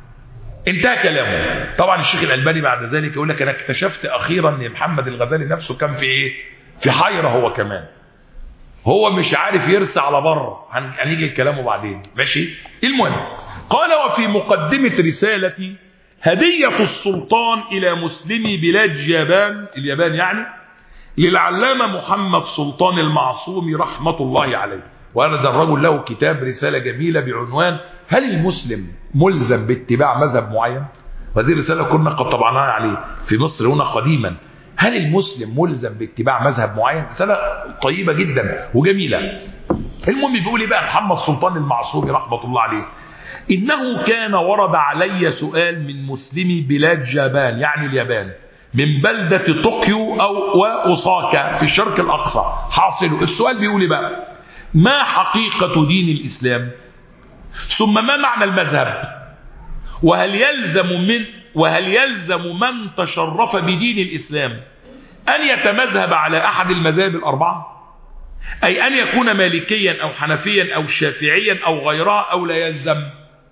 انتهى كلامه. طبعا الشيخ الألباني بعد ذلك يقول لك أنا اكتشفت أخيرا أن محمد الغزالي نفسه كان في إيه؟ في حيرة هو كمان، هو مش عارف يرسى على بر. هنيجي الكلام بعدين ماشي. المهم قال وفي مقدمة رسالتي هدية السلطان إلى مسلمي بلاد اليابان، اليابان يعني، للعلامة محمد سلطان المعصومي رحمة الله عليه. وهذا الرجل له كتاب رسالة جميلة بعنوان هل المسلم ملزم باتباع مذهب معين؟ وهذه الرسالة كنا قد طبعناها عليه في مصر هنا قديما. هل المسلم ملزم باتباع مذهب معين؟ رسالة طيبة جدا وجميلة. المهم بيقول بقى محمد سلطان المعصومي رحمة الله عليه إنه كان ورد علي سؤال من مسلمي بلاد جابان يعني اليابان، من بلدة طوكيو أو وأوساكا في الشرق الأقصى. حاصله السؤال بيقول بقى ما حقيقة دين الإسلام؟ ثم ما معنى المذهب؟ وهل يلزم من وهل يلزم من تشرف بدين الإسلام أن يتمذهب على أحد المذاهب الأربعة؟ أي أن يكون مالكيا أو حنفيا أو شافعيا أو غيرها، أو لا يلزم؟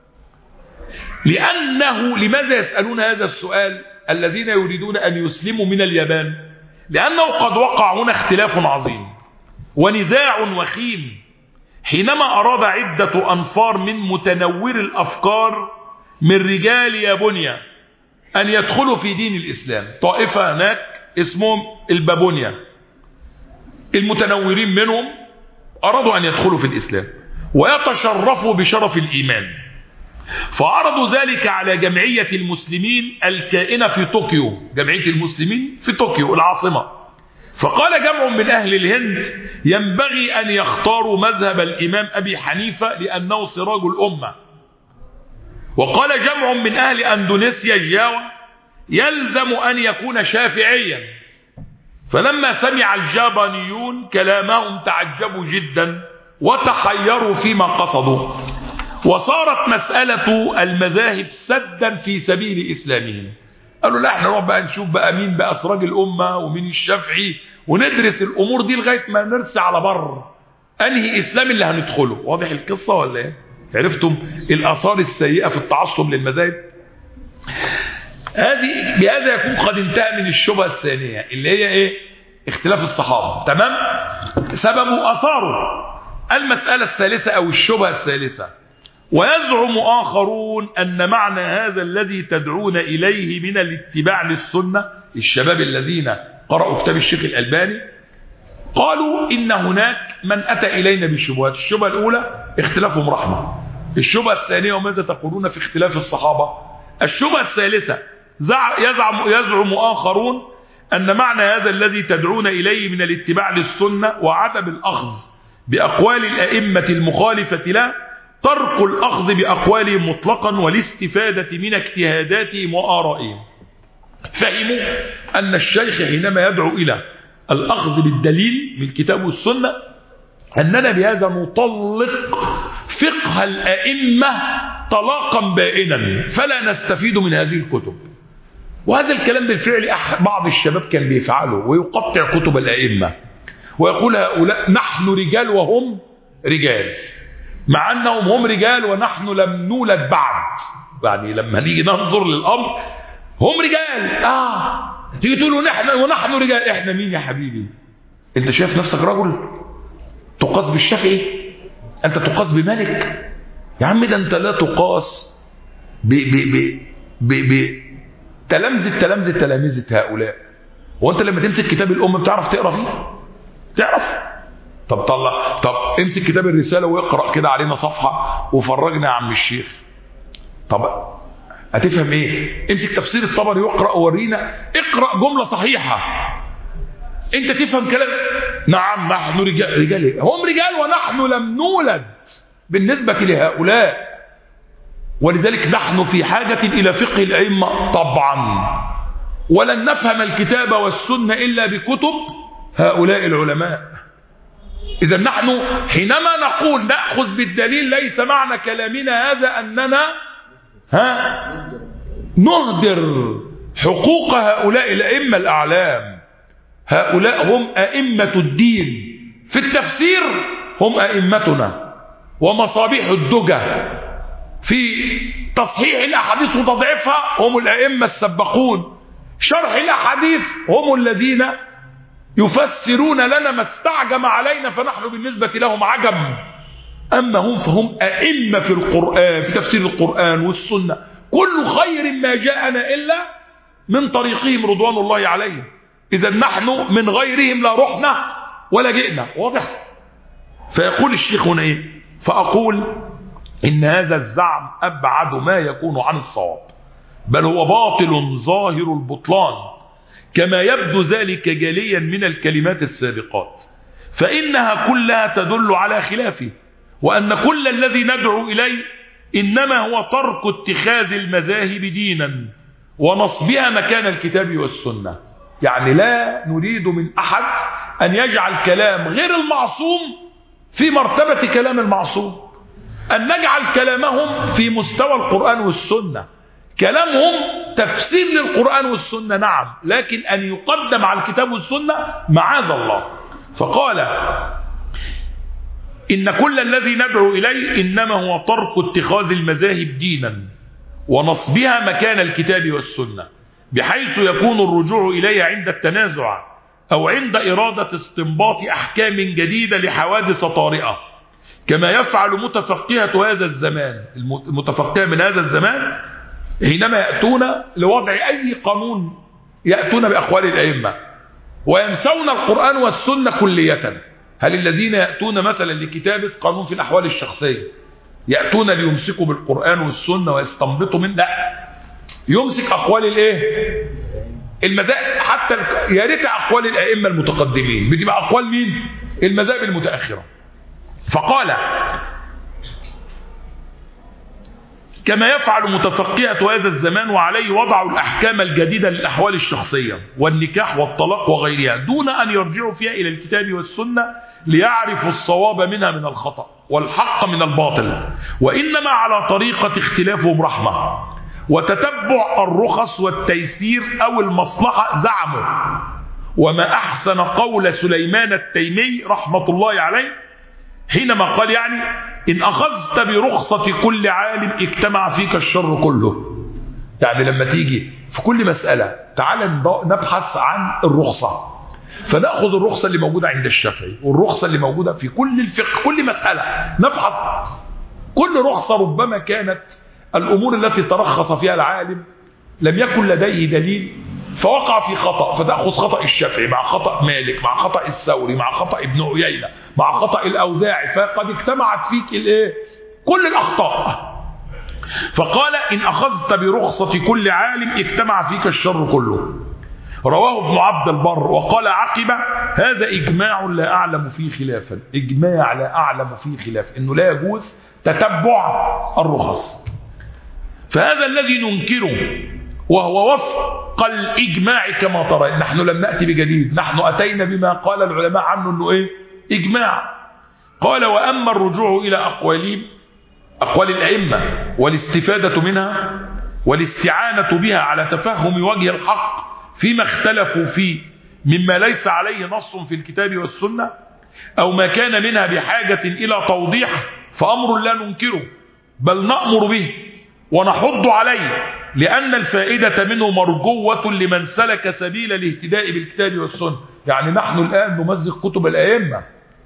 لأنه لماذا يسألون هذا السؤال الذين يريدون أن يسلموا من اليابان؟ لأنه قد وقع هنا اختلاف عظيم ونزاع وخيم حينما أراد عدة أنفار من متنور الأفكار من رجال يابونيا أن يدخلوا في دين الإسلام. طائفة هناك اسمهم البابونيا، المتنورين منهم أرادوا أن يدخلوا في الإسلام ويتشرفوا بشرف الإيمان، فعرضوا ذلك على جمعية المسلمين الكائنة في طوكيو، جمعية المسلمين في طوكيو العاصمة. فقال جمع من أهل الهند ينبغي أن يختاروا مذهب الإمام أبي حنيفة لأنه سراج الأمة. وقال جمع من أهل أندونيسيا جاوة يلزم أن يكون شافعيا. فلما سمع الجابانيون كلامهم تعجبوا جدا وتحيروا فيما قصدوا، وصارت مسألة المذاهب سدا في سبيل إسلامهم. قالوا لا احنا نروح بقى نشوف بقى مين بقى سراج الأمة ومين الشافعي، وندرس الأمور دي لغاية ما نرسي على بر أنهي إسلام اللي هندخله. واضح القصة ولا ايه؟ عرفتم الآثار السيئة في التعصب للمذاهب؟ هذه بهذا يكون قد انتهى من الشبهة الثانية اللي هي ايه؟ اختلاف الصحابة. تمام؟ سببه أثاره. المسألة الثالثة أو الشبهة الثالثة: ويزعم آخرون أن معنى هذا الذي تدعون إليه من الاتباع للسنة، الشباب الذين قرأوا كتاب الشيخ الألباني قالوا إن هناك من أتى إلينا بالشبهات. الشبهة الأولى اختلافهم رحمة. الشبهة الثانية وماذا تقولون في اختلاف الصحابة. الشبهة الثالثة: يزعم, يزعم آخرون أن معنى هذا الذي تدعون إليه من الاتباع للسنة وعدم الأخذ بأقوال الأئمة المخالفة له ترك الأخذ بأقوالهم مطلقا والاستفادة من اجتهاداتهم وآرائهم. فهموا أن الشيخ حينما يدعو إلى الأخذ بالدليل من الكتاب والسنة أننا بهذا نطلق فقه الأئمة طلاقا بائنا فلا نستفيد من هذه الكتب. وهذا الكلام بالفعل بعض الشباب كان بيفعله ويقطع كتب الأئمة ويقول هؤلاء نحن رجال وهم رجال، مع أنهم هم رجال ونحن لم نولد بعد. يعني لما نيجي ننظر للأمر هم رجال. آه تيجي تقولوا نحن ونحن رجال. إحنا مين يا حبيبي؟ أنت شايف نفسك رجل؟ تقاس بالشافعي؟ أنت تقاس بمالك؟ يا عم ده أنت لا تقاس ب ب ب ب ب تلامذة تلامذة تلامذة هؤلاء. وأنت لما تمسك كتاب الأم بتعرف تقرأ فيه؟ تعرف؟ طب طلع طب امسك كتاب الرسالة واقرأ كده علينا صفحة وفرجنا يا عم الشيخ. طب هتفهم ايه؟ امسك تفسير الطبري واقرأ وورينا. اقرأ جملة صحيحة انت تفهم كلام. نعم نحن رجال. رجال هم رجال ونحن لم نولد بالنسبة لهؤلاء. ولذلك نحن في حاجة إلى فقه الأئمة طبعا، ولن نفهم الكتاب والسنة إلا بكتب هؤلاء العلماء. إذا نحن حينما نقول نأخذ بالدليل ليس معنى كلامنا هذا أننا ها نهدر حقوق هؤلاء الأئمة الأعلام. هؤلاء هم أئمة الدين. في التفسير هم أئمتنا ومصابيح الدجى. في تصحيح الأحاديث وتضعيفها هم الأئمة السبقون. شرح الأحاديث هم الذين يفسرون لنا ما استعجم علينا فنحن بالنسبة لهم عجم. أما هم فهم أئمة في القرآن، في تفسير القرآن والسنة. كل خير ما جاءنا إلا من طريقهم رضوان الله عليهم. إذا نحن من غيرهم لا رحنا ولا جئنا. واضح؟ فيقول الشيخ هنا إيه؟ فأقول إن هذا الزعم أبعد ما يكون عن الصواب، بل هو باطل ظاهر البطلان كما يبدو ذلك جليا من الكلمات السابقات، فإنها كلها تدل على خلافه، وأن كل الذي ندعو إليه إنما هو ترك اتخاذ المذاهب دينا ونصبها مكان الكتاب والسنة. يعني لا نريد من أحد أن يجعل كلام غير المعصوم في مرتبة كلام المعصوم، أن نجعل كلامهم في مستوى القرآن والسنة. كلامهم تفسير للقرآن والسنة نعم، لكن أن يقدم على الكتاب والسنة معاذ الله. فقال إن كل الذي ندعو إليه إنما هو ترك اتخاذ المذاهب دينا ونصبها مكان الكتاب والسنة، بحيث يكون الرجوع إليه عند التنازع أو عند إرادة استنباط أحكام جديدة لحوادث طارئة، كما يفعل متفقهة هذا الزمان. المتفقهة من هذا الزمان حينما يأتون لوضع أي قانون يأتون بأقوال الأئمة وينسون القرآن والسنة كلية. هل الذين يأتون مثلا لكتابة قانون في الأحوال الشخصية يأتون ليمسكوا بالقرآن والسنة ويستنبطوا من؟ لا، يمسك أقوال الإيه؟ المذاهب. حتى يا ريت أقوال الأئمة المتقدمين، بتبقى أقوال مين؟ المذاهب المتأخرة. فقال كما يفعل متفقهة هذا الزمان، وعليه وضعوا الأحكام الجديدة للأحوال الشخصية والنكاح والطلاق وغيرها دون أن يرجعوا فيها إلى الكتاب والسنة ليعرفوا الصواب منها من الخطأ والحق من الباطل، وإنما على طريقة اختلافهم رحمة وتتبع الرخص والتيسير أو المصلحة زعموا. وما أحسن قول سليمان التيمي رحمة الله عليه حينما قال يعني: إن أخذت برخصة كل عالم اجتمع فيك الشر كله. يعني لما تيجي في كل مسألة تعال نبحث عن الرخصة، فنأخذ الرخصة اللي موجودة عند الشافعي والرخصة اللي موجودة في كل الفقه، كل مسألة نبحث كل رخصة ربما كانت الأمور التي ترخص فيها العالم لم يكن لديه دليل فوقع في خطأ، فتأخذ خطأ الشافعي مع خطأ مالك مع خطأ الثوري مع خطأ ابن عيينة مع خطأ الأوزاعي، فقد اجتمعت فيك الايه كل الأخطاء. فقال: إن أخذت برخصة كل عالم اجتمع فيك الشر كله. رواه ابن عبد البر وقال عقبة: هذا إجماع لا أعلم فيه خلافا. إجماع لا أعلم فيه خلاف، إنه لا يجوز تتبع الرخص. فهذا الذي ننكره وهو وفق الإجماع كما ترى. نحن لم نأتي بجديد، نحن أتينا بما قال العلماء عنه أنه إيه؟ إجماع. قال: وأما الرجوع إلى أقوالهم أقوال الأئمة والاستفادة منها والاستعانة بها على تفهم وجه الحق فيما اختلفوا فيه مما ليس عليه نص في الكتاب والسنة أو ما كان منها بحاجة إلى توضيح، فأمر لا ننكره بل نأمر به ونحض عليه، لأن الفائدة منه مرجوة لمن سلك سبيل الاهتداء بالكتاب والسنة. يعني نحن الآن نمزق كتب الأئمة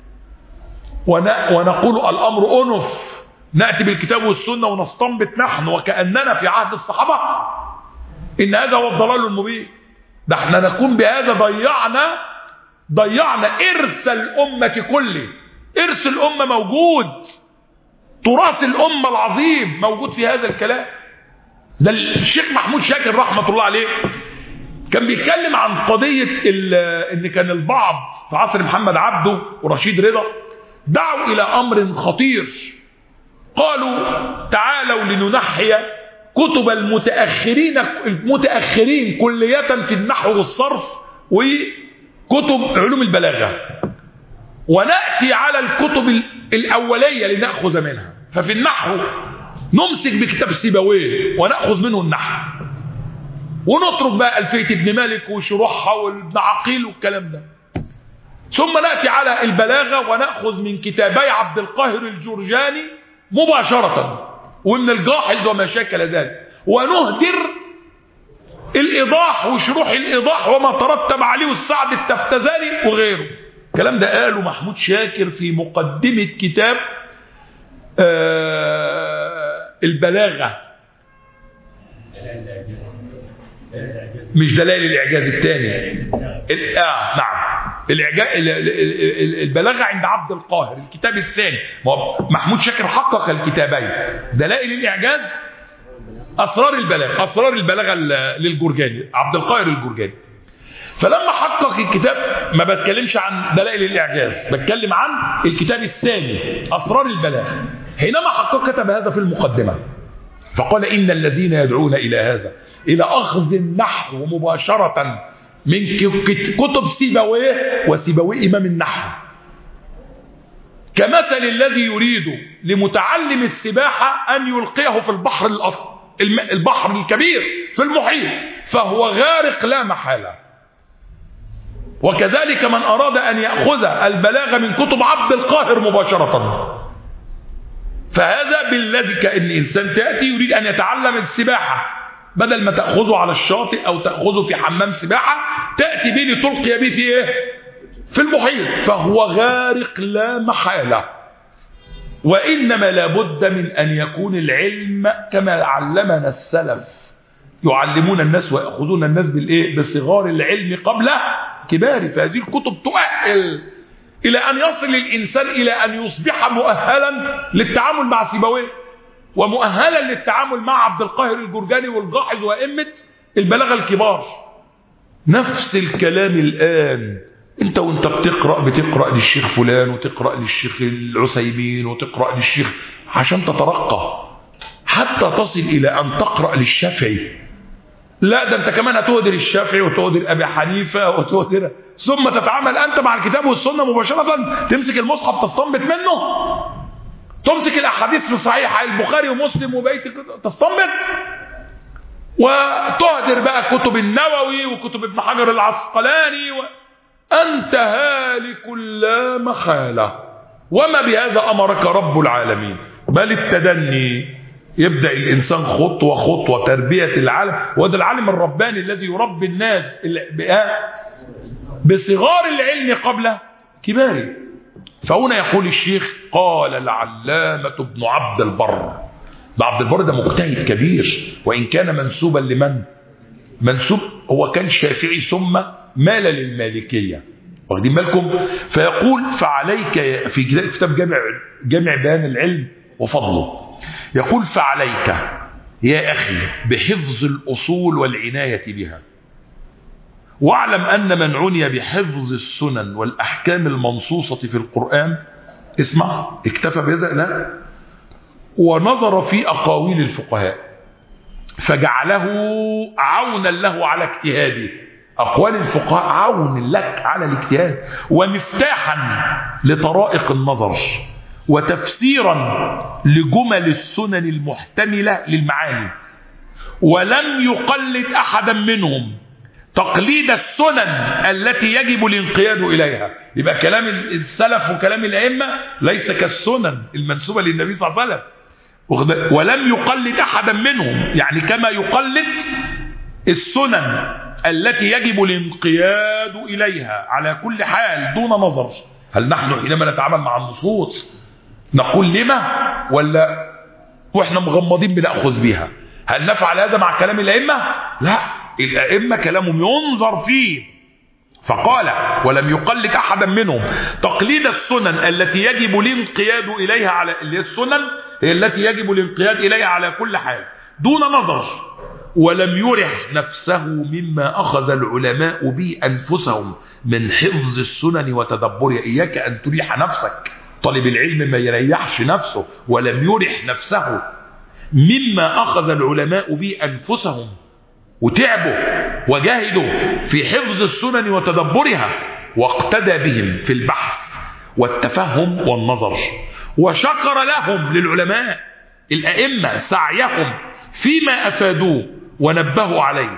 ونقول الأمر أنف، نأتي بالكتاب والسنة ونستنبط نحن وكأننا في عهد الصحابة. إن هذا هو الضلال المبين. ده احنا نكون بهذا ضيعنا ضيعنا إرث الأمة كله. إرث الأمة موجود، تراث الأمة العظيم موجود في هذا الكلام. ده الشيخ محمود شاكر رحمة الله عليه كان بيتكلم عن قضية ان كان البعض في عصر محمد عبده ورشيد رضا دعوا إلى أمر خطير. قالوا: تعالوا لننحي كتب المتأخرين المتأخرين كلية في النحو والصرف وكتب علوم البلاغة، ونأتي على الكتب الأولية لنأخذ منها. ففي النحو نمسك بكتاب سيبويه ونأخذ منه النحو، ونترك بقى ألفية ابن مالك وشروحها وابن عقيل والكلام ده. ثم نأتي على البلاغة ونأخذ من كتابي عبد القاهر الجرجاني مباشرة ومن الجاحظ وما شاكل ذلك، ونهدر الإيضاح وشروح الإيضاح وما ترتب عليه والسعد التفتزاني وغيره. الكلام ده قاله محمود شاكر في مقدمة كتاب آه البلاغة، مش دلائل الإعجاز الثاني. آه نعم الإعجاز البلاغة عند عبد القاهر الكتاب الثاني. محمود شاكر حقق الكتابين، دلائل الإعجاز، أسرار البلاغة، أسرار البلاغة للجرجاني عبد القاهر الجرجاني. فلما حقق الكتاب ما بتكلمش عن دلائل الإعجاز، بتكلم عن الكتاب الثاني أسرار البلاغة. حينما حقق كتب هذا في المقدمة فقال: إن الذين يدعون إلى هذا إلى أخذ النحو مباشرة من كتب سيبويه، وسيبويه إمام النحو، كمثل الذي يريد لمتعلم السباحة أن يلقيه في البحر البحر الكبير في المحيط فهو غارق لا محالة. وكذلك من أراد أن يأخذ البلاغة من كتب عبد القاهر مباشرة، فهذا بالذي كأن إنسان تأتي يريد أن يتعلم السباحة، بدل ما تأخذه على الشاطئ أو تأخذه في حمام سباحة تأتي به لتلقي به في إيه؟ في المحيط، فهو غارق لا محالة. وإنما لابد من أن يكون العلم كما علمنا السلف، يعلمون الناس ويأخذون الناس بالإيه؟ بصغار العلم قبل كبار. فهذه الكتب تؤهل إلى أن يصل الإنسان إلى أن يصبح مؤهلا للتعامل مع سيبويه، ومؤهلا للتعامل مع عبد القاهر الجرجاني والجاحظ وأئمة البلاغة الكبار. نفس الكلام الآن انت وانت بتقرأ بتقرأ للشيخ فلان وتقرأ للشيخ العثيمين وتقرأ للشيخ عشان تترقى، حتى تصل إلى أن تقرأ للشافعي. لا ده أنت كمان هتهدر الشافعي وتهدر أبي حنيفة وتهدر، ثم تتعامل أنت مع الكتاب والسنة مباشرة، تمسك المصحف تستنبط منه، تمسك الأحاديث في صحيح البخاري ومسلم وبيت تستنبط، وتهدر بقى كتب النووي وكتب ابن حجر العسقلاني و... أنت هالك لا محالة. وما بهذا أمرك رب العالمين، بل التدني. يبدأ الإنسان خطوة خطوة تربية العالم، وهذا العالم الرباني الذي يربي الناس بصغار العلم قبل كباره. فهنا يقول الشيخ قال العلامة ابن عبد البر. عبد البر ده مجتهد كبير، وإن كان منسوبا لمن؟ منسوب هو كان شافعي ثم مال للمالكية، واخدين بالكم؟ فيقول فعليك في كتاب جامع جامع بيان العلم وفضله، يقول فعليك يا أخي بحفظ الأصول والعناية بها، واعلم أن من عني بحفظ السنن والأحكام المنصوصة في القرآن، اسمع اكتفى بهذا؟ لا، ونظر في أقاويل الفقهاء فجعله عونا له على اجتهاده. أقوال الفقهاء عون لك على الاجتهاد، ومفتاحا لطرائق النظر، وتفسيرا لجمل السنن المحتملة للمعاني، ولم يقلد أحدا منهم تقليد السنن التي يجب الانقياد إليها. يبقى كلام السلف وكلام الأئمة ليس كالسنن المنسوبة للنبي صلى الله عليه وسلم. ولم يقلد أحدا منهم، يعني كما يقلد السنن التي يجب الانقياد إليها على كل حال دون نظر. هل نحن حينما نتعامل مع النصوص نقول لما، ولا وإحنا مغمضين بنأخذ بها؟ هل نفعل هذا مع كلام الأئمة؟ لا، الأئمة كلامهم ينظر فيه. فقال ولم يقلد أحدا منهم تقليد السنن التي يجب الانقياد إليها، على السنن هي التي يجب الانقياد إليها على كل حال دون نظر، ولم يرح نفسه مما أخذ العلماء به أنفسهم من حفظ السنن وتدبرها. إياك أن تريح نفسك، طالب العلم ما يريحش نفسه، ولم يرح نفسه مما أخذ العلماء به أنفسهم وتعبوا وجاهدوا في حفظ السنن وتدبرها، واقتدى بهم في البحث والتفهم والنظر، وشكر لهم للعلماء الأئمة سعيهم فيما أفادوه ونبهوا عليه،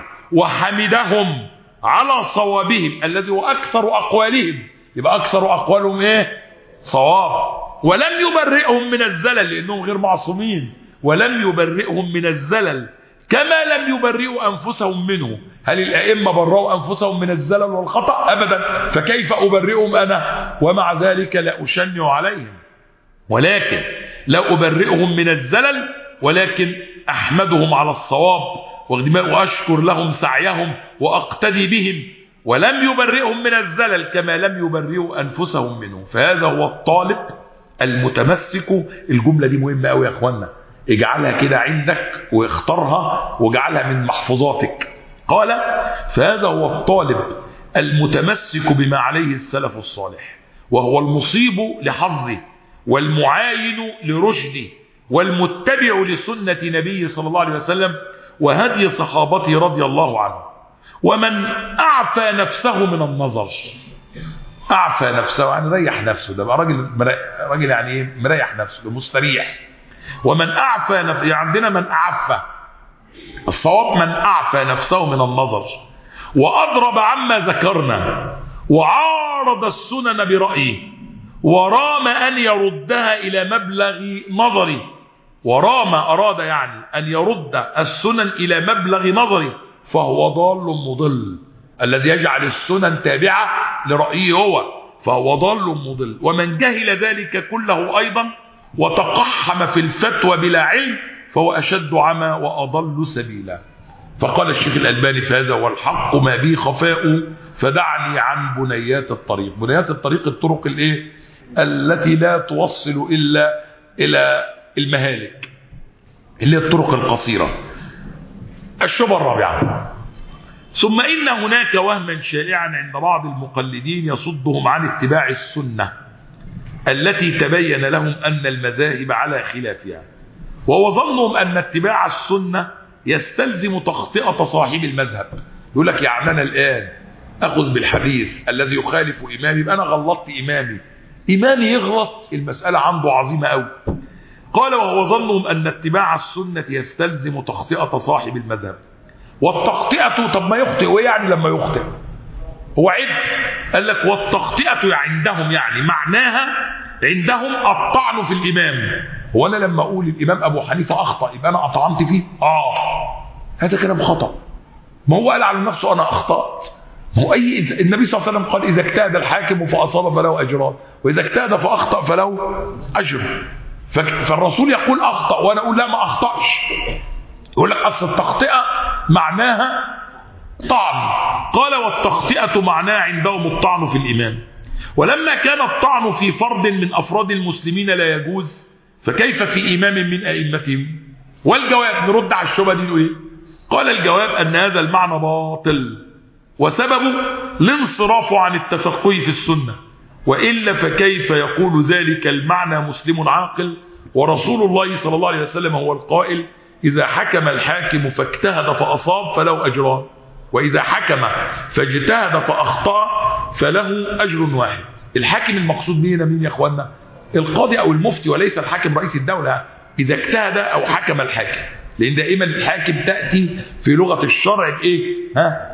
وحمدهم على صوابهم الذي هو أكثر أقوالهم. يبقى أكثر أقوالهم إيه؟ صواب. ولم يبرئهم من الزلل لأنهم غير معصومين، ولم يبرئهم من الزلل كما لم يبرئوا أنفسهم منه. هل الأئمة برئوا أنفسهم من الزلل والخطأ؟ أبدا. فكيف أبرئهم أنا ومع ذلك لا أشنع عليهم؟ ولكن لا أبرئهم من الزلل، ولكن أحمدهم على الصواب وأشكر لهم سعيهم وأقتدي بهم، ولم يبرئهم من الزلل كما لم يبرئوا أنفسهم منه. فهذا هو الطالب المتمسك. الجملة دي مهمة قوي يا أخوانا، اجعلها كده عندك واختارها واجعلها من محفوظاتك. قال فهذا هو الطالب المتمسك بما عليه السلف الصالح، وهو المصيب لحظه والمعاين لرشده والمتبع لسنة نبي صلى الله عليه وسلم وهدي صحابته رضي الله عنه. ومن أعفى نفسه من النظر، أعفى نفسه يعني ريح نفسه، ده بقى راجل راجل يعني ايه؟ مريح نفسه مستريح. ومن أعفى نفسه، يعني عندنا من أعفى، الصواب من أعفى نفسه من النظر وأضرب عما ذكرنا وعارض السنن برأيه ورام أن يردها إلى مبلغ نظري. ورام أراد يعني أن يرد السنن إلى مبلغ نظري، فهو ضال مضل. الذي يجعل السنن تابعة لرأيه هو فهو ضال مضل. ومن جهل ذلك كله أيضا وتقحم في الفتوى بلا علم فهو أشد عمى وأضل سبيلا. فقال الشيخ الألباني فهذا هو الحق ما به خفاء فدعني عن بنيات الطريق. بنيات الطريق الطرق الايه التي لا توصل إلا إلى المهالك، اللي هي الطرق القصيرة. الشبهة الرابعة: ثم إن هناك وهما شائعا عند بعض المقلدين يصدهم عن اتباع السنة التي تبين لهم أن المذاهب على خلافها، وهو ظنهم أن اتباع السنة يستلزم تخطئة صاحب المذهب. يقول لك يعني أنا الآن أخذ بالحديث الذي يخالف إمامي يبقى أنا غلطت إمامي، إمامي يغلط، المسألة عنده عظيمة أوي. قال وهو ظنهم أن اتباع السنة يستلزم تخطئة صاحب المذهب. والتخطئة طب ما يخطئ، ويعني لما يخطئ هو عيب؟ قال لك والتخطئة عندهم يعني معناها عندهم الطعن في الإمام. هو أنا لما أقول الإمام أبو حنيفة أخطأ يبقى أنا أطعنت فيه؟ آه هذا كلام خطأ. ما هو قال على نفسه أنا أخطأت. ما هو أي النبي صلى الله عليه وسلم قال إذا اجتهد الحاكم فأصاب فله أجران، وإذا اجتهد فأخطأ فله أجر. فالرسول يقول أخطأ وأنا أقول لا ما أخطأش. يقول لك أصل التخطئة معناها طعن. قال والتخطئة معناها عندهم الطعن في الإمام. ولما كان الطعن في فرد من أفراد المسلمين لا يجوز فكيف في إمام من أئمتهم؟ والجواب نرد على الشبهة دي إيه؟ قال الجواب أن هذا المعنى باطل وسببه الانصراف عن التفقه في السنة، وإلا فكيف يقول ذلك المعنى مسلم عاقل؟ ورسول الله صلى الله عليه وسلم هو القائل إذا حكم الحاكم فاجتهد فأصاب فله أجران، وإذا حكم فاجتهد فأخطأ فله أجر واحد. الحاكم المقصود بينا مين يا أخوانا؟ القاضي أو المفتي، وديس الحاكم رئيس الدولة إذا اجتهد أو حكم الحاكم، لأن دائما الحاكم تأتي في لغة الشرع بإيه؟ ها؟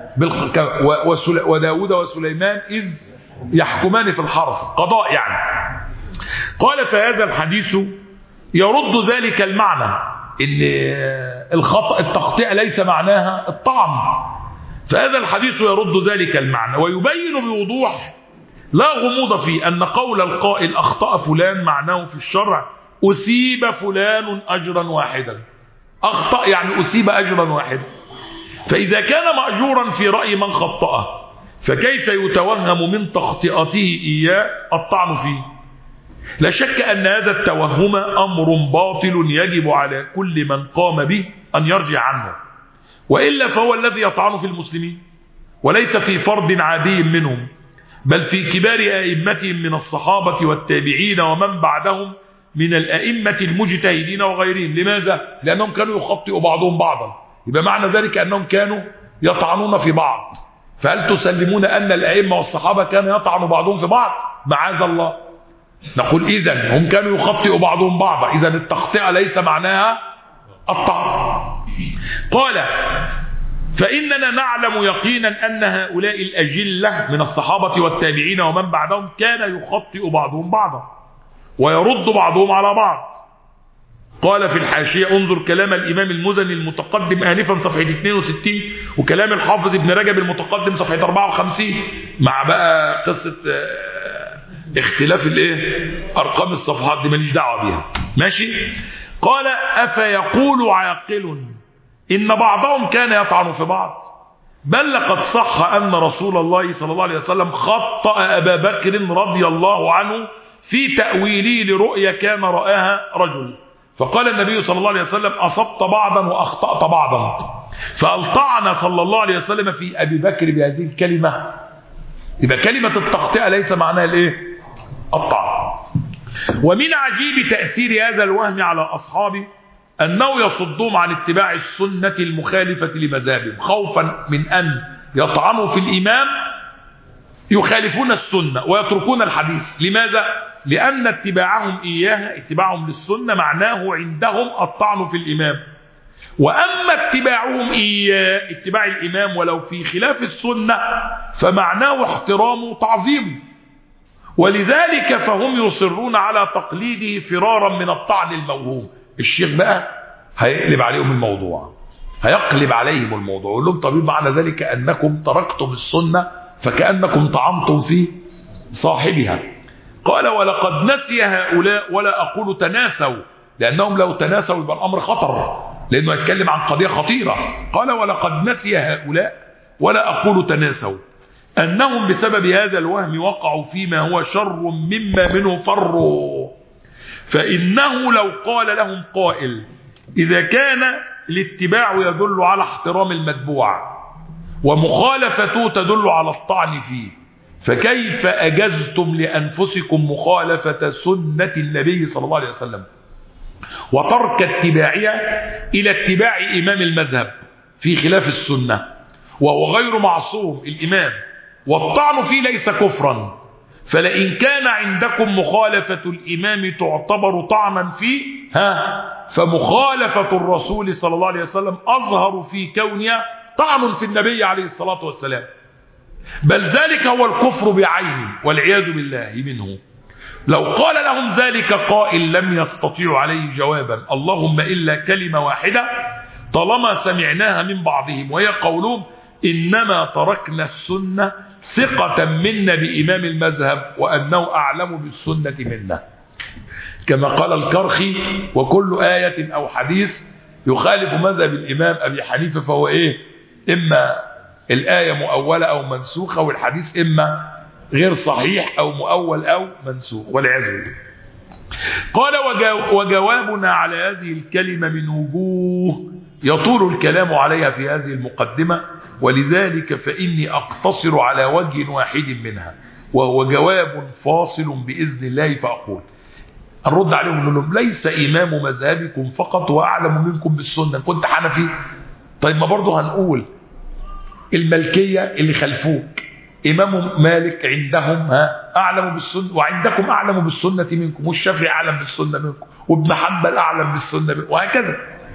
وداود وسليمان إذ يحكمان في الحرث، قضاء يعني. قال فهذا الحديث يرد ذلك المعنى إن الخطأ التخطئة ليس معناها الطعن، فهذا الحديث يرد ذلك المعنى ويبين بوضوح لا غموض فيه أن قول القائل أخطأ فلان معناه في الشرع أثيب فلان أجرا واحدا. أخطأ يعني أثيب أجرا واحدا. فإذا كان مأجورا في رأي من خطأه فكيف يتوهم من تخطئته إياه الطعن فيه؟ لا شك أن هذا التوهم أمر باطل يجب على كل من قام به أن يرجع عنه، وإلا فهو الذي يطعن في المسلمين وليس في فرد عادي منهم، بل في كبار أئمتهم من الصحابة والتابعين ومن بعدهم من الأئمة المجتهدين وغيرهم. لماذا؟ لأنهم كانوا يخطئوا بعضهم بعضا، يبقى معنى ذلك أنهم كانوا يطعنون في بعض. فهل تسلمون أن الأئمة والصحابة كانوا يطعنوا بعضهم في بعض؟ معاذ الله. نقول إذن هم كانوا يخطئوا بعضهم بعضا، إذن التخطئة ليس معناها الطعن. قال فإننا نعلم يقينا أن هؤلاء الأجلة من الصحابة والتابعين ومن بعدهم كان يخطئ بعضهم بعضا ويرد بعضهم على بعض. قال في الحاشية انظر كلام الإمام المزني المتقدم آنفا صفحة اثنين وستين، وكلام الحافظ ابن رجب المتقدم صفحة أربعة وخمسين، مع بقى قصة اختلاف الايه أرقام الصفحات دي ماليش دعوة بيها. ماشي. قال أفيقول عاقل إن بعضهم كان يطعن في بعض؟ بل لقد صح أن رسول الله صلى الله عليه وسلم خطأ أبا بكر رضي الله عنه في تأويله لرؤيا كان رآها رجل، فقال النبي صلى الله عليه وسلم أصبت بعضا وأخطأت بعضا، فألطعن صلى الله عليه وسلم في أبي بكر بهذه الكلمة. إذا كلمة التخطئة ليس معناها الإيه؟ الطعن. ومن عجيب تأثير هذا الوهم على أصحابه أنه يصدهم عن اتباع السنة المخالفة لمذهبهم خوفا من أن يطعنوا في الإمام يخالفون السنة ويتركون الحديث. لماذا؟ لأن اتباعهم إياها اتباعهم للسنة معناه عندهم الطعن في الإمام، وأما اتباعهم إياه اتباع الإمام ولو في خلاف السنة فمعناه احترام تعظيم، ولذلك فهم يصرون على تقليده فرارا من الطعن الموهوم. الشيخ بقى هيقلب عليهم الموضوع، هيقلب عليهم الموضوع، يقول لهم طبيب معنى ذلك أنكم تركتم السنة فكأنكم طعنتم في صاحبها. قال ولقد نسي هؤلاء، ولا أقول تناسوا لأنهم لو تناسوا يبقى الأمر خطر لأنه يتكلم عن قضية خطيرة. قال ولقد نسي هؤلاء ولا أقول تناسوا أنهم بسبب هذا الوهم وقعوا فيما هو شر مما منه فروا. فإنه لو قال لهم قائل إذا كان الاتباع يدل على احترام المتبوع ومخالفته تدل على الطعن فيه، فكيف أجزتم لأنفسكم مخالفة سنة النبي صلى الله عليه وسلم؟ وترك اتباعها إلى اتباع إمام المذهب في خلاف السنة، وهو غير معصوم الإمام، والطعن فيه ليس كفرا. فلئن كان عندكم مخالفة الإمام تعتبر طعنا فيه ها فمخالفة الرسول صلى الله عليه وسلم أظهر في كونها طعن في النبي عليه الصلاة والسلام، بل ذلك هو الكفر بعينه والعياذ بالله منه. لو قال لهم ذلك قائل لم يستطيعوا عليه جوابا اللهم إلا كلمة واحدة طالما سمعناها من بعضهم، وهي قولهم إنما تركنا السنة ثقة منا بإمام المذهب وأنه أعلم بالسنة منا، كما قال الكرخي وكل آية أو حديث يخالف مذهب الإمام أبي حنيفة فهو إيه؟ إما الآية مؤولة أو منسوخة، والحديث إما غير صحيح أو مؤول أو منسوخ والعياذ بالله. قال وجوابنا على هذه الكلمة من وجوه يطول الكلام عليها في هذه المقدمة، ولذلك فإني أقتصر على وجه واحد منها وهو جواب فاصل بإذن الله. فأقول نرد عليهم نقول لهم ليس إمام مذهبكم فقط وأعلم منكم بالسنة. كنت حنفي طيب ما برضه هنقول الملكية اللي خلفوك إمام مالك عندهم ها أعلم بالسنة وعندكم أعلم بالسنة منكم، والشافعي أعلم بالسنة منكم، وابن حنبل أعلم بالسنة منكم، وهكذا.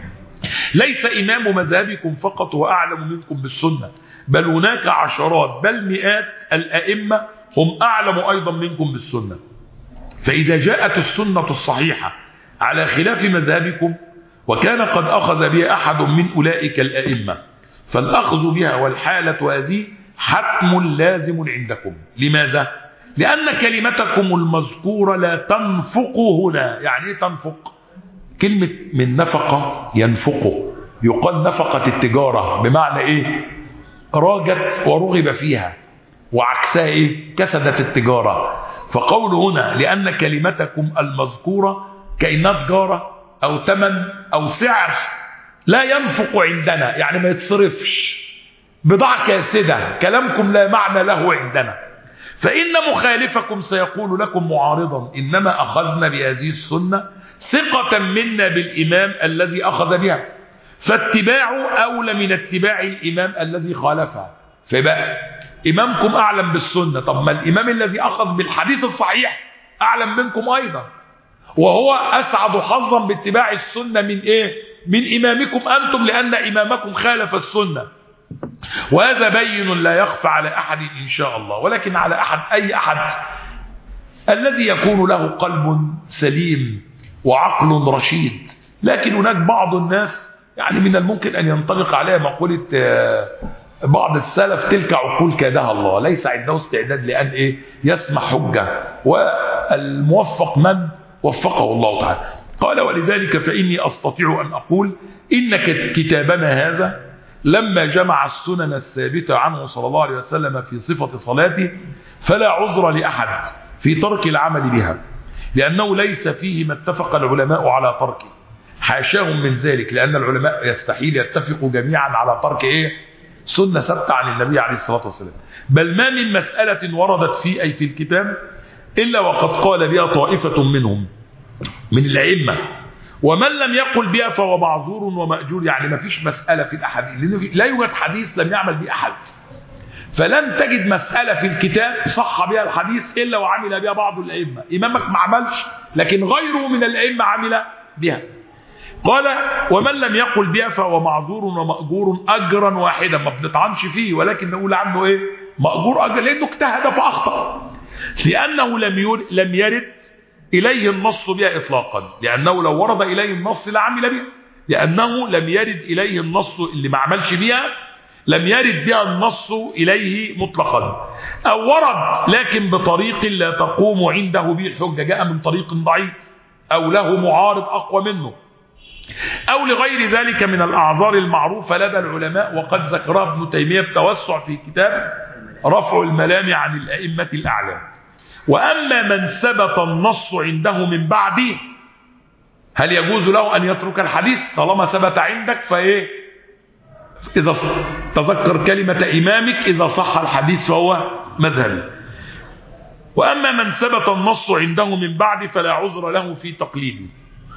ليس إمام مذهبكم فقط وأعلم منكم بالسنة، بل هناك عشرات بل مئات الأئمة هم أعلم أيضا منكم بالسنة. فإذا جاءت السنة الصحيحة على خلاف مذهبكم وكان قد أخذ بها أحد من أولئك الأئمة فالأخذ بها والحالة هذه حتم لازم عندكم. لماذا؟ لأن كلمتكم المذكورة لا تنفق هنا. يعني ايه تنفق؟ كلمة من نفقة ينفقه، يقال نفقة التجارة، بمعنى ايه؟ راجت ورغب فيها، وعكسها ايه؟ كسدت التجارة. فقول هنا لأن كلمتكم المذكورة كأنها تجارة أو ثمن أو سعر لا ينفق عندنا، يعني ما يتصرفش، بضاعة كاسدة، كلامكم لا معنى له عندنا. فإن مخالفكم سيقول لكم معارضا إنما أخذنا بهذه السنة ثقة منا بالإمام الذي أخذ بها، فاتباعه أولى من اتباع الإمام الذي خالفها. فبقى إمامكم أعلم بالسنة، طب ما الإمام الذي أخذ بالحديث الصحيح أعلم منكم أيضا، وهو أسعد حظا باتباع السنة من إيه؟ من إمامكم أنتم، لأن إمامكم خالف السنة. وهذا بين لا يخفى على أحد إن شاء الله، ولكن على أحد أي أحد الذي يكون له قلب سليم وعقل رشيد. لكن هناك بعض الناس يعني من الممكن أن ينطبق عليها مقولة بعض السلف تلك عقول كادها الله، ليس عنده استعداد لأن إيه؟ يسمع حجة، والموفق من وفقه الله تعالى. قال ولذلك فإني أستطيع أن أقول إن كتابنا هذا لما جمع السنن الثابتة عنه صلى الله عليه وسلم في صفة صلاته فلا عذر لأحد في ترك العمل بها، لأنه ليس فيه ما اتفق العلماء على تركه، حاشاهم من ذلك، لأن العلماء يستحيل يتفقوا جميعا على ترك إيه؟ سنة ثابتة عن النبي عليه الصلاة والسلام. بل ما من مسألة وردت في أي في الكتاب إلا وقد قال بها طائفة منهم من الأئمة، ومن لم يقل بها فهو معذور ومأجور. يعني ما فيش مسألة في الأحاديث، لأن لا يوجد حديث لم يعمل به أحد، فلن تجد مسألة في الكتاب صح بها الحديث إلا وعمل بها بعض الأئمة. إمامك ما عملش لكن غيره من الأئمة عمل بها. قال ومن لم يقل بها فهو معذور ومأجور أجرا واحدا، ما بنطعنش فيه ولكن نقول عنه إيه؟ مأجور أجر، لأنه اجتهد فأخطأ، لأنه لم لم يرد إليه النص بها إطلاقا، لأنه لو ورد إليه النص لعمل بها، لأنه لم يرد إليه النص اللي ما عملش بها، لم يرد بها النص إليه مطلقا، أو ورد لكن بطريق لا تقوم عنده به الحجة، جاء من طريق ضعيف أو له معارض أقوى منه، أو لغير ذلك من الأعذار المعروفة لدى العلماء، وقد ذكرها ابن تيمية بتوسع في كتاب رفع الملام عن الأئمة الأعلام. وأما من ثبت النص عنده من بعده، هل يجوز له أن يترك الحديث طالما ثبت عندك؟ فإيه؟ إذا تذكر كلمة إمامك إذا صح الحديث فهو مذهبي. وأما من ثبت النص عنده من بعد فلا عذر له في تقليده.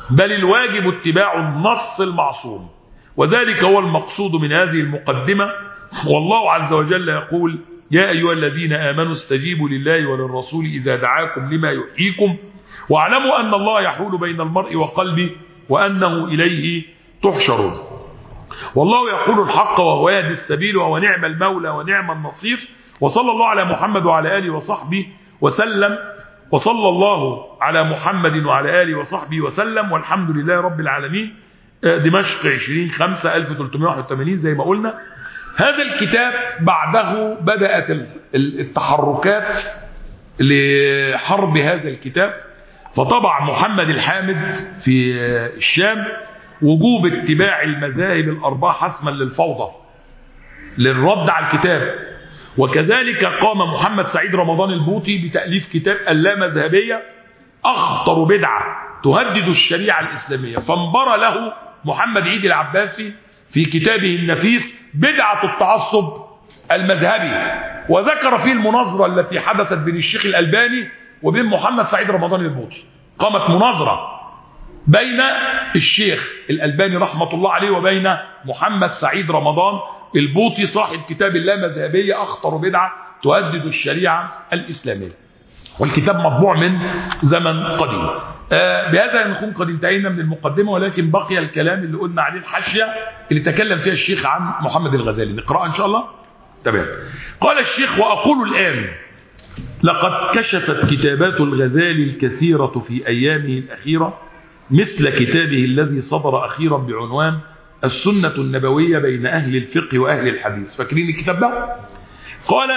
بل الواجب اتباع النص المعصوم، وذلك هو المقصود من هذه المقدمة. والله عز وجل يقول: يا أيها الذين آمنوا استجيبوا لله وللرسول إذا دعاكم لما يحييكم واعلموا أن الله يحول بين المرء وقلبه وأنه إليه تحشرون. والله يقول الحق وهو يهدي السبيل وهو نعم المولى ونعم النصير. وصلى الله على محمد وعلى آله وصحبه وسلم وصلى الله على محمد وعلى آله وصحبه وسلم والحمد لله رب العالمين. دمشق عشرين خمسة ألف وثلاثمائة وواحد وثمانين زي ما قلنا. هذا الكتاب بعده بدأت التحركات لحرب هذا الكتاب، فطبع محمد الحامد في الشام وجوب اتباع المذاهب الأربعة حسما للفوضى للرد على الكتاب. وكذلك قام محمد سعيد رمضان البوطي بتأليف كتاب اللامذهبية، أخطر بدعة تهدد الشريعة الإسلامية، فانبر له محمد عيد العباسي في كتابه النفيس بدعة التعصب المذهبي، وذكر فيه المناظرة التي حدثت بين الشيخ الألباني وبين محمد سعيد رمضان البوطي. قامت مناظرة بين الشيخ الألباني رحمة الله عليه وبين محمد سعيد رمضان البوطي صاحب كتاب اللامذهبية، أخطر بدعة تهدد الشريعة الإسلامية، والكتاب مطبوع من زمن قديم. آه بهذا نكون قد انتهينا من المقدمة، ولكن بقي الكلام اللي قلنا عليه الحاشية اللي تكلم فيها الشيخ عن محمد الغزالي، نقرأ إن شاء الله. تمام. قال الشيخ: وأقول الآن لقد كشفت كتابات الغزالي الكثيرة في أيامه الأخيرة، مثل كتابه الذي صدر أخيرا بعنوان السنة النبوية بين أهل الفقه وأهل الحديث. فاكرين الكتاب ده؟ قال: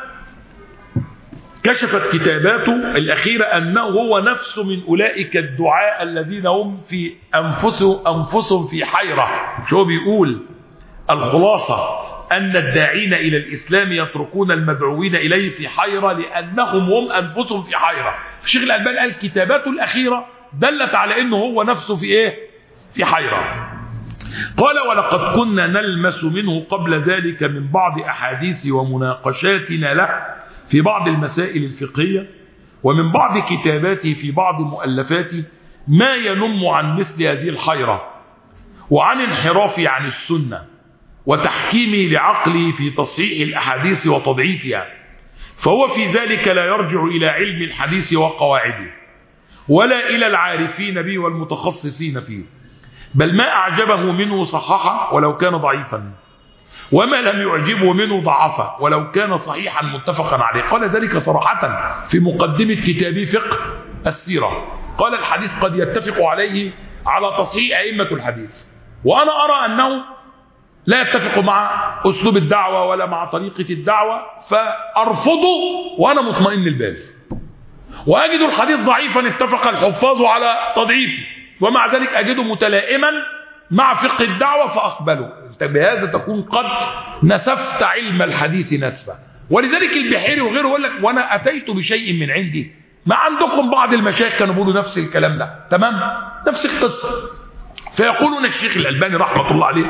كشفت كتاباته الأخيرة أنه هو نفسه من أولئك الدعاء الذين هم في أنفسهم, أنفسهم في حيرة. شو بيقول؟ الخلاصة أن الداعين إلى الإسلام يتركون المدعوين إليه في حيرة لأنهم هم أنفسهم في حيرة. الشيخ الألباني قال كتاباته الأخيرة دلت على أنه هو نفسه في إيه؟ في حيرة. قال: ولقد كنا نلمس منه قبل ذلك من بعض أحاديث ومناقشاتنا له في بعض المسائل الفقهية ومن بعض كتاباته في بعض مؤلفاته ما ينم عن مثل هذه الحيرة وعن انحرافه عن السنة وتحكيمه لعقله في تصحيح الأحاديث وتضعيفها، فهو في ذلك لا يرجع إلى علم الحديث وقواعده ولا إلى العارفين به والمتخصصين فيه، بل ما أعجبه منه صححه ولو كان ضعيفا، وما لم يعجبه منه ضعفه ولو كان صحيحا متفقا عليه. قال ذلك صراحة في مقدمة كتابه فقه السيرة. قال: الحديث قد يتفق عليه على تصحيح أئمة الحديث، وأنا أرى أنه لا يتفق مع أسلوب الدعوة ولا مع طريقة الدعوة، فأرفضه وأنا مطمئن البال، وأجد الحديث ضعيفا اتفق الحفاظ على تضعيفه، ومع ذلك أجده متلائما مع فقه الدعوة فأقبله. بهذا تكون قد نسفت علم الحديث نسفا. ولذلك البحيري وغيره يقول لك: وأنا أتيت بشيء من عندي. ما عندكم بعض المشايخ كانوا بيقولوا نفس الكلام ده، تمام؟ نفس القصة. فيقولون الشيخ الألباني رحمة الله عليه: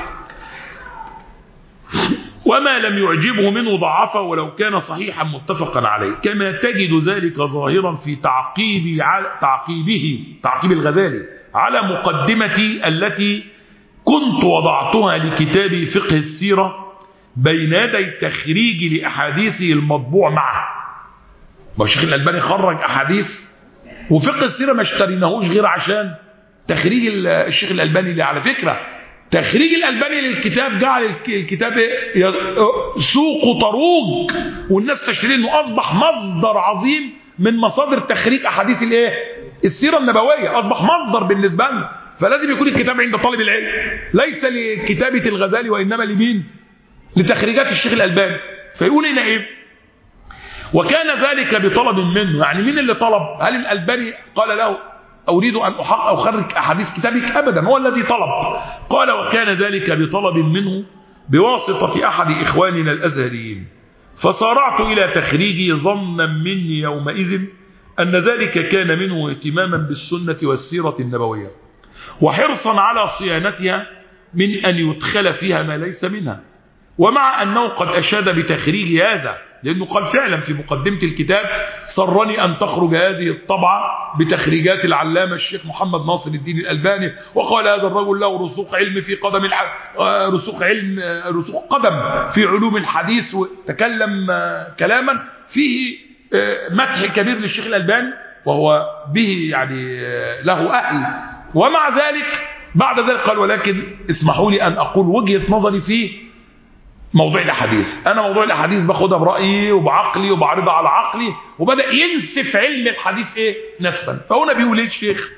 وما لم يعجبه منه ضعفه ولو كان صحيحا متفقا عليه، كما تجد ذلك ظاهرا في تعقيب تعقيبه تعقيب الغزالي على مقدمتي التي كنت وضعتها لكتابي فقه السيرة بين يدي التخريج لأحاديثه المطبوع معه. ما الشيخ الألباني خرج أحاديث، وفقه السيرة ما اشتريناهوش غير عشان تخريج الشيخ الألباني. اللي على فكرة تخريج الألباني للكتاب جعل الكتاب سوق طروج والناس تشتريه، انه أصبح مصدر عظيم من مصادر تخريج أحاديث الايه؟ السيرة النبوية. أصبح مصدر بالنسبة لنا، فلازم يكون الكتاب عند طالب العلم، ليس لكتابة الغزالي وإنما لمين؟ لتخريجات الشيخ الألباني. فيقول هنا إيه؟ وكان ذلك بطلب منه. يعني مين اللي طلب؟ هل الألباني قال له أريد أن أحقق أو أخرج أحاديث كتابك؟ أبدا، هو الذي طلب. قال: وكان ذلك بطلب منه بواسطة أحد إخواننا الأزهريين، فصارعت إلى تخريجي ظنا مني يومئذ أن ذلك كان منه اهتماما بالسنة والسيرة النبوية وحرصا على صيانتها من أن يدخل فيها ما ليس منها، ومع أنه قد أشاد بتخريج هذا لأنه قال فعلا في مقدمة الكتاب: سرني أن تخرج هذه الطبعة بتخريجات العلامة الشيخ محمد ناصر الدين الألباني، وقال هذا الرجل له رسوخ علم في قدم الح... رسوخ علم رسوخ قدم في علوم الحديث، وتكلم كلاما فيه مدح كبير للشيخ الألباني، وهو به يعني له أهل. ومع ذلك بعد ذلك قال: ولكن اسمحوا لي أن أقول وجهة نظري في موضوع الأحاديث. أنا موضوع الأحاديث باخدها برأيي وبعقلي وبعرضها على عقلي، وبدأ ينسف علم الحديث إيه نسفا. فهنا بيقول إيه الشيخ: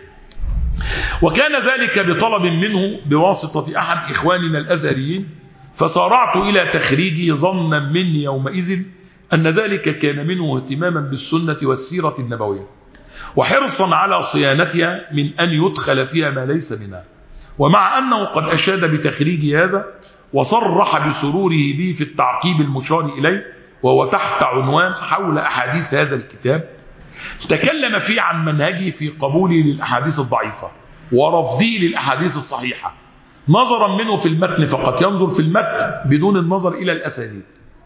وكان ذلك بطلب منه بواسطة أحد إخواننا الأزهريين، فسارعت إلى تخريجه ظنا مني يومئذ أن ذلك كان منه اهتماما بالسنة والسيرة النبوية، وحرصا على صيانتها من أن يدخل فيها ما ليس منها. ومع أنه قد أشاد بتخريج هذا وصرح بسروره به في التعقيب المشار إليه، وهو تحت عنوان حول أحاديث هذا الكتاب، تكلم فيه عن منهجه في قبوله للأحاديث الضعيفة ورفضه للأحاديث الصحيحة، نظرا منه في المتن فقط، ينظر في المتن بدون النظر إلى الأسانيد.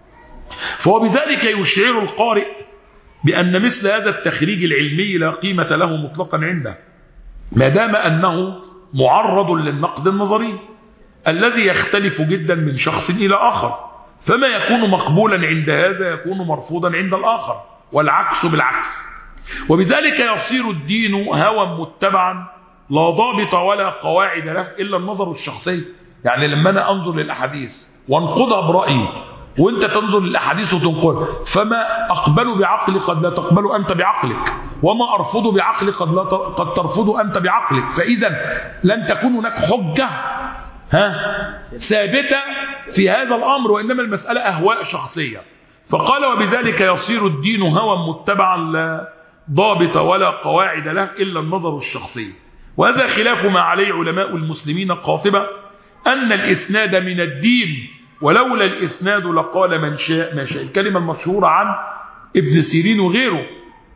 فهو بذلك يشعر القارئ بأن مثل هذا التخريج العلمي لا قيمة له مطلقا عنده، ما دام أنه معرض للنقد النظري الذي يختلف جدا من شخص إلى آخر، فما يكون مقبولا عند هذا يكون مرفوضا عند الآخر، والعكس بالعكس. وبذلك يصير الدين هوى متبعا لا ضابط ولا قواعد له إلا النظر الشخصي. يعني لما أنا أنظر للأحاديث وانقضها برأيي، وانت تنظر للأحاديث وتنقل، فما أقبل بعقلي قد لا تقبل أنت بعقلك، وما أرفض بعقلي قد, لا قد ترفض أنت بعقلك. فإذا لن تكون هناك حجة ها ثابتة في هذا الأمر، وإنما المسألة أهواء شخصية. فقال: وبذلك يصير الدين هوى متبعا لا ضابط ولا قواعد له إلا النظر الشخصي. وهذا خلاف ما عليه علماء المسلمين قاطبة، أن الإسناد من الدين، ولولا الإسناد لقال من شاء ما شاء. الكلمة المشهورة عن ابن سيرين وغيره: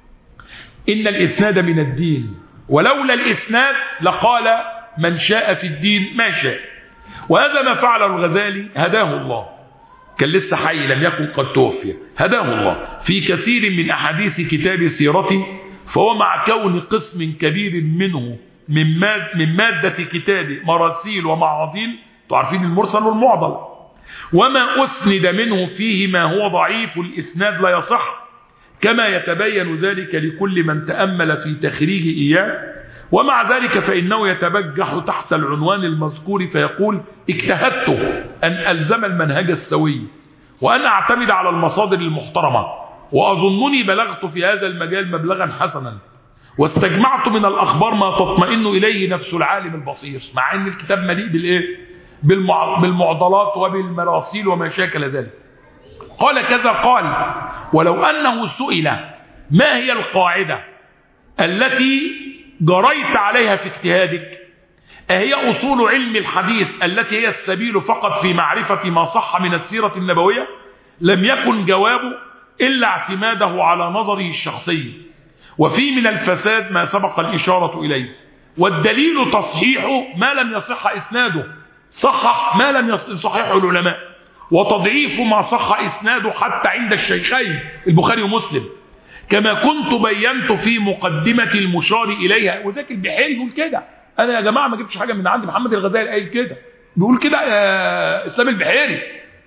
إن الإسناد من الدين، ولولا الإسناد لقال من شاء في الدين ما شاء. وهذا ما فعله الغزالي هداه الله، كان لسه حي لم يكن قد توفي، هداه الله في كثير من أحاديث كتاب سيرته. فهو مع كون قسم كبير منه من, ماد من مادة كتابه مراسيل ومعاضيل، تعرفين المرسل والمعضل، وما أسند منه فيه ما هو ضعيف الإسناد لا يصح، كما يتبين ذلك لكل من تأمل في تخريج إياه. ومع ذلك فإنه يتبجح تحت العنوان المذكور فيقول: اجتهدت أن ألزم المنهج السوي، وأن أعتمد على المصادر المحترمة، وأظنني بلغت في هذا المجال مبلغا حسنا، واستجمعت من الأخبار ما تطمئن إليه نفس العالم البصير. مع أن الكتاب مليء بالإيه؟ بالمعضلات وبالمراسيل وما شاكل ذلك. قال كذا قال: ولو أنه سئل ما هي القاعدة التي جريت عليها في اجتهادك، أهي أصول علم الحديث التي هي السبيل فقط في معرفة ما صح من السيرة النبوية، لم يكن جوابه إلا اعتماده على نظره الشخصي، وفي من الفساد ما سبق الإشارة إليه. والدليل تصحيحه ما لم يصح إسناده، صحح ما لم يصححه العلماء، وتضعيف ما صح إسناده حتى عند الشيخين البخاري ومسلم، كما كنت بينت في مقدمة المشار إليها. وذاك البحيري يقول كده، أنا يا جماعة ما جبتش حاجة من عند محمد الغزالي قايل كده، بيقول كده إسلام البحيري.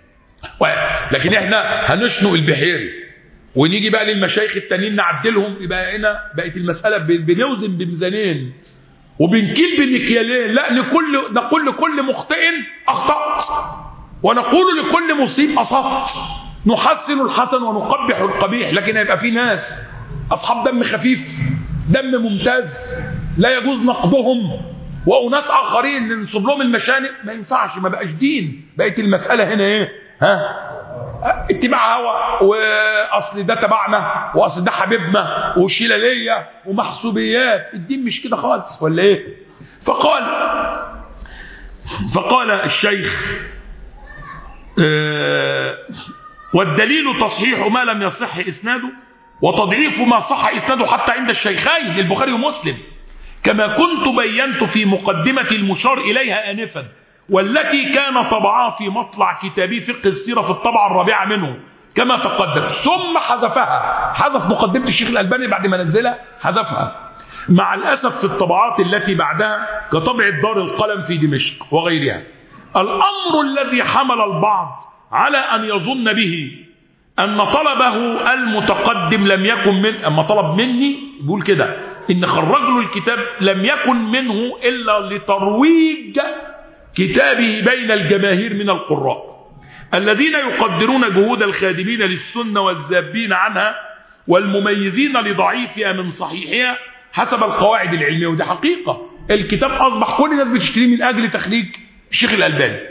لكن إحنا هنشنق البحيري ونيجي بقى للمشايخ التانيين نعدلهم، يبقى هنا بقت المسألة بنوزن بميزانين وبنكيل بمكيالين. لا، لكل نقول لكل مخطئ أخطأت، ونقول لكل مصيب أصبت، نحسن الحسن ونقبح القبيح. لكن هيبقى في ناس أصحاب دم خفيف، دم ممتاز، لا يجوز نقضهم، وأناس آخرين ننصب لهم المشانق، ما ينفعش، ما بقاش دين. بقت المسألة هنا إيه؟ ها؟ اتباع هوى، وأصل ده تبعنا، وأصل ده حبيبنا، وشلالية ومحسوبيات. الدين مش كده خالص، ولا إيه؟ فقال فقال الشيخ: اه والدليل تصحيح ما لم يصح إسناده، وتضعيف ما صح إسناده حتى عند الشيخين البخاري ومسلم، كما كنت بينت في مقدمة المشار إليها آنفا، والتي كان طبعها في مطلع كتابي فقه السيرة في الطبعة الرابعة منه، كما تقدم، ثم حذفها، حذف مقدمة الشيخ الألباني بعد ما نزلها حذفها، مع الأسف في الطبعات التي بعدها كطبعة دار القلم في دمشق وغيرها. الأمر الذي حمل البعض على أن يظن به أن طلبه المتقدم لم يكن من أما طلب مني يقول كده إن خرج له الكتاب لم يكن منه إلا لترويج كتابه بين الجماهير من القراء الذين يقدرون جهود الخادمين للسنة والذابين عنها والمميزين لضعيفها من صحيحها حسب القواعد العلمية. ودي حقيقة، الكتاب أصبح كل الناس بتشتريه من أجل تخريج الشيخ الألباني،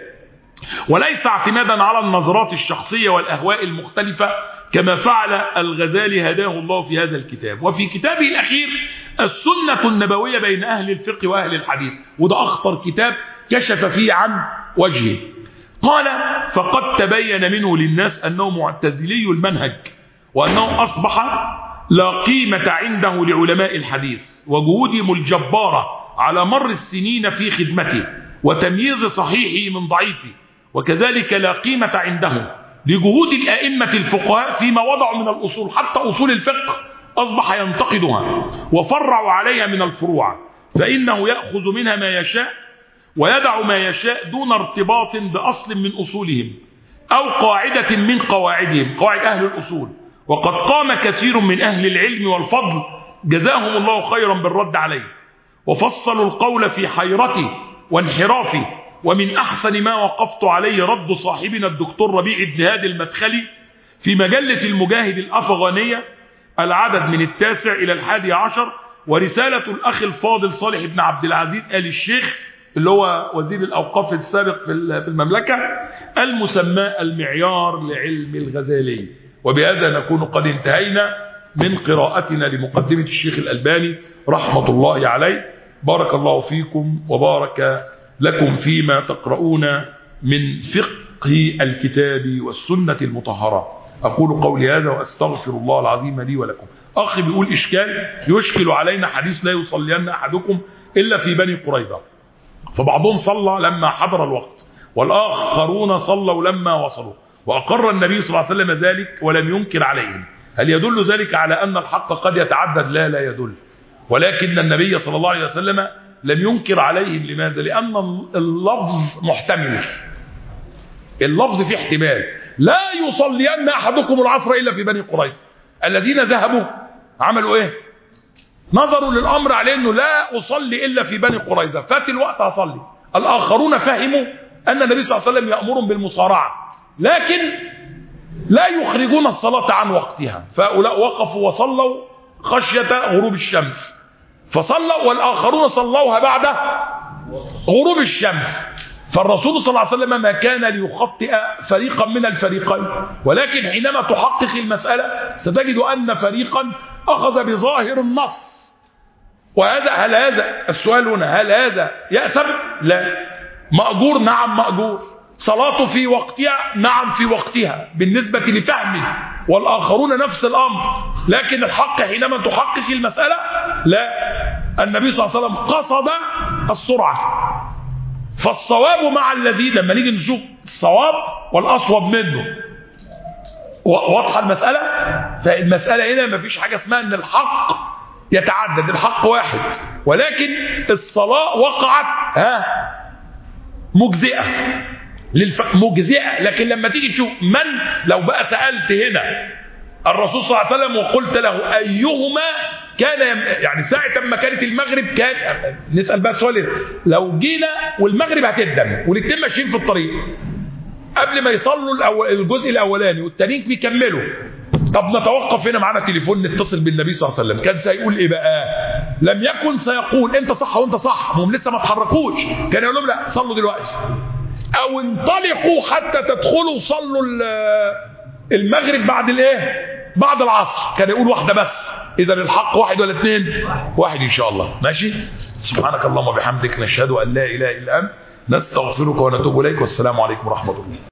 وليس اعتمادا على النظرات الشخصية والأهواء المختلفة كما فعل الغزالي هداه الله في هذا الكتاب. وفي كتابه الأخير السنة النبوية بين أهل الفقه وأهل الحديث، وده أخطر كتاب كشف فيه عن وجهه. قال فقد تبين منه للناس أنه معتزلي المنهج، وأنه أصبح لا قيمة عنده لعلماء الحديث وجهودهم الجبارة على مر السنين في خدمته وتمييز صحيحه من ضعيفه، وكذلك لا قيمة عندهم لجهود الأئمة الفقهاء فيما وضعوا من الأصول، حتى أصول الفقه أصبح ينتقدها وفرعوا عليها من الفروع، فإنه يأخذ منها ما يشاء ويدع ما يشاء دون ارتباط بأصل من أصولهم أو قاعدة من قواعدهم، قواعد أهل الأصول. وقد قام كثير من أهل العلم والفضل جزاهم الله خيرا بالرد عليه، وفصلوا القول في حيرته وانحرافه. ومن أحسن ما وقفت عليه رد صاحبنا الدكتور ربيع بن هادي المدخلي في مجلة المجاهد الأفغانية العدد من التاسع إلى الحادي عشر، ورسالة الأخ الفاضل صالح بن عبد العزيز آل الشيخ اللي هو وزير الأوقاف السابق في المملكة المسمى المعيار لعلم الغزالي. وبهذا نكون قد انتهينا من قراءتنا لمقدمة الشيخ الألباني رحمة الله عليه. بارك الله فيكم وبارك لكم فيما تقرؤون من فقه الكتاب والسنة المطهرة. أقول قولي هذا وأستغفر الله العظيم لي ولكم. أخي بيقول إشكال يشكل علينا حديث لا يصلين أحدكم إلا في بني قريظة، فبعضهم صلى لما حضر الوقت والآخرون صلوا لما وصلوا، وأقر النبي صلى الله عليه وسلم ذلك ولم ينكر عليهم. هل يدل ذلك على أن الحق قد يتعدد؟ لا لا يدل، ولكن النبي صلى الله عليه وسلم لم ينكر عليهم. لماذا؟ لأن اللفظ محتمل، اللفظ فيه احتمال. لا يصلين أحدكم العصر إلا في بني قريظة. الذين ذهبوا عملوا إيه؟ نظروا للأمر على أنه لا أصلي إلا في بني قريظة، فات الوقت هصلي. الآخرون فهموا أن النبي صلى الله عليه وسلم يأمرهم بالمصارعة، لكن لا يخرجون الصلاة عن وقتها، فهؤلاء وقفوا وصلوا خشية غروب الشمس فصلوا، والآخرون صلوها بعد غروب الشمس. فالرسول صلى الله عليه وسلم ما كان ليخطئ فريقا من الفريقين، ولكن حينما تحقق المسألة ستجد أن فريقا أخذ بظاهر النص. وهذا هل هذا السؤال هنا هل هذا يأثم؟ لا. مأجور؟ نعم مأجور. صلاته في وقتها؟ نعم في وقتها بالنسبة لفهمه، والآخرون نفس الأمر. لكن الحق حينما تحقق المسألة لا. النبي صلى الله عليه وسلم قصد السرعة، فالصواب مع الذين لما نيجي نشوف الصواب والأصوب منه. واضحة المسألة؟ فالمسألة هنا ما فيش حاجة اسمها ان الحق يتعدد، الحق واحد، ولكن الصلاة وقعت ها مجزئة للف... مجزئة. لكن لما تيجي تشوف من، لو بقى سألت هنا الرسول صلى الله عليه وسلم وقلت له أيهما كان يم... يعني ساعة ما كانت المغرب كان نسأل بقى سؤال، لو جينا والمغرب هتدم والاثنين ماشيين في الطريق قبل ما يصلوا الأو... الجزء الأولاني والتانيين بيكملوا، طب نتوقف هنا معانا تليفون نتصل بالنبي صلى الله عليه وسلم، كان سيقول ايه بقى؟ لم يكن سيقول انت صح وانت صح، هم لسه ما تحركوش، كان يقول لهم لا صلوا دلوقتي او انطلقوا حتى تدخلوا صلوا المغرب بعد الايه؟ بعد العصر. كان يقول واحده بس. اذا الحق واحد ولا اثنين؟ واحد ان شاء الله. ماشي. سبحانك اللهم وبحمدك نشهد ان لا اله الا انت نستغفرك ونتوب اليك، والسلام عليكم ورحمه الله.